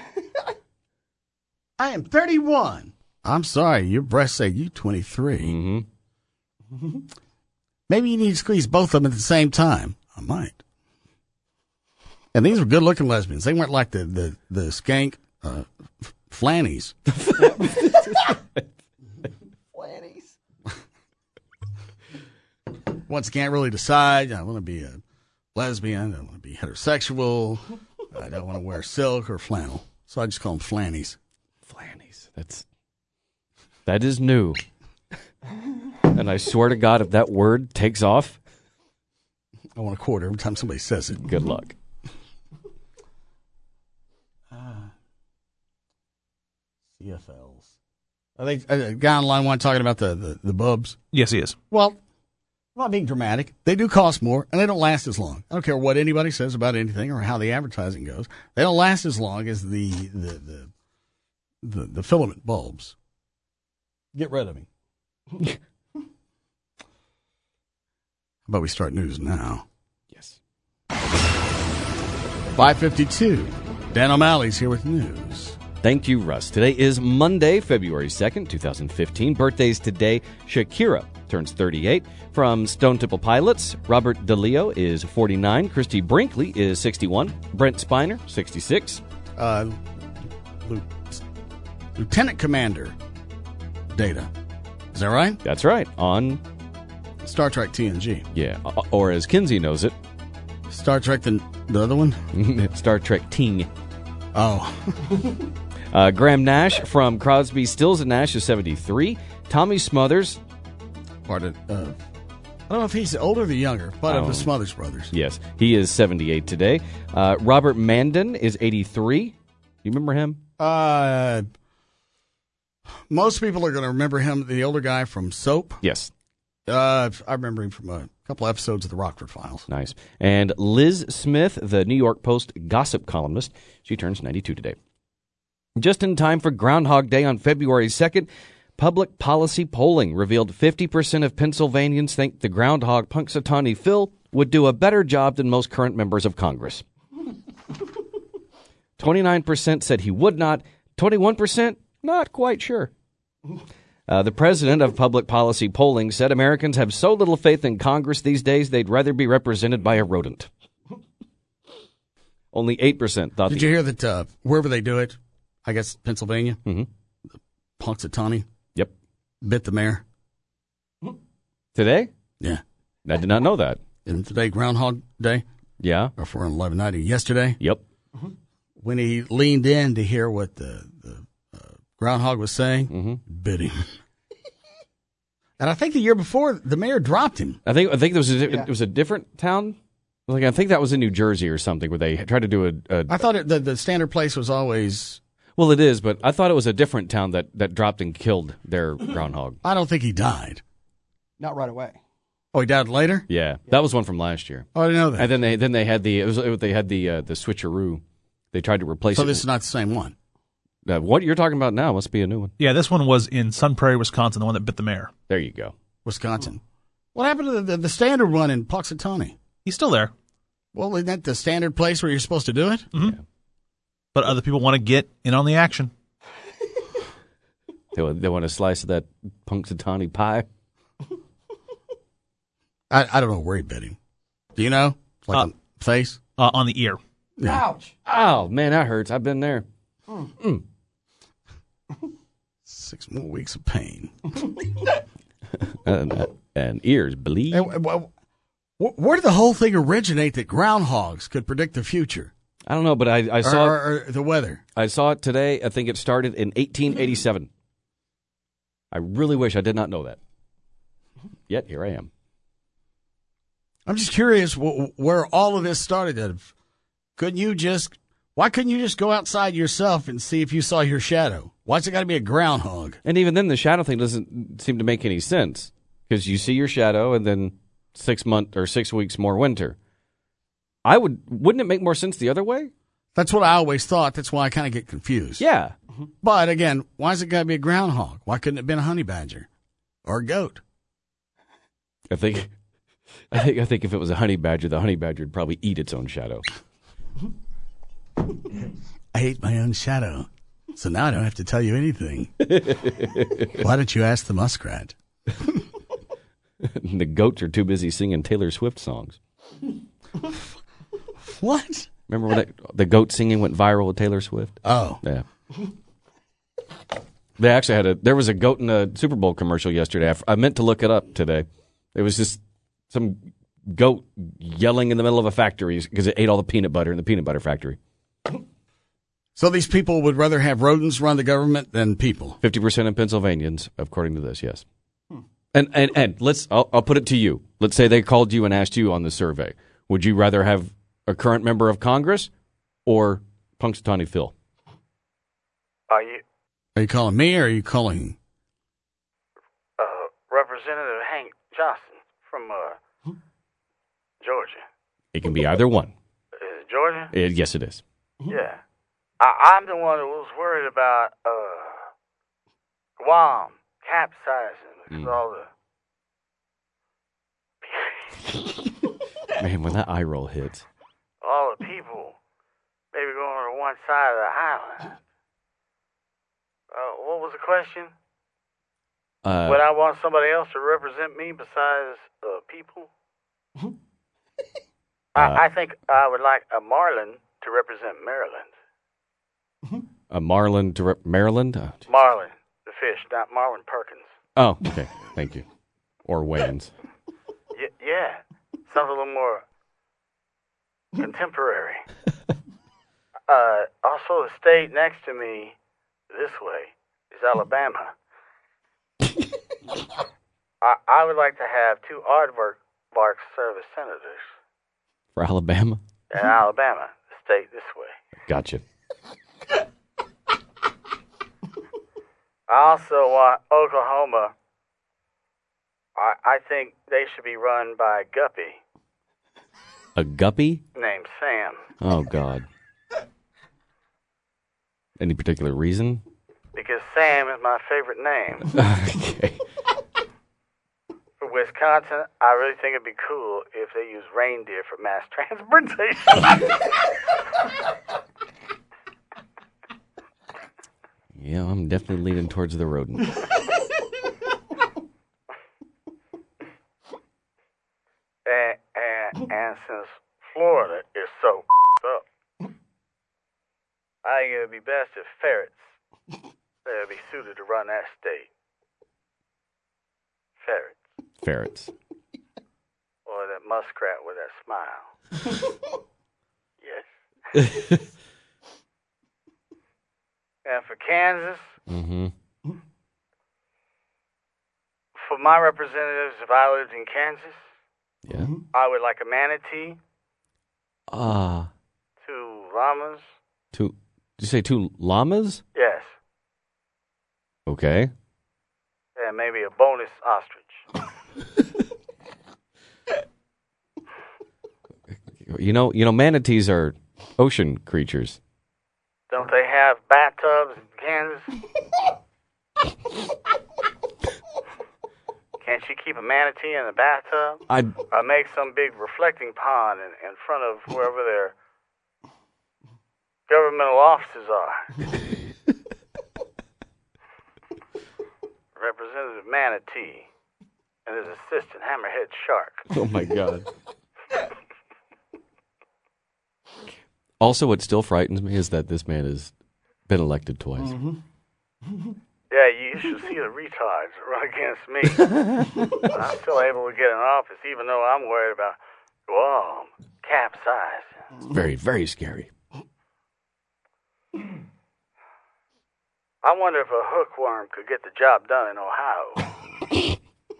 I am thirty-one. I'm sorry, your breasts say you twenty-three. Mm-hmm. Maybe you need to squeeze both of them at the same time. I might. And these were good-looking lesbians. They weren't like the the the skank uh, f- flannies. Flannies. Once can't really decide. I want to be a lesbian. I want to be heterosexual. I don't want to wear silk or flannel. So I just call them flannies. Flannies. That's that is new. And I swear to God, if that word takes off, I want a quarter every time somebody says it. Good luck. Uh, C F Ls. Are they a guy online one talking about the, the, the bubs? Yes, he is. Well, I'm not being dramatic. They do cost more, and they don't last as long. I don't care what anybody says about anything or how the advertising goes. They don't last as long as the the the, the, the filament bulbs. Get rid of me. How about we start news now? Yes. five fifty-two. Dan O'Malley's here with news. Thank you, Russ. Today is Monday, February second, twenty fifteen. Birthdays today. Shakira turns thirty-eight. From Stone Temple Pilots, Robert DeLeo is forty-nine. Christy Brinkley is sixty-one. Brent Spiner, sixty-six. Uh, Lieutenant Commander Data. Is that right? That's right. On Star Trek T N G. Yeah, or as Kinsey knows it, Star Trek the, the other one? Star Trek Ting. Oh. uh, Graham Nash from Crosby, Stills and Nash is seventy-three. Tommy Smothers. Part of, uh, I don't know if he's the older or the younger, but of the Smothers Brothers. Yes, he is seventy-eight today. Uh, Robert Mandan is eighty-three. You remember him? Uh, most people are going to remember him, the older guy from Soap. Yes. Uh, I remember him from a couple episodes of the Rockford Files. Nice. And Liz Smith, the New York Post gossip columnist, she turns ninety-two today. Just in time for Groundhog Day on February second, public policy polling revealed fifty percent of Pennsylvanians think the groundhog Punxsutawney Phil would do a better job than most current members of Congress. twenty-nine percent said he would not. twenty-one percent, not quite sure. Uh, the president of public policy polling said Americans have so little faith in Congress these days they'd rather be represented by a rodent. Only eight percent thought. Did the- you hear that uh, wherever they do it, I guess Pennsylvania, mm-hmm. Punxsutawney yep. bit the mayor? Today? Yeah. I did not know that. Isn't today Groundhog Day? Yeah. Or for eleven ninety yesterday? Yep. Mm-hmm. When he leaned in to hear what the, the uh, groundhog was saying, mm-hmm. bit him. And I think the year before, the mayor dropped him. I think I think there was a, Yeah. it was a different town Like I think that was in New Jersey or something where they tried to do a. a I thought it, the the standard place was always. Well, it is, but I thought it was a different town that, that dropped and killed their groundhog. I don't think he died. Not right away. Oh, he died later. Yeah, that was one from last year. Oh, I didn't know that. And then they then they had the it was, it, they had the uh, the switcheroo. They tried to replace so it. So this is not the same one. Uh, what you're talking about now must be a new one. Yeah, this one was in Sun Prairie, Wisconsin, the one that bit the mayor. There you go. Wisconsin. What happened to the, the, the standard one in Puxatawny? He's still there. Well, isn't that the standard place where you're supposed to do it? Mm-hmm. Yeah. But other people want to get in on the action. they, want, they want a slice of that Punxsutawney pie. I, I don't know where he bit him. Do you know? Like uh, on the face? Uh, on the ear. Yeah. Ouch. Oh, man, that hurts. I've been there. Mm. Mm. Six more weeks of pain. and, and ears bleed. And, well, where did the whole thing originate that groundhogs could predict the future? I don't know, but I, I saw or, or, or the weather. I saw it today. I think it started in eighteen eighty-seven. I really wish I did not know that. Yet here I am. I'm just curious where all of this started. Couldn't you just? Why couldn't you just go outside yourself and see if you saw your shadow? Why's it got to be a groundhog? And even then, the shadow thing doesn't seem to make any sense because you see your shadow, and then six month or six weeks more winter. I would wouldn't it make more sense the other way? That's what I always thought. That's why I kind of get confused. Yeah, but again, why is it got to be a groundhog? Why couldn't it have been a honey badger or a goat? I think, I think, I think if it was a honey badger, the honey badger would probably eat its own shadow. I ate my own shadow, so now I don't have to tell you anything. Why don't you ask the muskrat? The goats are too busy singing Taylor Swift songs. What? Remember when that, the goat singing went viral with Taylor Swift? Oh. Yeah. They actually had a, there was a goat in a Super Bowl commercial yesterday. I, I meant to look it up today. It was just some goat yelling in the middle of a factory because it ate all the peanut butter in the peanut butter factory. So these people would rather have rodents run the government than people? fifty percent of Pennsylvanians, according to this, yes. Hmm. And, and, and let's, I'll, I'll put it to you. Let's say they called you and asked you on the survey. Would you rather have a current member of Congress or Punxsutawney Phil? Are you? Are you calling me or are you calling uh, Representative Hank Johnson from uh, Georgia? It can be either one. Is it Georgia? It, yes, it is. Yeah. I, I'm the one who was worried about uh, Guam capsizing because Mm. all the Man, when that eye roll hits. all the people maybe going to one side of the island. Uh, what was the question? Uh, Would I want somebody else to represent me besides uh, people? uh, I, I think I would like a Marlin to represent Maryland. A Marlin to rep- Maryland? Oh, Marlin, the fish, not Marlin Perkins. oh, okay. Thank you. Or Wayans. Y- yeah, something a little more contemporary. uh, also, the state next to me this way is Alabama. I, I would like to have two aardvark service senators For Alabama? in Alabama, the state this way. Gotcha. I also want Oklahoma. I, I think they should be run by a guppy A guppy? named Sam. Oh, God. Any particular reason? Because Sam is my favorite name. Okay. For Wisconsin, I really think it'd be cool if they use reindeer for mass transportation. Yeah, I'm definitely leaning towards the rodent. and, and, and since Florida is so up, I think it would be best if ferrets that would be suited to run that state. Ferrets. Ferrets. Or that muskrat with that smile. Yes. And for Kansas, Mm-hmm. for my representatives, if I lived in Kansas, Yeah. I would like a manatee Uh, Two llamas? two, did you say two llamas? Yes. Okay. And maybe a bonus ostrich. You know, you know, manatees are ocean creatures. Don't they have bathtubs in Kansas? Can't you keep a manatee in the bathtub? I Or make some big reflecting pond in, in front of wherever their governmental offices are. Representative Manatee and his assistant, Hammerhead Shark. Oh, my God. Also, what still frightens me is that this man has been elected twice. Mm-hmm. Yeah, you should see the retards that run against me. I'm still able to get in office, even though I'm worried about, whoa, capsize. It's very, very scary. I wonder if a hookworm could get the job done in Ohio.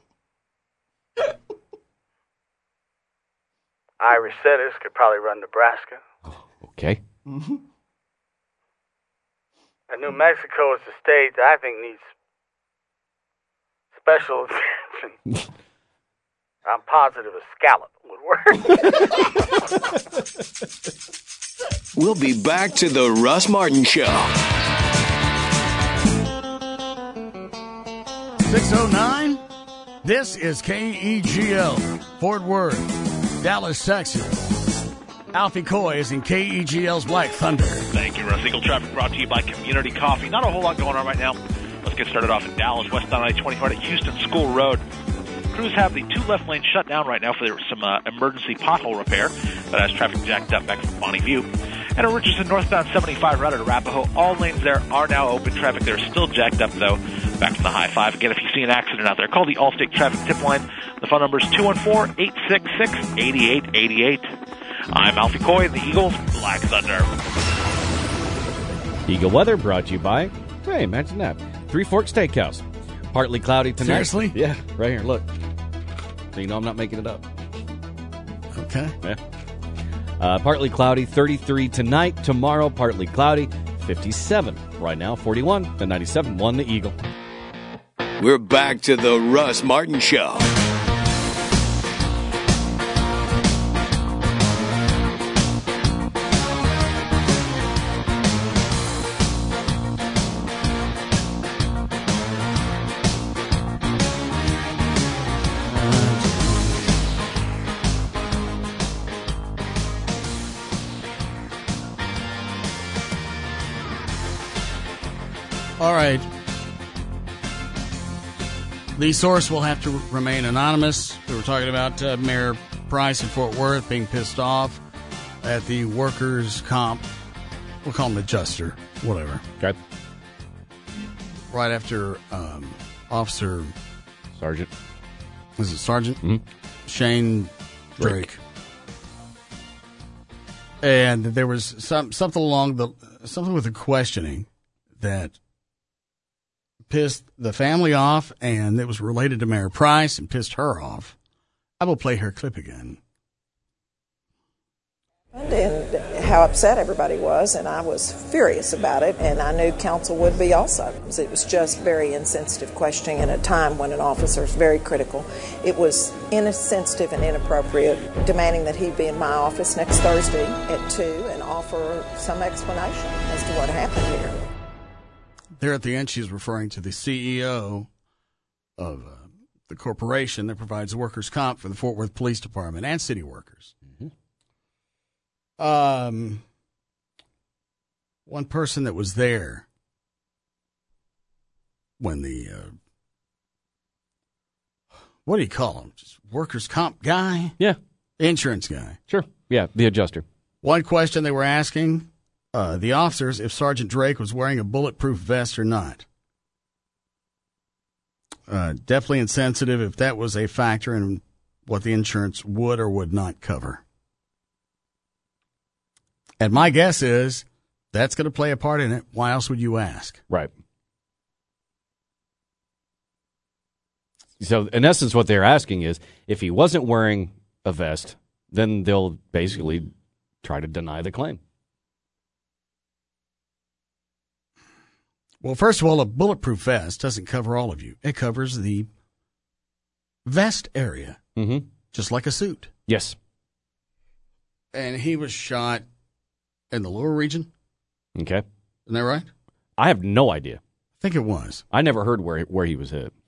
Irish setters could probably run Nebraska. Okay. Mm-hmm. And New Mexico is the state that I think needs special attention. I'm positive a scallop would work. We'll be back to the Russ Martin Show. six oh nine, this is K E G L, Fort Worth, Dallas, Texas. Alfie Coy is in K E G L's Black Thunder. Thank you, Russ. Eagle Traffic brought to you by Community Coffee. Not a whole lot going on right now. Let's get started off in Dallas, westbound I twenty-four at Houston School Road. Crews have the two left lanes shut down right now for some uh, emergency pothole repair. That has traffic jacked up back from Bonnie View. And at Richardson, northbound seventy-five right at Arapahoe. All lanes there are now open. Traffic there is still jacked up, though, back from the high five. Again, if you see an accident out there, call the Allstate Traffic Tip Line. The phone number is two one four, eight six six, eight eight eight eight. I'm Alfie Coy, the Eagles Black Thunder. Eagle weather brought to you by, hey, imagine that, Three Forks Steakhouse. Partly cloudy tonight. Seriously? Yeah, right here, look. So you know I'm not making it up. Okay. Yeah. Uh, partly cloudy, thirty-three tonight. Tomorrow, partly cloudy, fifty-seven. Right now, forty-one. The ninety-seven won the Eagle. We're back to the Russ Martin Show. All right. The source will have to remain anonymous. We were talking about uh, Mayor Price in Fort Worth being pissed off at the workers' comp. We'll call him adjuster, whatever. Okay. Right after um, Officer Sergeant. Was it Sergeant? Mm-hmm. Shane Drake. Drake. And there was some something along the something with the questioning that pissed the family off, and it was related to Mayor Price and pissed her off. I will play her clip again. And how upset everybody was, and I was furious about it, and I knew counsel would be also. It was just very insensitive questioning in a time when an officer is very critical. It was insensitive and inappropriate, demanding that he be in my office next Thursday at two and offer some explanation as to what happened here. There at the end, she's referring to the C E O of uh, the corporation that provides workers' comp for the Fort Worth Police Department and city workers. Mm-hmm. Um, one person that was there when the, uh, what do you call him? Just workers' comp guy? Yeah. Insurance guy. Sure. Yeah, the adjuster. One question they were asking Uh, the officers if Sergeant Drake was wearing a bulletproof vest or not. Uh, definitely insensitive if that was a factor in what the insurance would or would not cover. And my guess is that's going to play a part in it. Why else would you ask? Right. So, in essence, what they're asking is if he wasn't wearing a vest, then they'll basically try to deny the claim. Well, first of all, a bulletproof vest doesn't cover all of you. It covers the vest area, mm-hmm. just like a suit. Yes. And he was shot in the lower region. Okay. Isn't that right? I have no idea. I think it was. I never heard where where he was hit.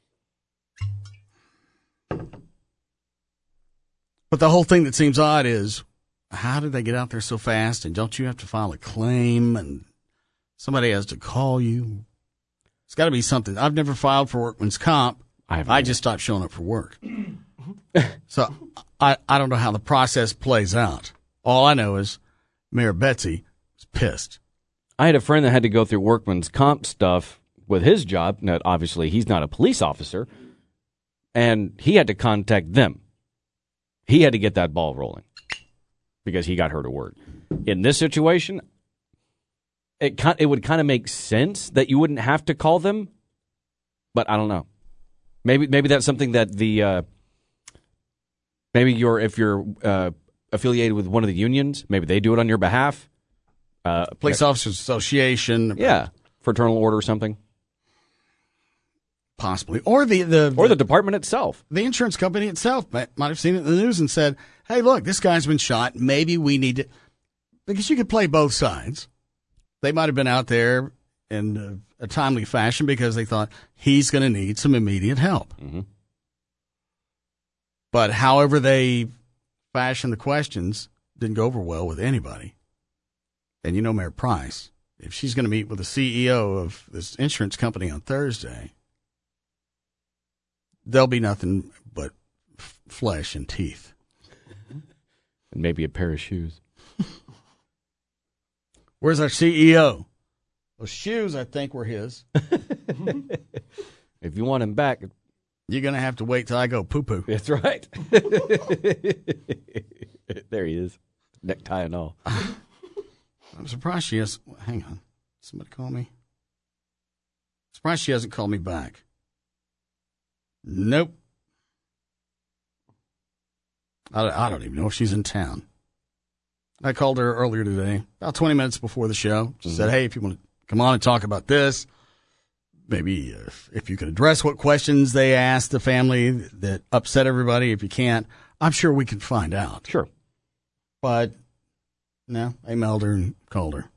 But the whole thing that seems odd is, how did they get out there so fast? And don't you have to file a claim? And somebody has to call you. It's got to be something. I've never filed for workman's comp. I, I just stopped showing up for work. So I, I don't know how the process plays out. All I know is Mayor Betsy was pissed. I had a friend that had to go through workman's comp stuff with his job. Now, obviously, he's not a police officer. And he had to contact them. He had to get that ball rolling because he got hurt at work. In this situation, it it would kind of make sense that you wouldn't have to call them, but I don't know. Maybe maybe that's something that the uh, maybe you're if you're uh, affiliated with one of the unions, maybe they do it on your behalf. Uh, Police Officers Association, yeah, fraternal order or something. Possibly. Or the, the or the department itself. The insurance company itself might, might have seen it in the news and said, hey, look, this guy's been shot. Maybe we need to... Because you could play both sides. They might have been out there in a, a timely fashion because they thought he's going to need some immediate help. Mm-hmm. But however they fashioned the questions didn't go over well with anybody. And you know Mayor Price, if she's going to meet with the C E O of this insurance company on Thursday... There'll be nothing but f- flesh and teeth. And maybe a pair of shoes. Where's our C E O? Those shoes, I think, were his. If you want him back, you're going to have to wait till I go poo-poo. That's right. There he is. Necktie and all. I'm surprised she has... Hang on. Somebody call me? Surprised she hasn't called me back. Nope. I, I don't even know if she's in town. I called her earlier today, about twenty minutes before the show. Just mm-hmm. said, hey, if you want to come on and talk about this, maybe if, if you could address what questions they asked the family that upset everybody. If you can't, I'm sure we can find out. Sure. But, no, I emailed her and called her.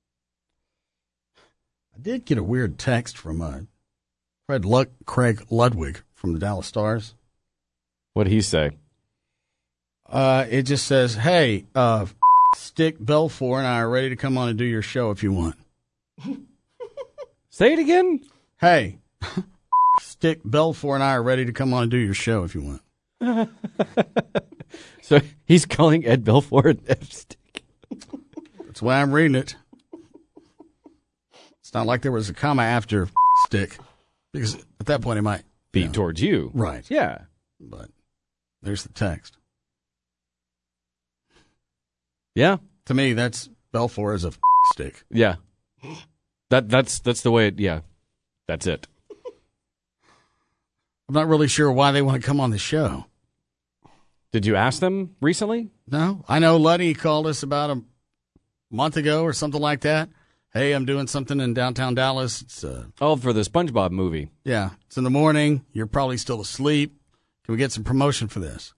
I did get a weird text from uh, Fred Luck, Craig Ludwig from the Dallas Stars. What'd he say? Uh, it just says, hey, uh, Stick Belfour and I are ready to come on and do your show if you want. Say it again? Hey, Stick Belfour and I are ready to come on and do your show if you want. So he's calling Ed Belfour F Stick. That's why I'm reading it. It's not like there was a comma after Stick, because at that point it might be you know, towards you. Right. Yeah. But there's the text. Yeah. To me, that's Belfour as a stick. Yeah. That that's that's the way it, yeah. That's it. I'm not really sure why they want to come on the show. Did you ask them recently? No. I know Luddy called us about a month ago or something like that. Hey, I'm doing something in downtown Dallas. It's uh, Oh, for the SpongeBob movie. Yeah. It's in the morning. You're probably still asleep. Can we get some promotion for this?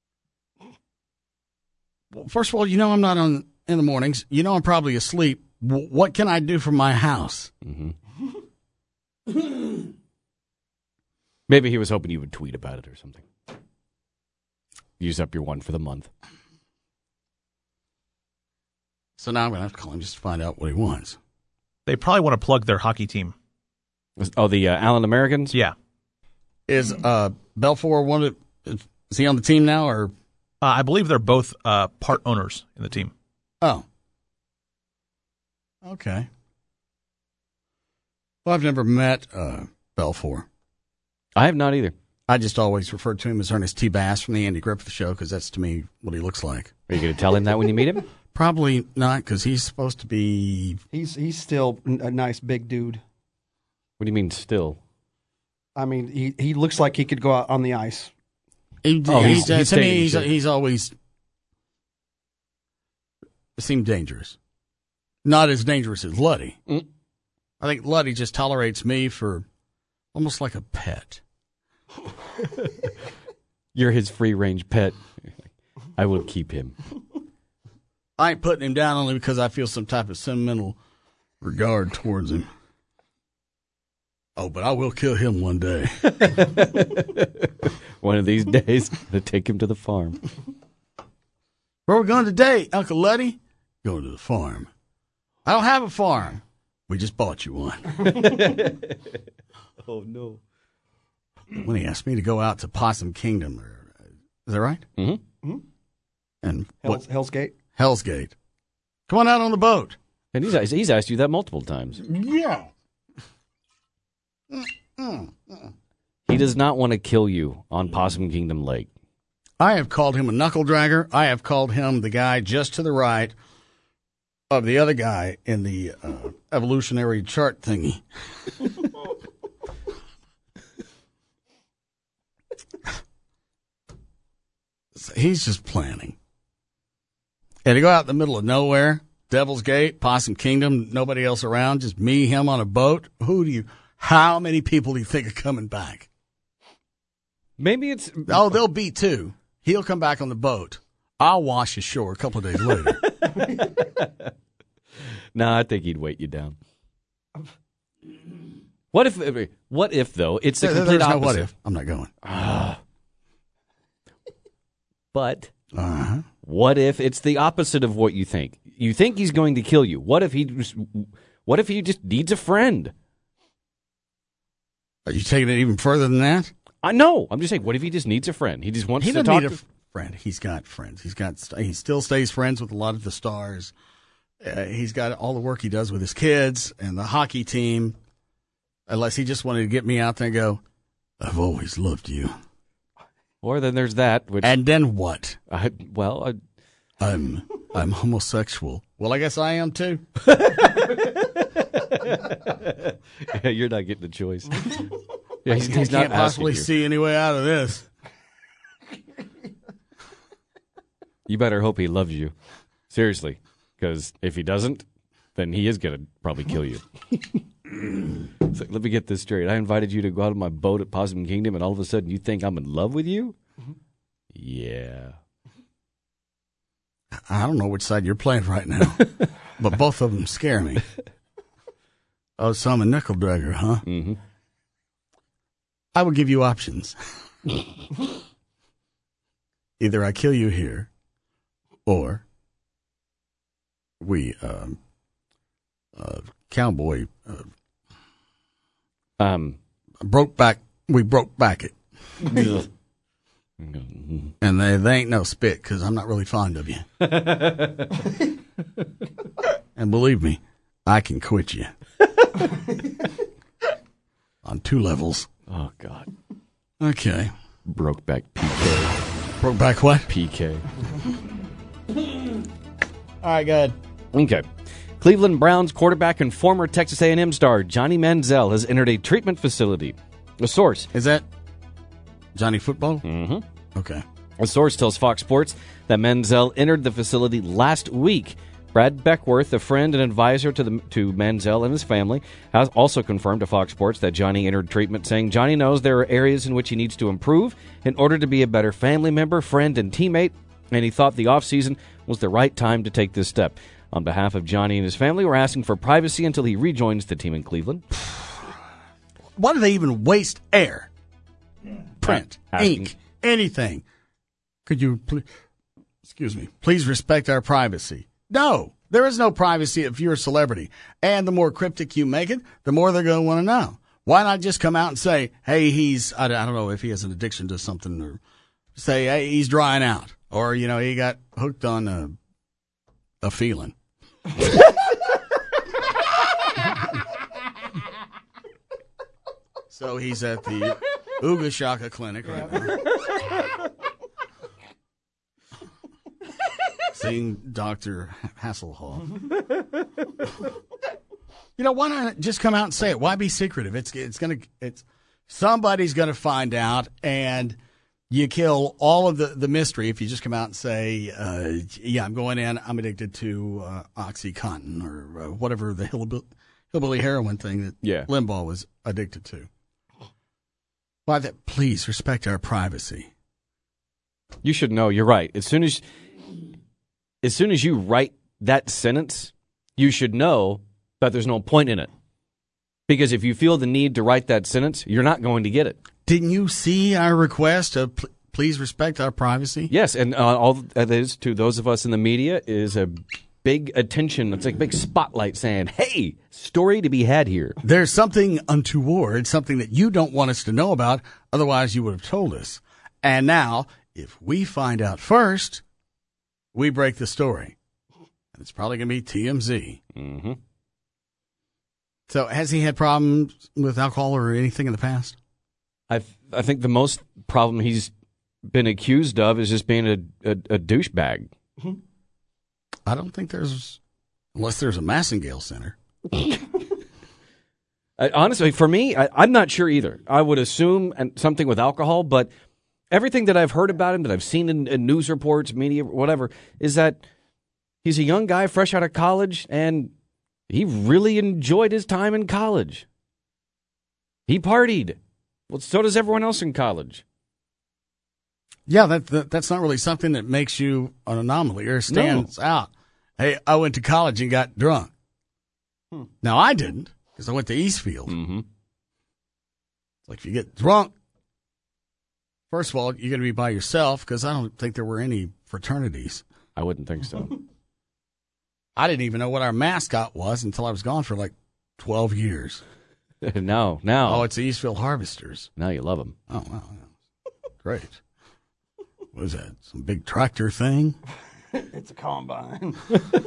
Well, first of all, you know I'm not on in the mornings. You know I'm probably asleep. W- what can I do from my house? Mm-hmm. Maybe he was hoping you would tweet about it or something. Use up your one for the month. So now I'm going to have to call him just to find out what he wants. They probably want to plug their hockey team. Oh, the uh, Allen Americans? Yeah. Is uh, Belfour one of, is he on the team now, or? Uh, I believe they're both uh, part owners in the team. Oh. Okay. Well, I've never met uh, Belfour. I have not either. I just always referred to him as Ernest T. Bass from the Andy Griffith Show because that's, to me, what he looks like. Are you going to tell him that when you meet him? Probably not, because he's supposed to be... He's he's still a nice big dude. What do you mean, still? I mean, he, he looks like he could go out on the ice. He, oh, he's, he's, he's, to me, he's, he's always... seem dangerous. Not as dangerous as Luddy. Mm. I think Luddy just tolerates me for almost like a pet. You're his free-range pet. I will keep him. I ain't putting him down only because I feel some type of sentimental regard towards him. Oh, but I will kill him one day. One of these days, to take him to the farm. Where are we going today, Uncle Luddy? Going to the farm. I don't have a farm. We just bought you one. Oh, no. When he asked me to go out to Possum Kingdom, is that right? Mm-hmm. Mm-hmm. And Hell's, what? Hell's Gate. Hell's Gate. Come on out on the boat. And he's he's asked you that multiple times. Yeah. Mm-mm. He does not want to kill you on Possum Kingdom Lake. I have called him a knuckle dragger. I have called him the guy just to the right of the other guy in the uh, evolutionary chart thingy. He's just planning. And to go out in the middle of nowhere, Devil's Gate, Possum Kingdom, nobody else around, just me, him on a boat. Who do you, how many people do you think are coming back? Maybe it's... Oh, there'll be two. He'll come back on the boat. I'll wash ashore a couple of days later. No, I think he'd weight you down. What if, what if though, it's the There- complete there's no opposite? what if. I'm not going. Ah. But Uh-huh. what if it's the opposite of what you think? You think he's going to kill you. What if he just, what if he just needs a friend? Are you taking it even further than that? I know. I'm just saying, what if he just needs a friend? He just wants He to doesn't talk need a to... f- friend. He's got friends. He's got. He still stays friends with a lot of the stars. Uh, he's got all the work he does with his kids and the hockey team. Unless he just wanted to get me out there and go, I've always loved you. Or then there's that. Which, and then what? I, well, I, I'm I'm homosexual. Well, I guess I am too. Yeah, you're not getting the choice. Yeah, he's, I he's not can't possibly asking you. see any way out of this. You better hope he loves you. Seriously. Because if he doesn't, then he is going to probably kill you. It's like, let me get this straight. I invited you to go out on my boat at Possum Kingdom, and all of a sudden you think I'm in love with you? Mm-hmm. Yeah. I don't know which side you're playing right now, but both of them scare me. Oh, so I'm a nickel dragger, huh? Mm-hmm. I will give you options. Either I kill you here, or we, um, uh, cowboy, uh, um, broke back. We broke back it, and they, they ain't no spit because I'm not really fond of you. And believe me, I can quit you on two levels. Oh God. Okay. Brokeback P K. Brokeback what? P K. All right, good. Okay. Cleveland Browns quarterback and former Texas A and M star Johnny Manziel has entered a treatment facility. A source. Is that Johnny Football? Mm-hmm. Okay. A source tells Fox Sports that Manziel entered the facility last week. Brad Beckworth, a friend and advisor to the to Manziel and his family, has also confirmed to Fox Sports that Johnny entered treatment, saying Johnny knows there are areas in which he needs to improve in order to be a better family member, friend, and teammate, and he thought the offseason was the right time to take this step. On behalf of Johnny and his family, we're asking for privacy until he rejoins the team in Cleveland. Why do they even waste air? Print, Asking. ink, anything. Could you, pl- excuse me, please respect our privacy? No, there is no privacy if you're a celebrity. And the more cryptic you make it, the more they're going to want to know. Why not just come out and say, hey, he's, I don't know if he has an addiction to something, or say, hey, he's drying out. Or, you know, he got hooked on a, a feeling. So he's at the Ooga Shaka Clinic right now. Seeing Doctor Hasselhoff. You know, why not just come out and say it? Why be secretive? It's it's gonna it's somebody's gonna find out, and You kill all of the, the mystery if you just come out and say, uh, yeah, I'm going in, I'm addicted to uh, OxyContin or uh, whatever the hillbilly, hillbilly heroin thing that yeah. Limbaugh was addicted to. Why that? Please respect our privacy. You should know, you're right. As soon as, as soon as you write that sentence, you should know that there's no point in it. Because if you feel the need to write that sentence, you're not going to get it. Didn't you see our request to pl- please respect our privacy? Yes, and uh, all that is to those of us in the media is a big attention. It's like a big spotlight saying, hey, story to be had here. There's something untoward, something that you don't want us to know about, otherwise you would have told us. And now, if we find out first, we break the story. And it's probably going to be T M Z. Mm-hmm. So has he had problems with alcohol or anything in the past? I th- I think the most problem he's been accused of is just being a, a, a douchebag. I don't think there's, unless there's a Massengale Center. uh, honestly, for me, I, I'm not sure either. I would assume something with alcohol, but everything that I've heard about him, that I've seen in, in news reports, media, whatever, is that he's a young guy fresh out of college, and he really enjoyed his time in college. He partied. Well, so does everyone else in college. Yeah, that, that that's not really something that makes you an anomaly or stands No. out. Hey, I went to college and got drunk. Hmm. Now, I didn't, because I went to Eastfield. Mm-hmm. Like, if you get drunk, first of all, you're going to be by yourself, because I don't think there were any fraternities. I wouldn't think so. I didn't even know what our mascot was until I was gone for like twelve years. no, now. Oh, it's the Eastfield Harvesters. Now you love them. Oh, wow. Great. What is that? Some big tractor thing? It's a combine.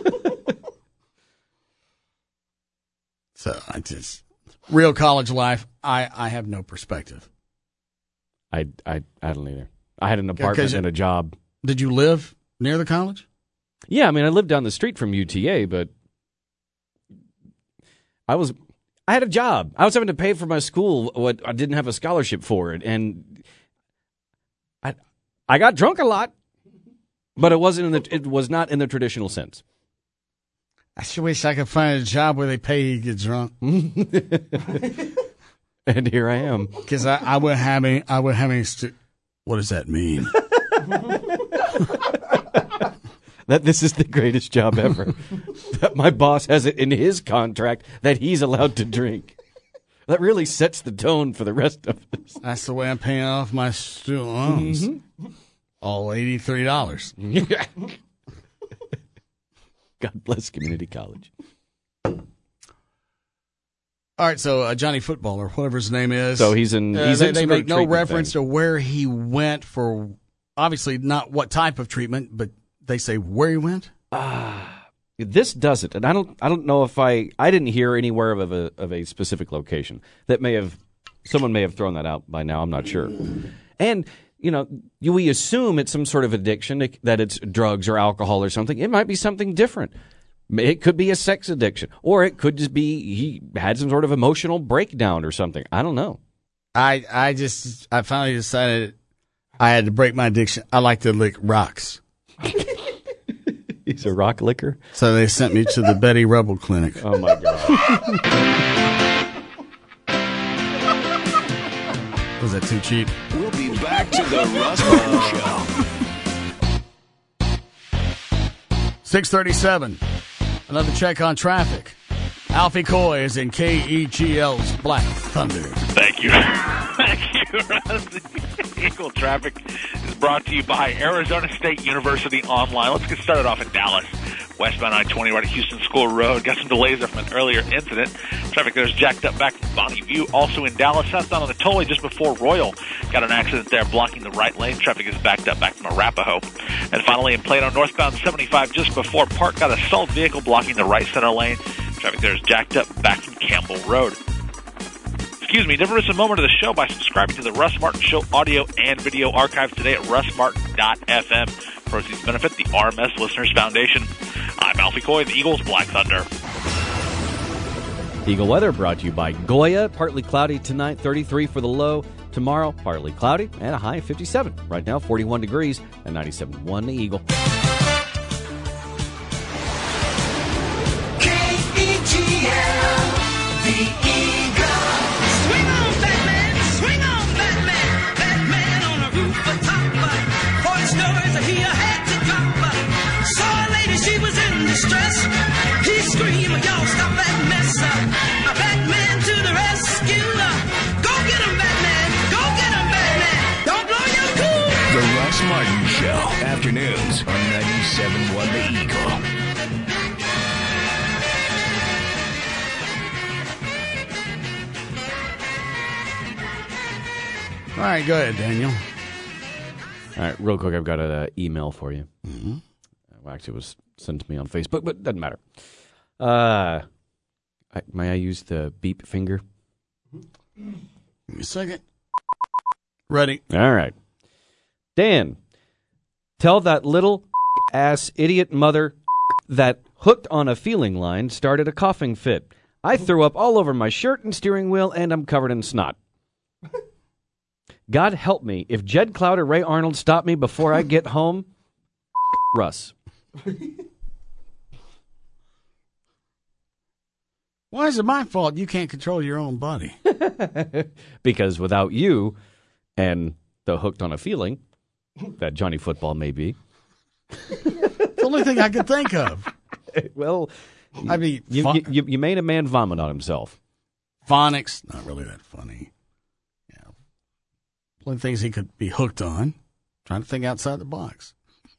So I just, real college life, I, I have no perspective. I, I, I don't either. I had an apartment and a job. Did you live near the college? Yeah, I mean, I lived down the street from U T A, but I was, I had a job. I was having to pay for my school. What I didn't have a scholarship for it, and I, I got drunk a lot, but it wasn't in the, it was not in the traditional sense. I sure wish I could find a job where they pay you to get drunk. And here I am, because I, I would have any, I would have any. Stu- what does that mean? That this is the greatest job ever. That my boss has it in his contract that he's allowed to drink. That really sets the tone for the rest of us. That's the way I'm paying off my student loans. Mm-hmm. All eighty-three dollars. God bless community college. All right, so uh, Johnny Football, or whatever his name is. So he's in. Uh, he's they in they some make no treatment reference thing. to where he went for, obviously not what type of treatment, but they say where he went. Ah, this doesn't, and I don't. I don't know if I. I didn't hear anywhere of a of a specific location. That may have someone may have thrown that out by now. I'm not sure. And you know, we assume it's some sort of addiction, that it's drugs or alcohol or something. It might be something different. It could be a sex addiction, or it could just be he had some sort of emotional breakdown or something. I don't know. I I just I finally decided I had to break my addiction. I like to lick rocks. He's a rock licker. So they sent me to the Betty Rubble Clinic. Oh my God! Was that too cheap? We'll be back to the Russ Martin Show. six thirty-seven. Another check on traffic. Alfie Coy is in K E G L's Black Thunder. Thank you. Thank you, Russ. Equal traffic is brought to you by Arizona State University Online. Let's get started off in Dallas. Westbound I twenty right at Houston School Road. Got some delays there from an earlier incident. Traffic there's jacked up back from Bonnie View. Also in Dallas, southbound on the tollway just before Royal. Got an accident there blocking the right lane. Traffic is backed up back from Arapahoe. And finally in Plano, northbound seventy-five just before Park. Got a stalled vehicle blocking the right center lane. Traffic there is jacked up back from Campbell Road. Excuse me, never miss a moment of the show by subscribing to the Russ Martin Show audio and video archive today at russ martin dot f m. Proceeds benefit the R M S Listeners Foundation. I'm Alfie Coy, the Eagles Black Thunder. Eagle weather brought to you by Goya. Partly cloudy tonight, thirty-three for the low. Tomorrow, partly cloudy and a high of fifty-seven. Right now, forty-one degrees and ninety-seven point one The Eagle. K E G L, the Eagle. Swing on, Batman, swing on, Batman. Batman on the roof atop. Forty stories, he had to drop. Saw a lady, she was in distress. He screamed, y'all stop that mess. A Batman to the rescue. Go get him, Batman. Go get him, Batman. Don't blow your cool. The Russ Martin Show. Afternoons on ninety-seven point one The Eagle. All right, go ahead, Daniel. All right, real quick, I've got an uh, email for you. Mm-hmm. Well, actually, it was sent to me on Facebook, but it doesn't matter. Uh, I, may I use the beep finger? Give me a second. Ready. All right. Dan, tell that little ass idiot mother that hooked on a feeling line started a coughing fit. I threw up all over my shirt and steering wheel, and I'm covered in snot. God help me. If Jed Cloud or Ray Arnold stop me before I get home, Russ. Why is it my fault you can't control your own body? Because without you and the hooked on a feeling that Johnny Football may be. It's the only thing I could think of. Well, I mean, you, phon- you, you, you made a man vomit on himself. Phonics, not really that funny. Yeah. Plenty of things he could be hooked on. Trying to think outside the box.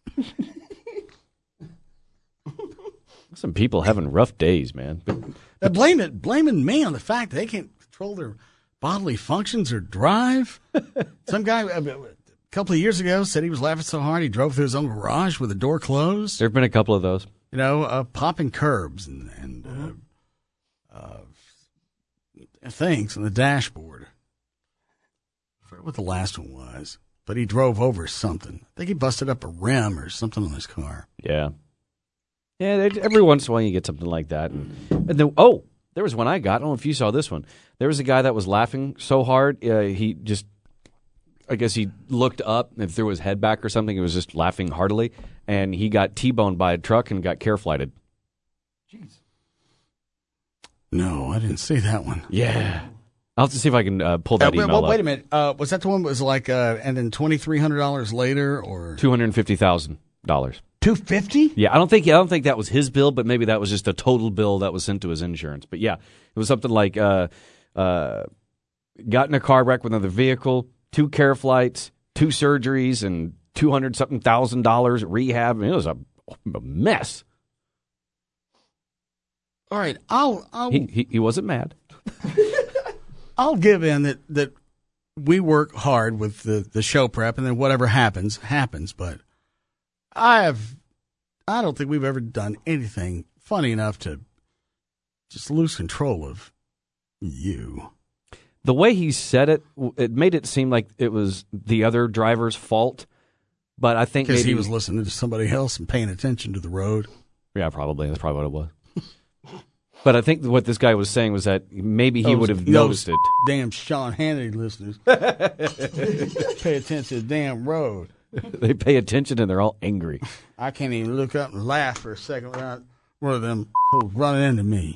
Some people having rough days, man. But, They're blaming, blaming me on the fact that they can't control their bodily functions or drive. Some guy a couple of years ago said he was laughing so hard he drove through his own garage with the door closed. There have been a couple of those. You know, uh, popping curbs and, and uh, uh, things on the dashboard. I forget what the last one was, but he drove over something. I think he busted up a rim or something on his car. Yeah. Yeah, they, every once in a while you get something like that. And, and then, oh, there was one I got. I don't know if you saw this one. There was a guy that was laughing so hard, uh, he just, I guess he looked up and threw his head back or something. He was just laughing heartily, and he got T-boned by a truck and got care flighted. Jeez. No, I didn't see that one. Yeah. I'll have to see if I can uh, pull that uh, wait, email well, up. Wait a minute. Uh, was that the one that was like, uh, and then twenty-three hundred dollars later, or two hundred fifty thousand dollars. two hundred fifty dollars? Yeah, I don't think I don't think that was his bill, but maybe that was just a total bill that was sent to his insurance. But yeah, it was something like uh, uh, got in a car wreck with another vehicle, two care flights, two surgeries, and two hundred something thousand dollars rehab. I mean, it was a, a mess. All right, I'll. I'll he, he he wasn't mad. I'll give in that that we work hard with the the show prep, and then whatever happens happens. But I have, I don't think we've ever done anything funny enough to just lose control of you. The way he said it, it made it seem like it was the other driver's fault. But I think because maybe he was listening to somebody else and paying attention to the road. Yeah, probably that's probably what it was. But I think what this guy was saying was that maybe he Those- would have those noticed it. Damn Sean Hannity listeners, pay attention to the damn road. They pay attention and they're all angry. I can't even look up and laugh for a second without one of them fools running into me.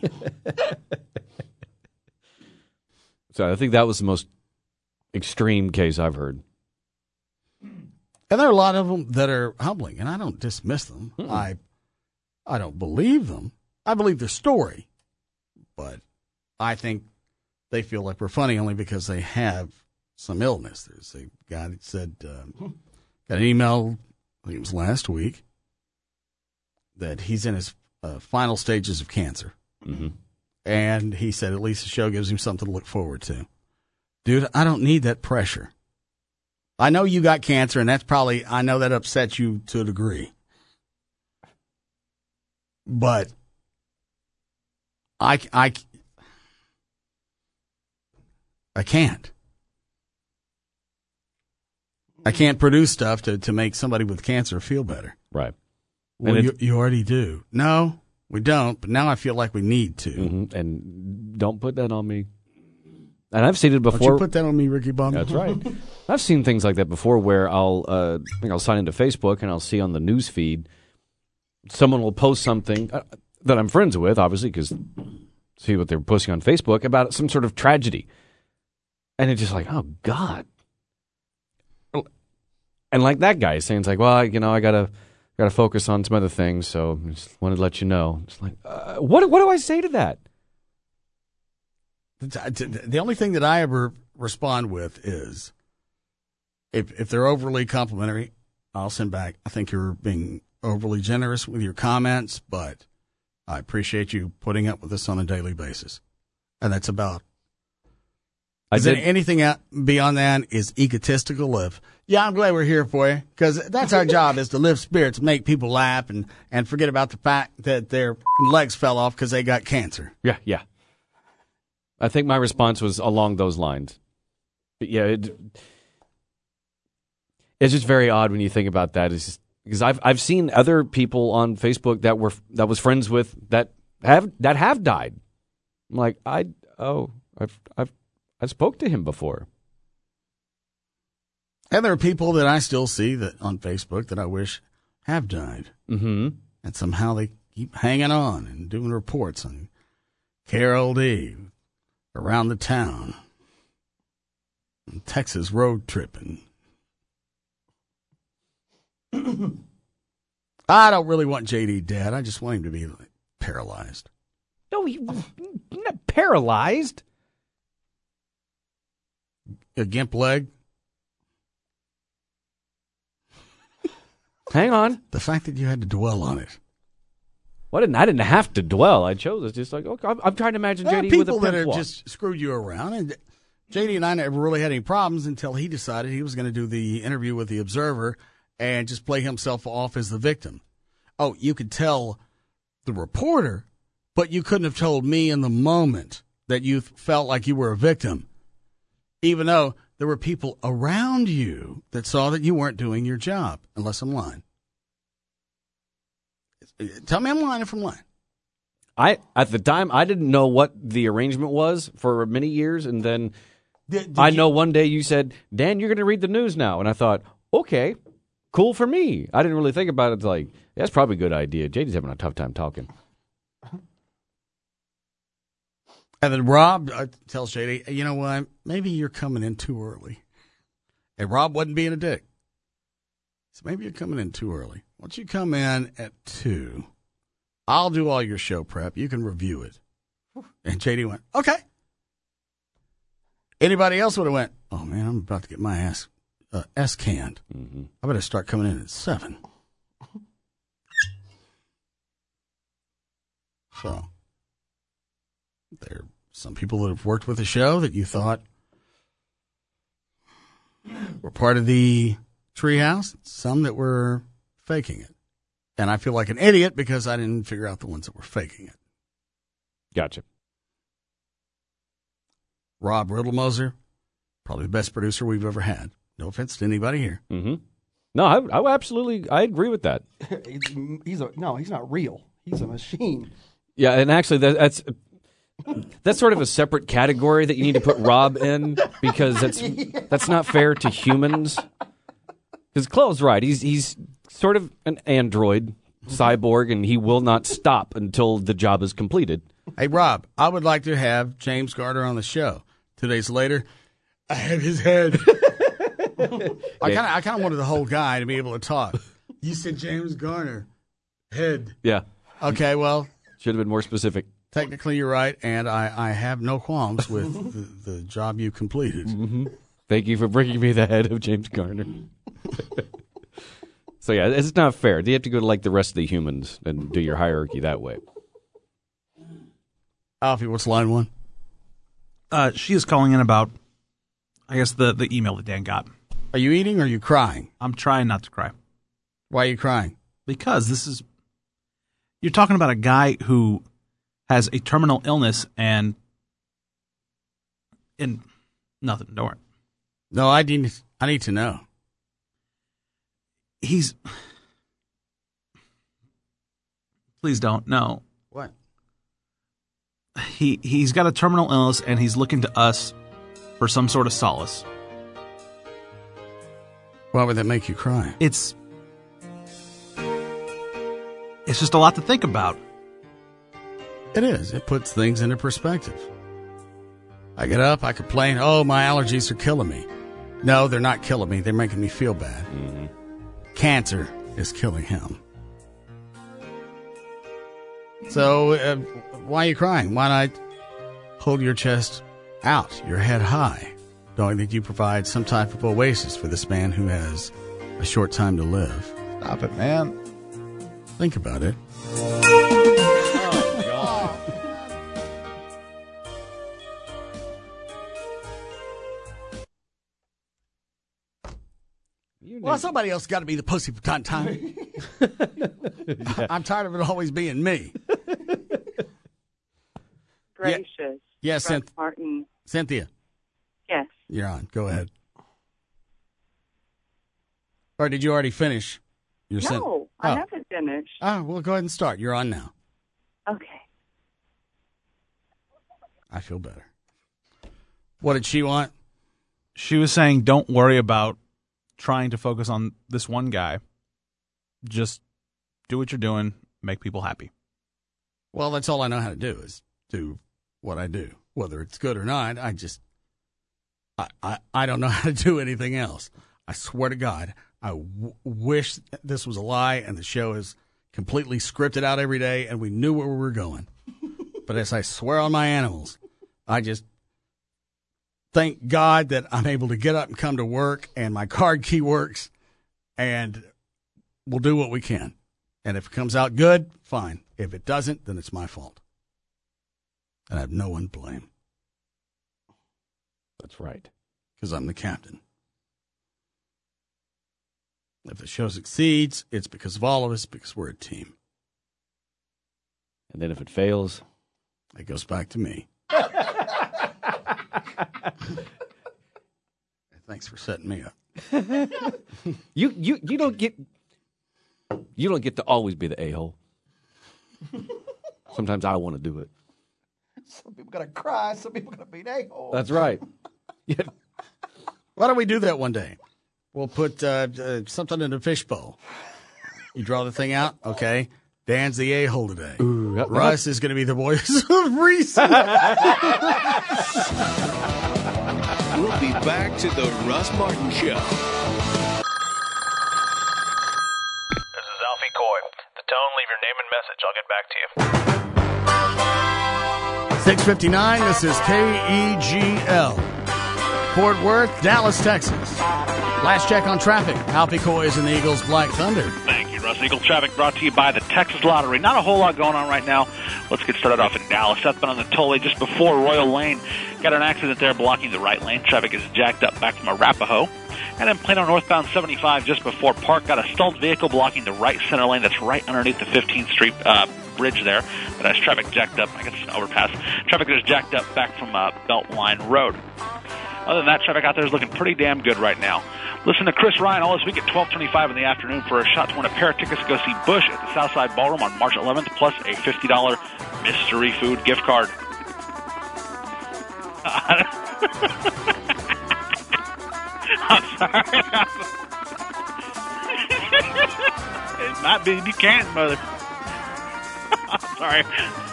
So I think that was the most extreme case I've heard. And there are a lot of them that are humbling, and I don't dismiss them. Mm-mm. I, I don't believe them. I believe their story, but I think they feel like we're funny only because they have some illness. There's a guy that said, um, got an email, I think it was last week, that he's in his uh, final stages of cancer. Mm-hmm. And he said at least the show gives him something to look forward to. Dude, I don't need that pressure. I know you got cancer, and that's probably, I know that upsets you to a degree. But I, I, I can't. I can't produce stuff to, to make somebody with cancer feel better. Right. Well, And you, it- you already do. No, we don't, but now I feel like we need to. Mm-hmm. And don't put that on me. And I've seen it before. Don't you put that on me, Ricky Bobby. That's right. I've seen things like that before where I'll, uh, I think I'll sign into Facebook and I'll see on the news feed, someone will post something uh, that I'm friends with, obviously, because see what they're posting on Facebook about some sort of tragedy. And it's just like, oh, God. And like that guy saying, it's like, well, you know, I got to got to focus on some other things, so I just wanted to let you know. It's like, uh, what, what do I say to that? The only thing that I ever respond with is if if they're overly complimentary, I'll send back, I think you're being overly generous with your comments, but I appreciate you putting up with this on a daily basis. And that's about I is did, it. Anything out beyond that is egotistical of, yeah, I'm glad we're here for you, because that's our job is to lift spirits, make people laugh, and, and forget about the fact that their legs fell off because they got cancer. Yeah, yeah. I think my response was along those lines. But yeah, it, it's just very odd when you think about that. It's just, because I've I've seen other people on Facebook that were that was friends with that have that have died. I'm like, I oh I've I've I spoke to him before. And there are people that I still see that on Facebook that I wish have died. Mm-hmm. And somehow they keep hanging on and doing reports on K R L D around the town. And Texas road tripping. I don't really want J D dead. I just want him to be like, paralyzed. No, he not paralyzed. A gimp leg. Hang on. The fact that you had to dwell on it. Well, I didn't, I didn't have to dwell. I chose it. Just like, okay, I'm, I'm trying to imagine There J are D with a people that pimp have walk. just screwed you around. And J D and I never really had any problems until he decided he was going to do the interview with the Observer and just play himself off as the victim. Oh, you could tell the reporter, but you couldn't have told me in the moment that you felt like you were a victim, even though there were people around you that saw that you weren't doing your job, unless I'm lying. Tell me I'm lying if I'm lying. I at the time I didn't know what the arrangement was for many years, and then did, did I you, know one day you said, "Dan, you're going to read the news now," and I thought, okay, cool for me. I didn't really think about it. It's like, yeah, that's probably a good idea. J D's having a tough time talking. And then Rob uh, tells J D, you know what? Maybe you're coming in too early. And Rob wasn't being a dick. So maybe you're coming in too early. Once you come in at two, I'll do all your show prep. You can review it. And J D went, okay. Anybody else would have went, oh, man, I'm about to get my ass uh, S-canned. Mm-hmm. I better start coming in at seven. So there are some people that have worked with the show that you thought were part of the treehouse, some that were faking it. And I feel like an idiot because I didn't figure out the ones that were faking it. Gotcha. Rob Riddlemoser, probably the best producer we've ever had. No offense to anybody here. Mm-hmm. No, I, I absolutely, I agree with that. he's, he's a, no, he's not real. He's a machine. Yeah, and actually, that, that's that's sort of a separate category that you need to put Rob in, because that's yeah. that's not fair to humans. Because Chloe's right. He's he's sort of an android cyborg, and he will not stop until the job is completed. Hey, Rob, I would like to have James Garner on the show. Two days later, I have his head. I kind of I kind of wanted the whole guy to be able to talk. You said James Garner, head. Yeah. Okay, well. Should have been more specific. Technically, you're right, and I, I have no qualms with the, the job you completed. Mm-hmm. Thank you for bringing me the head of James Garner. So, yeah, it's not fair. You have to go to, like, the rest of the humans and do your hierarchy that way. Alfie, what's line one? Uh, she is calling in about, I guess, the, the email that Dan got. Are you eating or are you crying? I'm trying not to cry. Why are you crying? Because this is... You're talking about a guy who has a terminal illness and... and nothing, don't worry. No, I need, I need to know. He's... Please don't. No. What? He, he's got a terminal illness, and he's looking to us for some sort of solace. Why would that make you cry? It's it's just a lot to think about. It is. It puts things into perspective. I get up, I complain, oh, my allergies are killing me. No, they're not killing me. They're making me feel bad. Mm-hmm. Cancer is killing him. So, uh, why are you crying? Why not hold your chest out, your head high, knowing that you provide some type of oasis for this man who has a short time to live? Stop it, man. Think about it. Oh, God. Well, somebody else got to be the pussy for time time. I'm tired of it always being me. Gracious. Yeah, yes, Russ Cynth- Martin. Cynthia. Yes. You're on. Go ahead. Or did you already finish your No, sentence? I Oh. haven't finished. Oh, well, go ahead and start. You're on now. Okay. I feel better. What did she want? She was saying, don't worry about trying to focus on this one guy. Just do what you're doing, make people happy. Well, that's all I know how to do is do what I do. Whether it's good or not, I just, I, I, I don't know how to do anything else. I swear to God, I w- wish this was a lie and the show is completely scripted out every day and we knew where we were going. But as I swear on my animals, I just thank God that I'm able to get up and come to work and my card key works and we'll do what we can. And if it comes out good, fine. If it doesn't, then it's my fault. And I have no one to blame. That's right. Because I'm the captain. If the show succeeds, it's because of all of us, because we're a team. And then if it fails, it goes back to me. Thanks for setting me up. you you you don't get you don't get to always be the a-hole. Sometimes I want to do it. Some people gonna cry. Some people gonna be an a-hole. That's right. Yeah. Why don't we do that one day? We'll put uh, uh, something in a fishbowl. You draw the thing out, okay? Dan's the a-hole today. Ooh, that, Russ that, is going to be the voice of Reese. We'll be back to the Russ Martin Show. This is Alfie Coy. The tone, leave your name and message. I'll get back to you. six fifty-nine, this is K E G L. Fort Worth, Dallas, Texas. Last check on traffic. Alfie Coy is in the Eagles Black Thunder. Thank you, Russ. Eagle traffic brought to you by the Texas Lottery. Not a whole lot going on right now. Let's get started off in Dallas. Southbound on the tollway just before Royal Lane. Got an accident there blocking the right lane. Traffic is jacked up back from Arapahoe. And then Plano northbound seventy-five just before Park. Got a stalled vehicle blocking the right center lane. That's right underneath the fifteenth Street uh, bridge there. That has traffic jacked up. I guess it's an overpass. Traffic is jacked up back from uh, Beltline Road. Other than that, traffic out there is looking pretty damn good right now. Listen to Chris Ryan all this week at twelve twenty-five in the afternoon for a shot to win a pair of tickets to go see Bush at the Southside Ballroom on March eleventh, plus a fifty dollars mystery food gift card. I'm sorry. It might be Buchanan, mother. I'm sorry.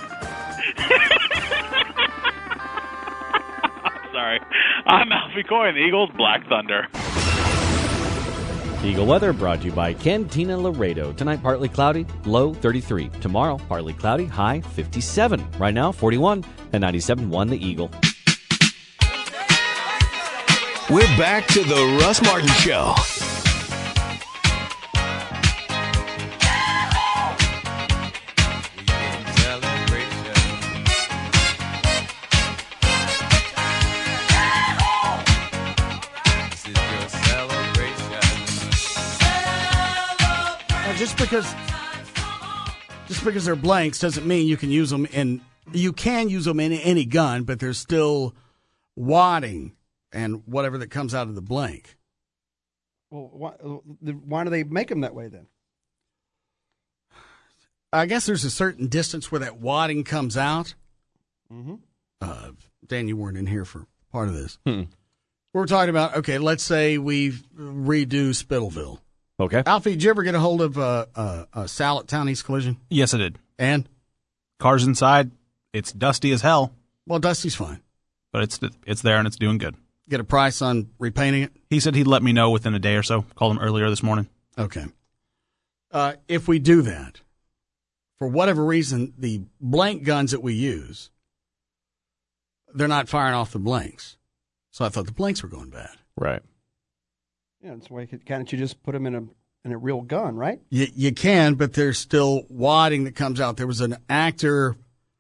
I'm sorry. I'm Alfie Coy in the Eagles Black Thunder. Eagle weather brought to you by Cantina Laredo. Tonight, partly cloudy, low thirty-three. Tomorrow, partly cloudy, high fifty-seven. Right now, forty-one and ninety-seven point one The Eagle. We're back to the Russ Martin Show. Just because, just because they're blanks doesn't mean you can use them in. You can use them in any gun, but there's still wadding and whatever that comes out of the blank. Well, why, why do they make them that way then? I guess there's a certain distance where that wadding comes out. Mm-hmm. Uh, Dan, you weren't in here for part of this. Hmm. We're talking about, okay, let's say we redo Spittleville. Okay. Alfie, did you ever get a hold of uh, uh, uh, Sal at Town East Collision? Yes, I did. And? Car's inside. It's dusty as hell. Well, dusty's fine. But it's it's there and it's doing good. Get a price on repainting it? He said he'd let me know within a day or so. Called him earlier this morning. Okay. Uh, if we do that, for whatever reason, the blank guns that we use, they're not firing off the blanks. So I thought the blanks were going bad. Right. Yeah, that's why can't you just put them in a in a real gun, right? You, you can, but there's still wadding that comes out. There was an actor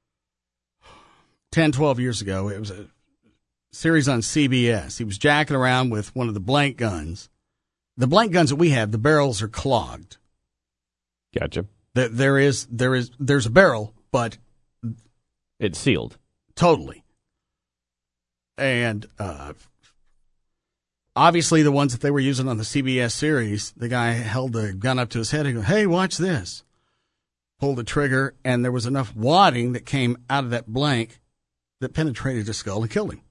ten, twelve years ago. It was a series on C B S. He was jacking around with one of the blank guns. The blank guns that we have, the barrels are clogged. Gotcha. There, there is, there is, there's a barrel, but it's sealed. Totally. And uh, obviously, the ones that they were using on the C B S series, the guy held the gun up to his head and go, "Hey, watch this." Pulled the trigger, and there was enough wadding that came out of that blank that penetrated his skull and killed him.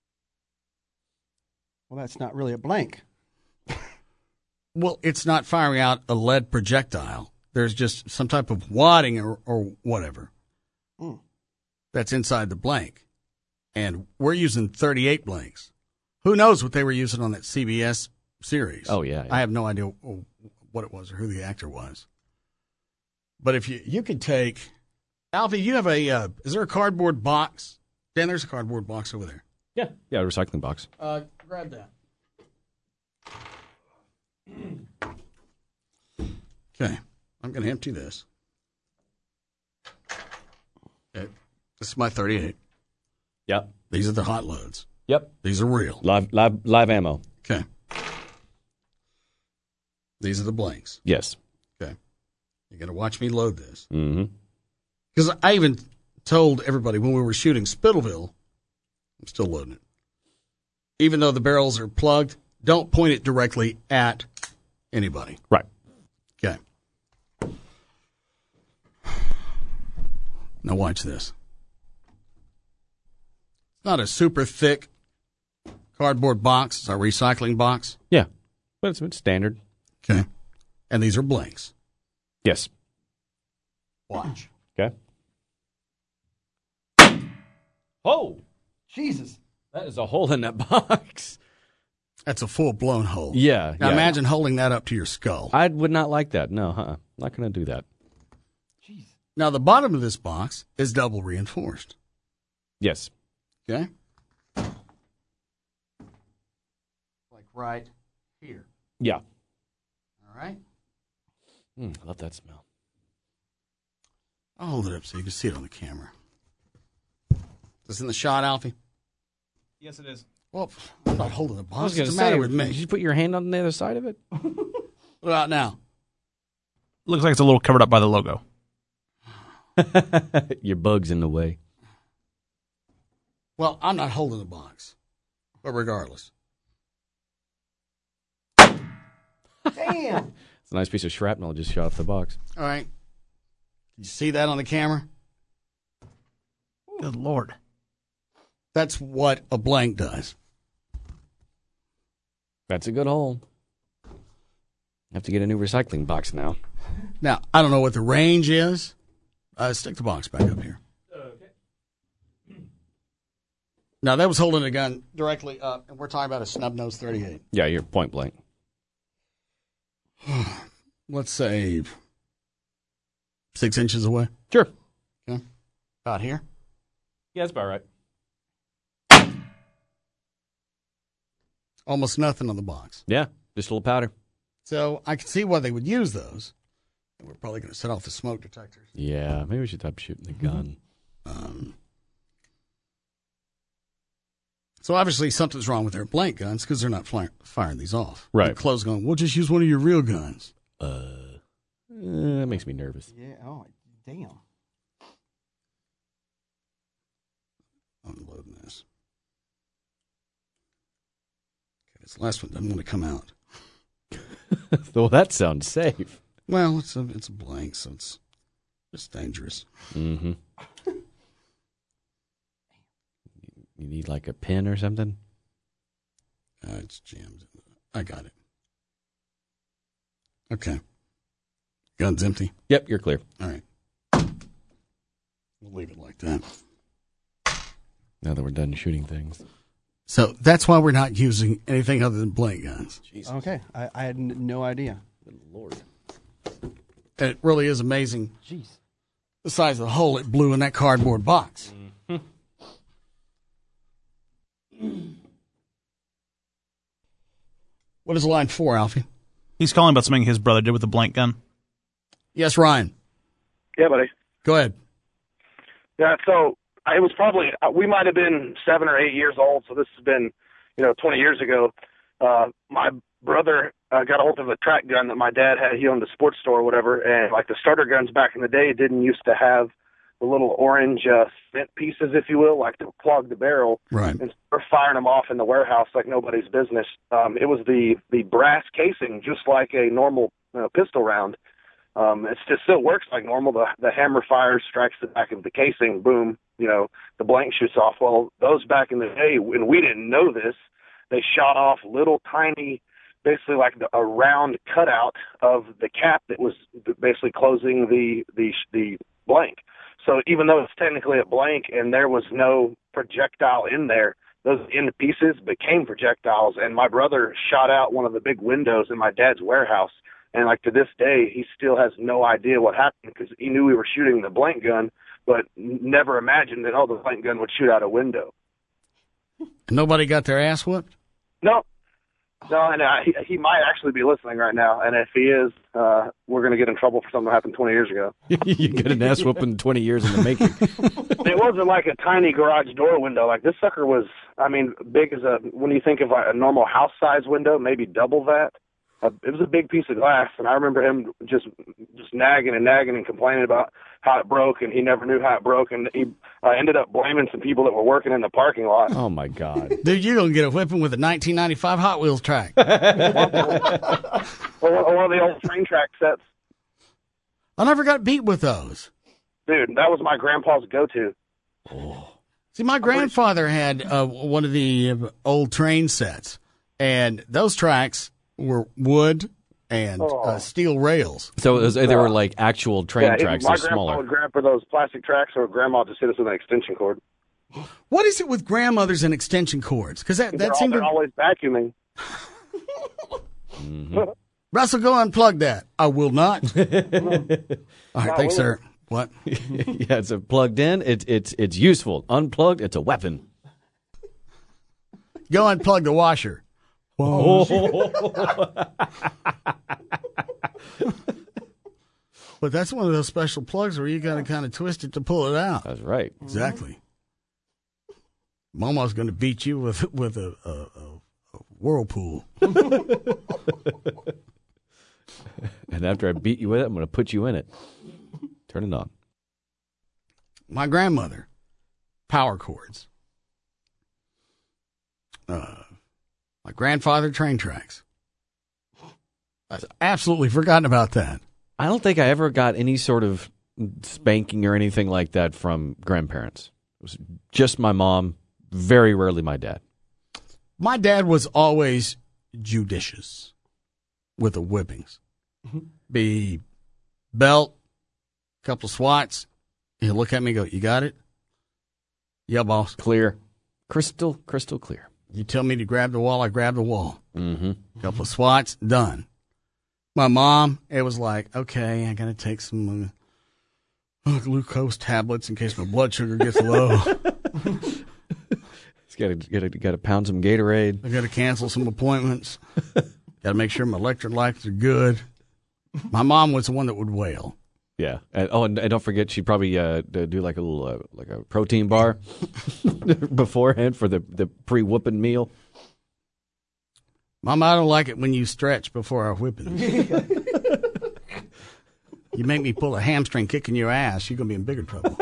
Well, that's not really a blank. Well, it's not firing out a lead projectile. There's just some type of wadding or, or whatever Mm. that's inside the blank. And we're using thirty-eight blanks. Who knows what they were using on that C B S series? Oh, yeah, yeah. I have no idea what it was or who the actor was. But if you, you could take, Alfie, you have a, uh, is there a cardboard box? Dan, there's a cardboard box over there. Yeah. Yeah, a recycling box. Uh, grab that. Okay, I'm going to empty this. Okay. This is my thirty-eight. Yep. These are the hot loads. Yep. These are real. Live, live, live ammo. Okay. These are the blanks. Yes. Okay. You're going to watch me load this. Mm-hmm. Because I even told everybody when we were shooting Spittleville, I'm still loading it. Even though the barrels are plugged, don't point it directly at anybody. Right. Okay. Now watch this. It's not a super thick cardboard box. It's our recycling box. Yeah. But it's, it's standard. Okay. And these are blanks. Yes. Watch. Okay. Oh! Jesus. That is a hole in that box. That's a full-blown hole. Yeah. Now yeah. imagine holding that up to your skull. I would not like that. No, huh? Not going to do that. Now, the bottom of this box is double reinforced. Yes. Okay? Like right here. Yeah. All right? Mm, I love that smell. I'll hold it up so you can see it on the camera. Is this in the shot, Alfie? Yes, it is. Well, I'm not holding the box. I was What's going to the matter say, with me? did you put your hand on the other side of it? What about now? Looks like it's a little covered up by the logo. Your bug's in the way. Well, I'm not holding the box. But regardless. Damn. It's a nice piece of shrapnel just shot off the box. All right. You see that on the camera? Good Lord. That's what a blank does. That's a good hole. Have to get a new recycling box now. Now, I don't know what the range is. Uh, stick the box back up here. Okay. Now, that was holding a gun directly up, and we're talking about a snub-nosed thirty-eight. Yeah, you're point blank. Let's say six inches away. Sure. Okay. About here. Yeah, that's about right. Almost nothing on the box. Yeah, just a little powder. So I can see why they would use those. We're probably going to set off the smoke detectors. Yeah, maybe we should stop shooting the gun. Um, so obviously something's wrong with their blank guns because they're not fly- firing these off. Right. The close going, we'll just use one of your real guns. Uh, eh, that makes me nervous. Yeah. Oh, damn. Unloading this. Okay, this last one doesn't want to come out. Well, that sounds safe. Well, it's a it's a blank, so it's it's dangerous. Mm-hmm. You need like a pin or something? Uh, it's jammed. I got it. Okay. Gun's empty. Yep, you're clear. All right. We'll leave it like that. Now that we're done shooting things. So that's why we're not using anything other than blank guns. Jesus. Okay, I, I had n- no idea. Good Lord. And it really is amazing. Jeez. The size of the hole it blew in that cardboard box. Mm-hmm. What is line four, Alfie? He's calling about something his brother did with a blank gun. Yes, Ryan. Yeah, buddy. Go ahead. Yeah, so I was probably, uh, we might have been seven or eight years old, so this has been, you know, twenty years ago. Uh, my brother uh, got a hold of a track gun that my dad had. He owned a sports store or whatever, and like the starter guns back in the day didn't used to have the little orange uh, cement pieces, if you will, like to clog the barrel. Right. And we're firing them off in the warehouse like nobody's business. Um, it was the, the brass casing, just like a normal uh, pistol round. Um, it still, still works like normal. The, the hammer fires, strikes the back of the casing, boom, you know, the blank shoots off. Well, those back in the day, when we didn't know this, they shot off little tiny, basically like the, a round cutout of the cap that was basically closing the, the, the blank. So even though it's technically a blank and there was no projectile in there, those end pieces became projectiles. And my brother shot out one of the big windows in my dad's warehouse. And like to this day, he still has no idea what happened because he knew we were shooting the blank gun, but never imagined that, oh, the blank gun would shoot out a window. Nobody got their ass whooped? No. No, and uh, he, he might actually be listening right now. And if he is, uh, we're going to get in trouble for something that happened twenty years ago. You get an ass whooping twenty years in the making. It wasn't like a tiny garage door window. Like this sucker was, I mean, big as a, when you think of a, a normal house size window, maybe double that. Uh, it was a big piece of glass, and I remember him just just nagging and nagging and complaining about how it broke, and he never knew how it broke, and he uh, ended up blaming some people that were working in the parking lot. Oh, my God. Dude, you're going to get a whipping with a nineteen ninety-five Hot Wheels track. or, or one of the old train track sets. I never got beat with those. Dude, that was my grandpa's go-to. Oh. See, my grandfather had uh, one of the uh, old train sets, and those tracks were wood and Oh. uh, steel rails. So it was, they were like actual train yeah, tracks, my they're grandpa smaller. would grab for those plastic tracks, or grandma just hit us with an extension cord. What is it with grandmothers and extension cords? Because that, They're, that all, seemed they're to... always vacuuming. Mm-hmm. Russell, go unplug that. I will not. All right, No, thanks, we sir. What? Yeah, it's a plugged in. It's it's it's useful. Unplugged, it's a weapon. Go unplug the washer. But that's one of those special plugs where you got to kind of twist it to pull it out. That's right. Exactly. Mama's going to beat you with with a, a, a, a whirlpool. And after I beat you with it, I'm going to put you in it. Turn it on. My grandmother, power cords. Uh, my grandfather, train tracks. I've absolutely forgotten about that. I don't think I ever got any sort of spanking or anything like that from grandparents. It was just my mom, very rarely my dad. My dad was always judicious with the whippings. Be belt, couple swats. He'll look at me and go, "You got it?" "Yeah, boss." Clear. Crystal, crystal clear. You tell me to grab the wall, I grab the wall. Mm-hmm. Couple of swats, done. My mom, it was like, okay, I got to take some uh, glucose tablets in case my blood sugar gets low. Got to got to got to pound some Gatorade. I got to cancel some appointments. Got to make sure my electrolytes are good. My mom was the one that would wail. Yeah. And, oh, and, and don't forget, she'd probably uh, do like a little uh, like a protein bar beforehand for the the pre whooping meal. Mama, I don't like it when you stretch before our whipping. You make me pull a hamstring kicking your ass, you're gonna be in bigger trouble.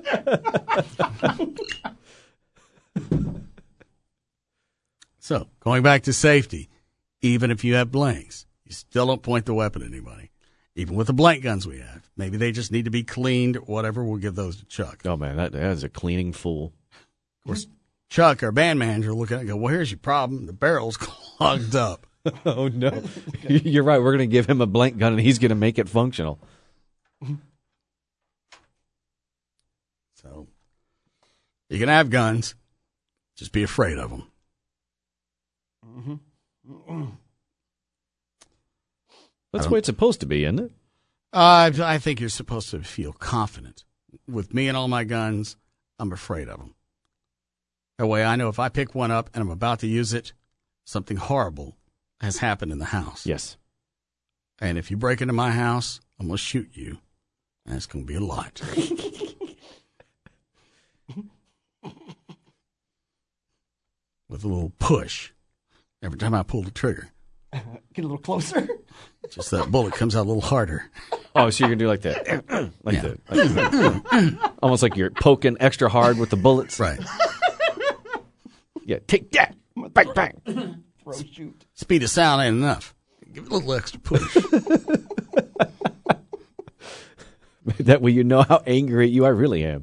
So, going back to safety, even if you have blanks, you still don't point the weapon at anybody. Even with the blank guns we have. Maybe they just need to be cleaned, whatever, we'll give those to Chuck. Oh, man, that, that is a cleaning fool. Of course, Chuck, our band manager, look at it and go, well, here's your problem. The barrel's clogged up. Oh, no. You're right. We're going to give him a blank gun, and he's going to make it functional. So you can have guns. Just be afraid of them. Mm-hmm. That's the way it's supposed to be, isn't it? Uh, I think you're supposed to feel confident. With me and all my guns, I'm afraid of them. That way I know if I pick one up and I'm about to use it, something horrible has happened in the house. Yes. And if you break into my house, I'm going to shoot you. And it's going to be a lot. With a little push every time I pull the trigger. Get a little closer. Just that bullet comes out a little harder. Oh, so you're going to do like that. Like yeah. that. Like that. Almost like you're poking extra hard with the bullets. Right. Yeah, take that. Bang, bang. Throw, shoot. Speed of sound ain't enough. Give it a little extra push. That way you know how angry at you I really am.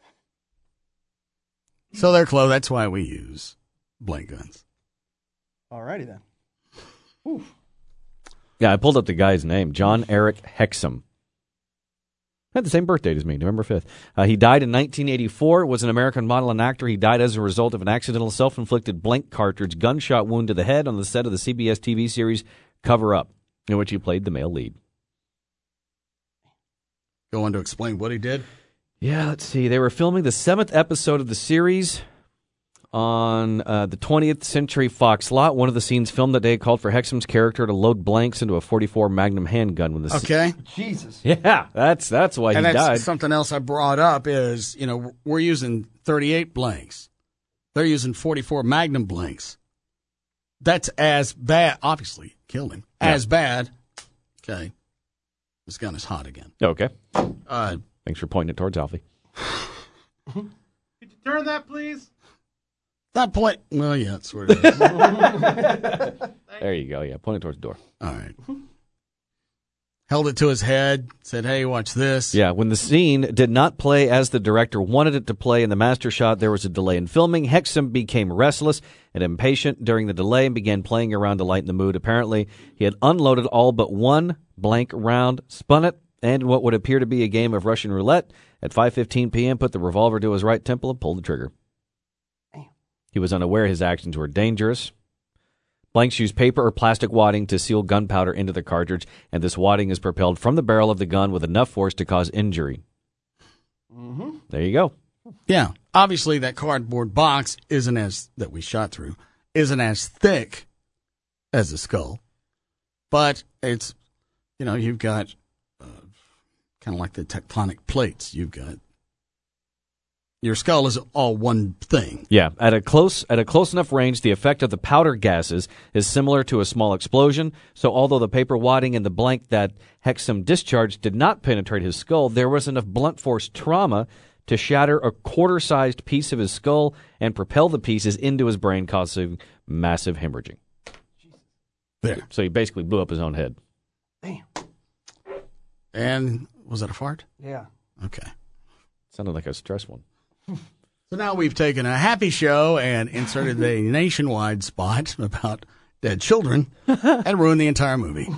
So they're close. That's why we use blank guns. All righty then. Oof. Yeah, I pulled up the guy's name, John Eric Hexum. Had the same birth date as me, November fifth. Uh, he died in nineteen eighty-four, was an American model and actor. He died as a result of an accidental self-inflicted blank cartridge gunshot wound to the head on the set of the C B S T V series Cover Up, in which he played the male lead. Go on to explain what he did? Yeah, let's see. They were filming the seventh episode of the series on uh, the twentieth Century Fox lot. One of the scenes filmed that day called for Hexum's character to load blanks into a forty-four Magnum handgun. When the okay. Se- Jesus. Yeah, that's that's why and he that's died. Something else I brought up is, you know, we're using thirty-eight blanks. They're using forty-four Magnum blanks. That's as bad. Obviously, killed him. Yeah. As bad. Okay. This gun is hot again. Okay. Uh, Thanks for pointing it towards Alfie. Could you turn that, please? That point. Well, yeah, that's where it is. There you go. Yeah, point it towards the door. All right. Held it to his head, said, hey, watch this. Yeah, when the scene did not play as the director wanted it to play in the master shot, there was a delay in filming. Hexum became restless and impatient during the delay and began playing around to lighten the mood. Apparently, he had unloaded all but one blank round, spun it, and in what would appear to be a game of Russian roulette, at five fifteen p.m., put the revolver to his right temple and pulled the trigger. He was unaware his actions were dangerous. Blanks use paper or plastic wadding to seal gunpowder into the cartridge, and this wadding is propelled from the barrel of the gun with enough force to cause injury. Mm-hmm. There you go. Yeah. Obviously, that cardboard box isn't as, that we shot through, isn't as thick as the skull. But it's, you know, you've got uh, kind of like the tectonic plates. You've got, your skull is all one thing. Yeah, at a close at a close enough range, the effect of the powder gases is similar to a small explosion. So although the paper wadding and the blank that Hexum discharged did not penetrate his skull, there was enough blunt force trauma to shatter a quarter-sized piece of his skull and propel the pieces into his brain, causing massive hemorrhaging. There. So he basically blew up his own head. Damn. And was that a fart? Yeah. Okay. Sounded like a stress one. So now we've taken a happy show and inserted a nationwide spot about dead children and ruined the entire movie.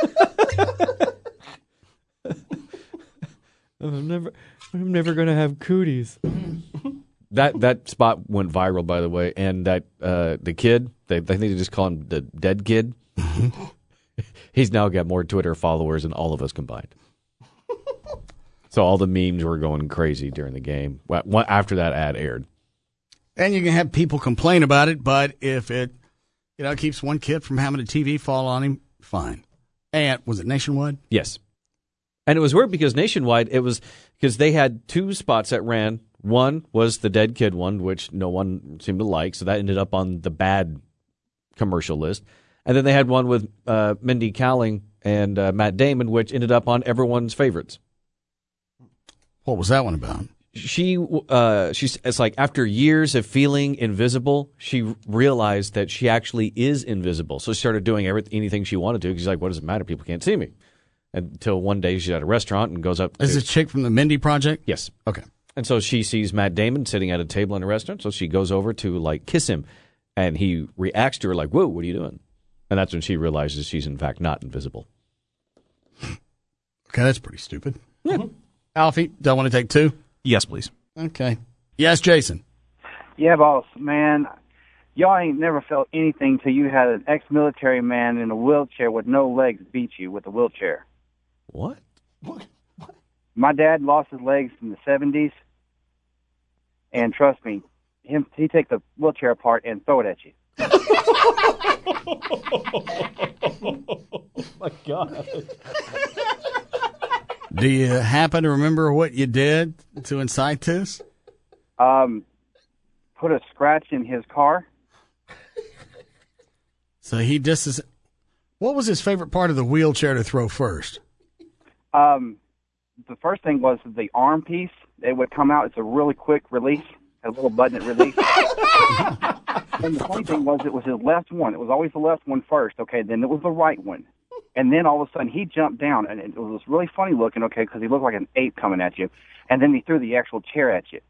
I'm never, I'm never going to have cooties. That that spot went viral, by the way, and that uh, the kid, they, I think they just call him the dead kid. He's now got more Twitter followers than all of us combined. So all the memes were going crazy during the game after that ad aired. And you can have people complain about it, but if it, you know, keeps one kid from having a T V fall on him, fine. And was it nationwide? Yes. And it was weird because nationwide, it was because they had two spots that ran. One was the dead kid one, which no one seemed to like, so that ended up on the bad commercial list. And then they had one with uh, Mindy Kaling and uh, Matt Damon, which ended up on everyone's favorites. What was that one about? She, uh, she's, it's like after years of feeling invisible, she realized that she actually is invisible. So she started doing everything, anything she wanted to. She's like, what does it matter? People can't see me. Until one day she's at a restaurant and goes up. Is to, this chick from the Mindy Project? Yes. Okay. And so she sees Matt Damon sitting at a table in a restaurant, so she goes over to, like, kiss him. And he reacts to her like, whoa, what are you doing? And that's when she realizes she's, in fact, not invisible. Okay, that's pretty stupid. Yeah. Alfie, do I want to take two? Yes, please. Okay. Yes, Jason. Yeah, boss, man. Y'all ain't never felt anything till you had an ex-military man in a wheelchair with no legs beat you with a wheelchair. What? What? My dad lost his legs in the seventies, and trust me, him he take the wheelchair apart and throw it at you. Oh, my God. Do you happen to remember what you did to incite this? Um, put a scratch in his car. So he just is. What was his favorite part of the wheelchair to throw first? Um, the first thing was the arm piece. It would come out. It's a really quick release, a little button that release. And the funny thing was, it was his left one. It was always the left one first. Okay, then it was the right one, and then all of a sudden he jumped down, and it was really funny looking. Okay, because he looked like an ape coming at you, and then he threw the actual chair at you.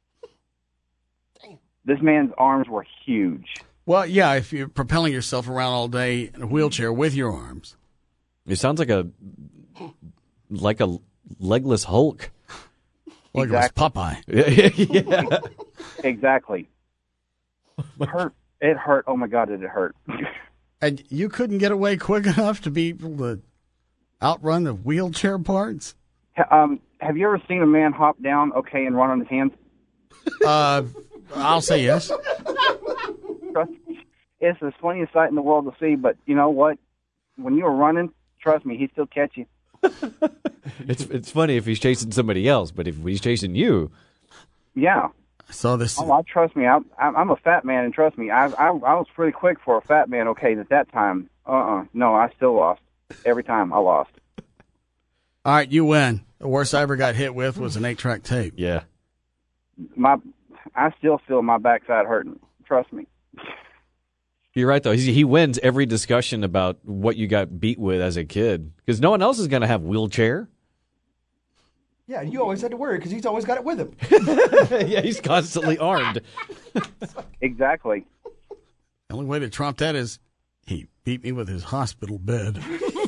This man's arms were huge. Well, yeah, if you're propelling yourself around all day in a wheelchair with your arms. It sounds like a like a legless Hulk. Like Exactly. it was Popeye. Yeah. Exactly. It hurt. It hurt. Oh, my God, did it hurt. And you couldn't get away quick enough to be able to outrun the wheelchair parts? Ha- um, have you ever seen a man hop down, okay, and run on his hands? Uh, I'll say yes. Trust me, it's the funniest sight in the world to see, but you know what? When you were running, trust me, he'd still catch you. It's it's funny if he's chasing somebody else, but if he's chasing you, Yeah. So this. Oh, I trust me. I'm I'm a fat man, and trust me, I I, I was pretty quick for a fat man. Okay, at that time, uh uh no, I still lost every time. I lost. All right, you win. The worst I ever got hit with was an eight-track tape. Yeah. My, I still feel my backside hurting. Trust me. You're right, though. He, he wins every discussion about what you got beat with as a kid because no one else is going to have wheelchair. Yeah, you always had to worry because he's always got it with him. Yeah, he's constantly armed. Exactly. The only way to trump that is he beat me with his hospital bed.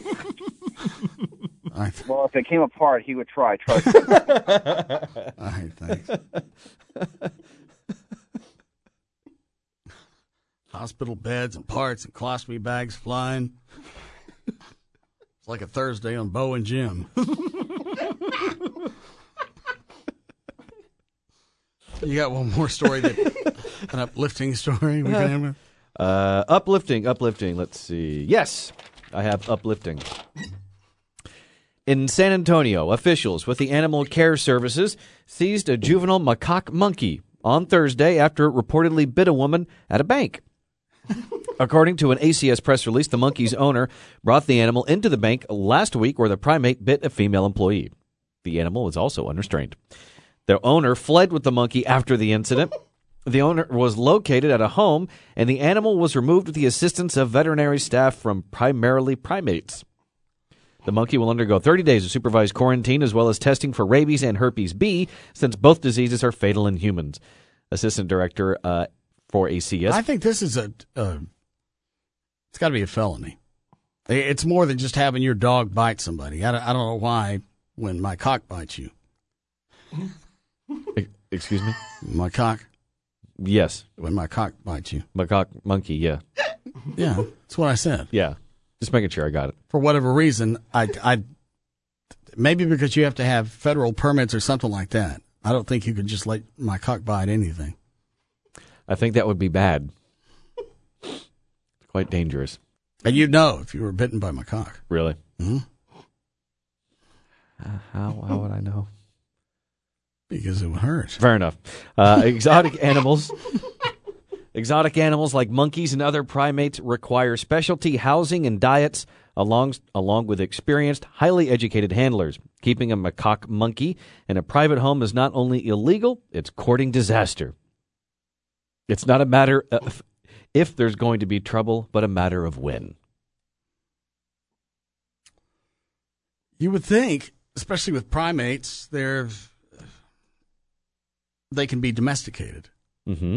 I, Well, if it came apart, he would try. Trust me. all right, thanks. Hospital beds and parts and colostomy bags flying. It's like a Thursday on Bo and Jim. You got one more story, that an uplifting story we can end with? Uh, uplifting, uplifting. Let's see. Yes, I have uplifting. In San Antonio, officials with the Animal Care Services seized a juvenile macaque monkey on Thursday after it reportedly bit a woman at a bank. According to an A C S press release, the monkey's owner brought the animal into the bank last week where the primate bit a female employee. The animal is also unrestrained. The owner fled with the monkey after the incident. The owner was located at a home, and the animal was removed with the assistance of veterinary staff from primarily primates. The monkey will undergo thirty days of supervised quarantine as well as testing for rabies and herpes B, since both diseases are fatal in humans. Assistant Director uh, for A C S. I think this is a, uh, it's got to be a felony. It's more than just having your dog bite somebody. I don't, I don't know why when my cock bites you. Excuse me? My cock? Yes. When my cock bites you. Macaque monkey, yeah. Yeah, that's what I said. Yeah. Just making sure I got it. For whatever reason, I, I, maybe because you have to have federal permits or something like that. I don't think you could just let my cock bite anything. I think that would be bad. It's quite dangerous. And you'd know if you were bitten by my cock. Really? Mm-hmm. Uh, how, how would I know? Because it would hurt. Fair enough. Uh, exotic animals... Exotic animals like monkeys and other primates require specialty housing and diets along, along with experienced, highly educated handlers. Keeping a macaque monkey in a private home is not only illegal, it's courting disaster. It's not a matter of if there's going to be trouble, but a matter of when. You would think, especially with primates, they're they can be domesticated. Mm-hmm.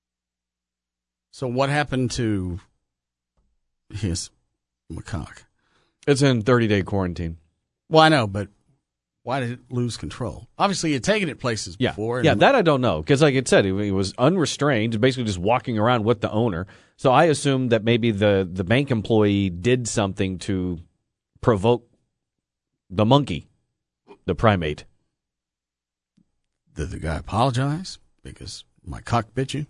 So what happened to his macaque? It's in thirty-day quarantine. Well, I know, but why did it lose control? Obviously, you'd taken it places Yeah, before. yeah, and- that I don't know because, like it said, he, he was unrestrained, basically just walking around with the owner. So I assumed that maybe the the bank employee did something to provoke the monkey, the primate. Did the guy apologize because my cock bit you?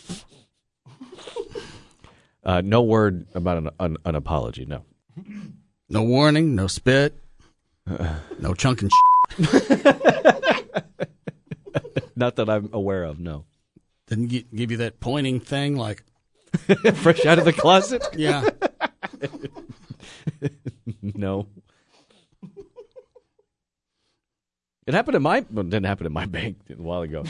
Uh, no word about an, an, an apology. No. No warning. No spit. No chunking. Not that I'm aware of. No. Didn't gi- give you that pointing thing like fresh out of the closet. Yeah. No. It happened at my. Well, it didn't happen at my bank a while ago.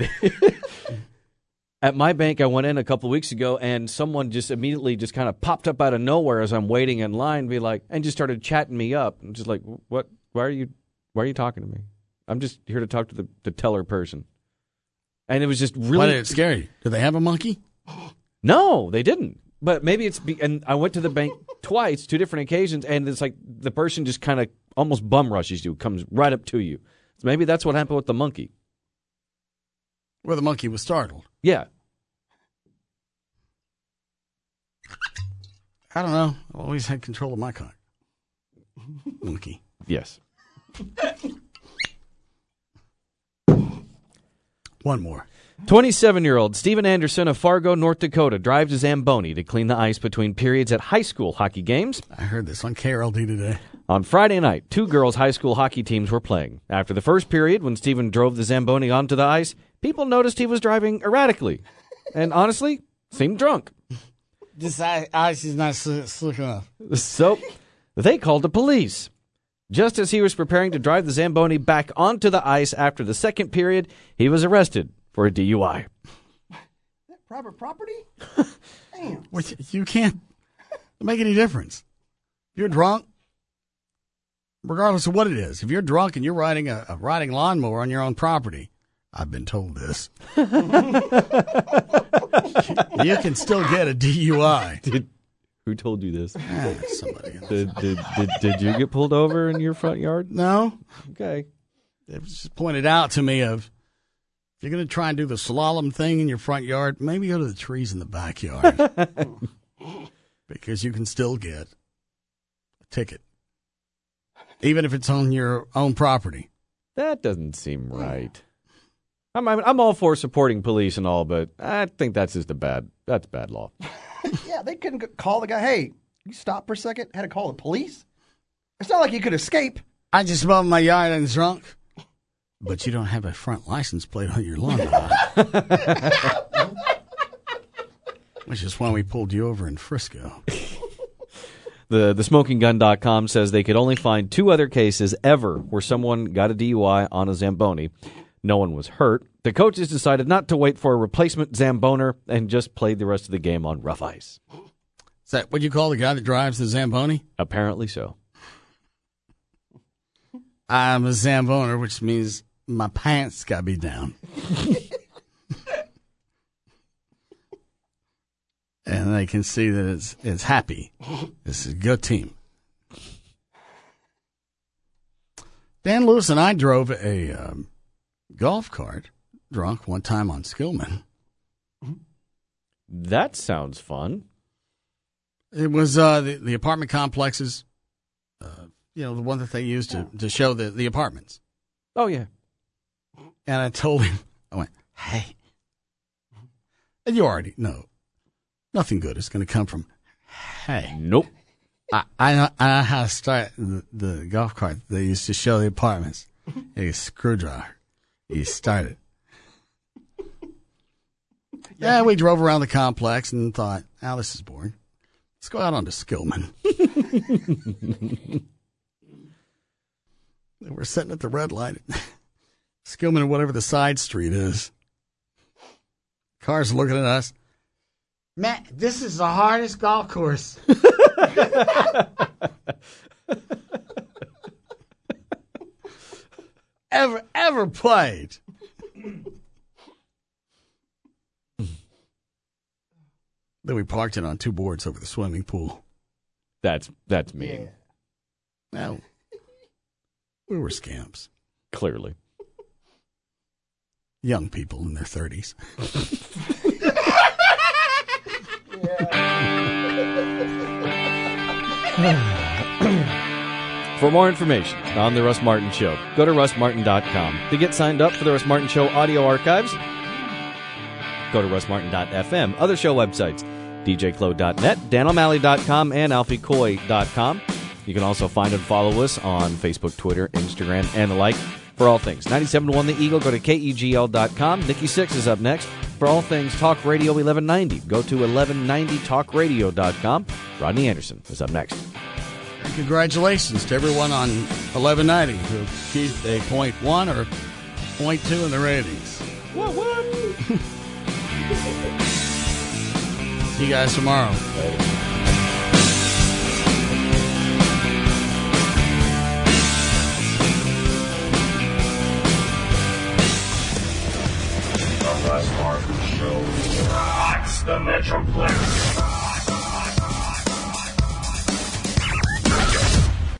At my bank, I went in a couple of weeks ago, and someone just immediately just kind of popped up out of nowhere as I'm waiting in line, be like, and just started chatting me up. I'm just like, what? Why are you? Why are you talking to me? I'm just here to talk to the, the teller person. And it was just really. Why did it scare you? Do they have a monkey? No, they didn't. But maybe it's. Be, and I went to the bank twice, two different occasions, and it's like the person just kind of almost bum rushes you, comes right up to you. So maybe that's what happened with the monkey. Where the monkey was startled. Yeah. I don't know. I've always had control of my cock. Monkey. Yes. One more. twenty-seven-year-old Steven Anderson of Fargo, North Dakota, drives a Zamboni to clean the ice between periods at high school hockey games. I heard this on K R L D today. On Friday night, two girls' high school hockey teams were playing. After the first period, when Steven drove the Zamboni onto the ice, people noticed he was driving erratically and, honestly, seemed drunk. This ice is not slick enough. So they called the police. Just as he was preparing to drive the Zamboni back onto the ice after the second period, he was arrested for a D U I. Private property? Damn. Which you can't make any difference. If you're drunk, regardless of what it is, if you're drunk and you're riding a, a riding lawnmower on your own property, I've been told this, you can still get a D U I. Did, who told you this? Ah, somebody. Did, did, did, did you get pulled over in your front yard? No. Okay. It was just pointed out to me of, if you're going to try and do the slalom thing in your front yard, maybe go to the trees in the backyard. Because you can still get a ticket. Even if it's on your own property. That doesn't seem right. I'm, I'm I'm all for supporting police and all, but I think that's just a bad that's bad law. Yeah, they couldn't g- call the guy. Hey, you stop for a second. Had to call the police. It's not like he could escape. I just mowed my yard and drunk. But you don't have a front license plate on your lawnmower. Which is why we pulled you over in Frisco. The the smoking gun dot com says they could only find two other cases ever where someone got a D U I on a Zamboni. No one was hurt. The coaches decided not to wait for a replacement Zamboner and just played the rest of the game on rough ice. Is that what you call the guy that drives the Zamboni? Apparently so. I'm a Zamboner, which means my pants got to be down. And they can see that it's it's happy. This is a good team. Dan Lewis and I drove a um, golf cart drunk one time on Skillman. That sounds fun. It was uh, the, the apartment complexes, uh, you know, the one that they used to, to show the, the apartments. Oh, yeah. And I told him, I went, hey. And you already know, nothing good is going to come from, hey. Nope. I, I, know, I know how to start the, the golf cart they used to show the apartments. A screwdriver. You start it. Yeah, we drove around the complex and thought, oh, this is boring. Let's go out onto Skillman. And we're sitting at the red light at Skillman and whatever the side street is. Cars looking at us. Matt, this is the hardest golf course. ever, ever played. Then we parked it on two boards over the swimming pool. That's that's mean. Well, we were scamps. Clearly. Young people in their thirties. For more information on The Russ Martin Show, go to russ martin dot com. To get signed up for The Russ Martin Show audio archives, go to russ martin dot f m. Other show websites, d j clo dot net, dan o'malley dot com, and alfie coy dot com. You can also find and follow us on Facebook, Twitter, Instagram, and the like for all things. ninety-seven point one The Eagle, go to k e g l dot com. Nikki Sixx is up next. For all things Talk Radio eleven ninety, go to eleven ninety talk radio dot com. Rodney Anderson is up next. And congratulations to everyone on eleven ninety who achieved a point one or point two in the ratings. What, what? See you guys tomorrow. Later. The Russ Martin Show rocks the Metroplex.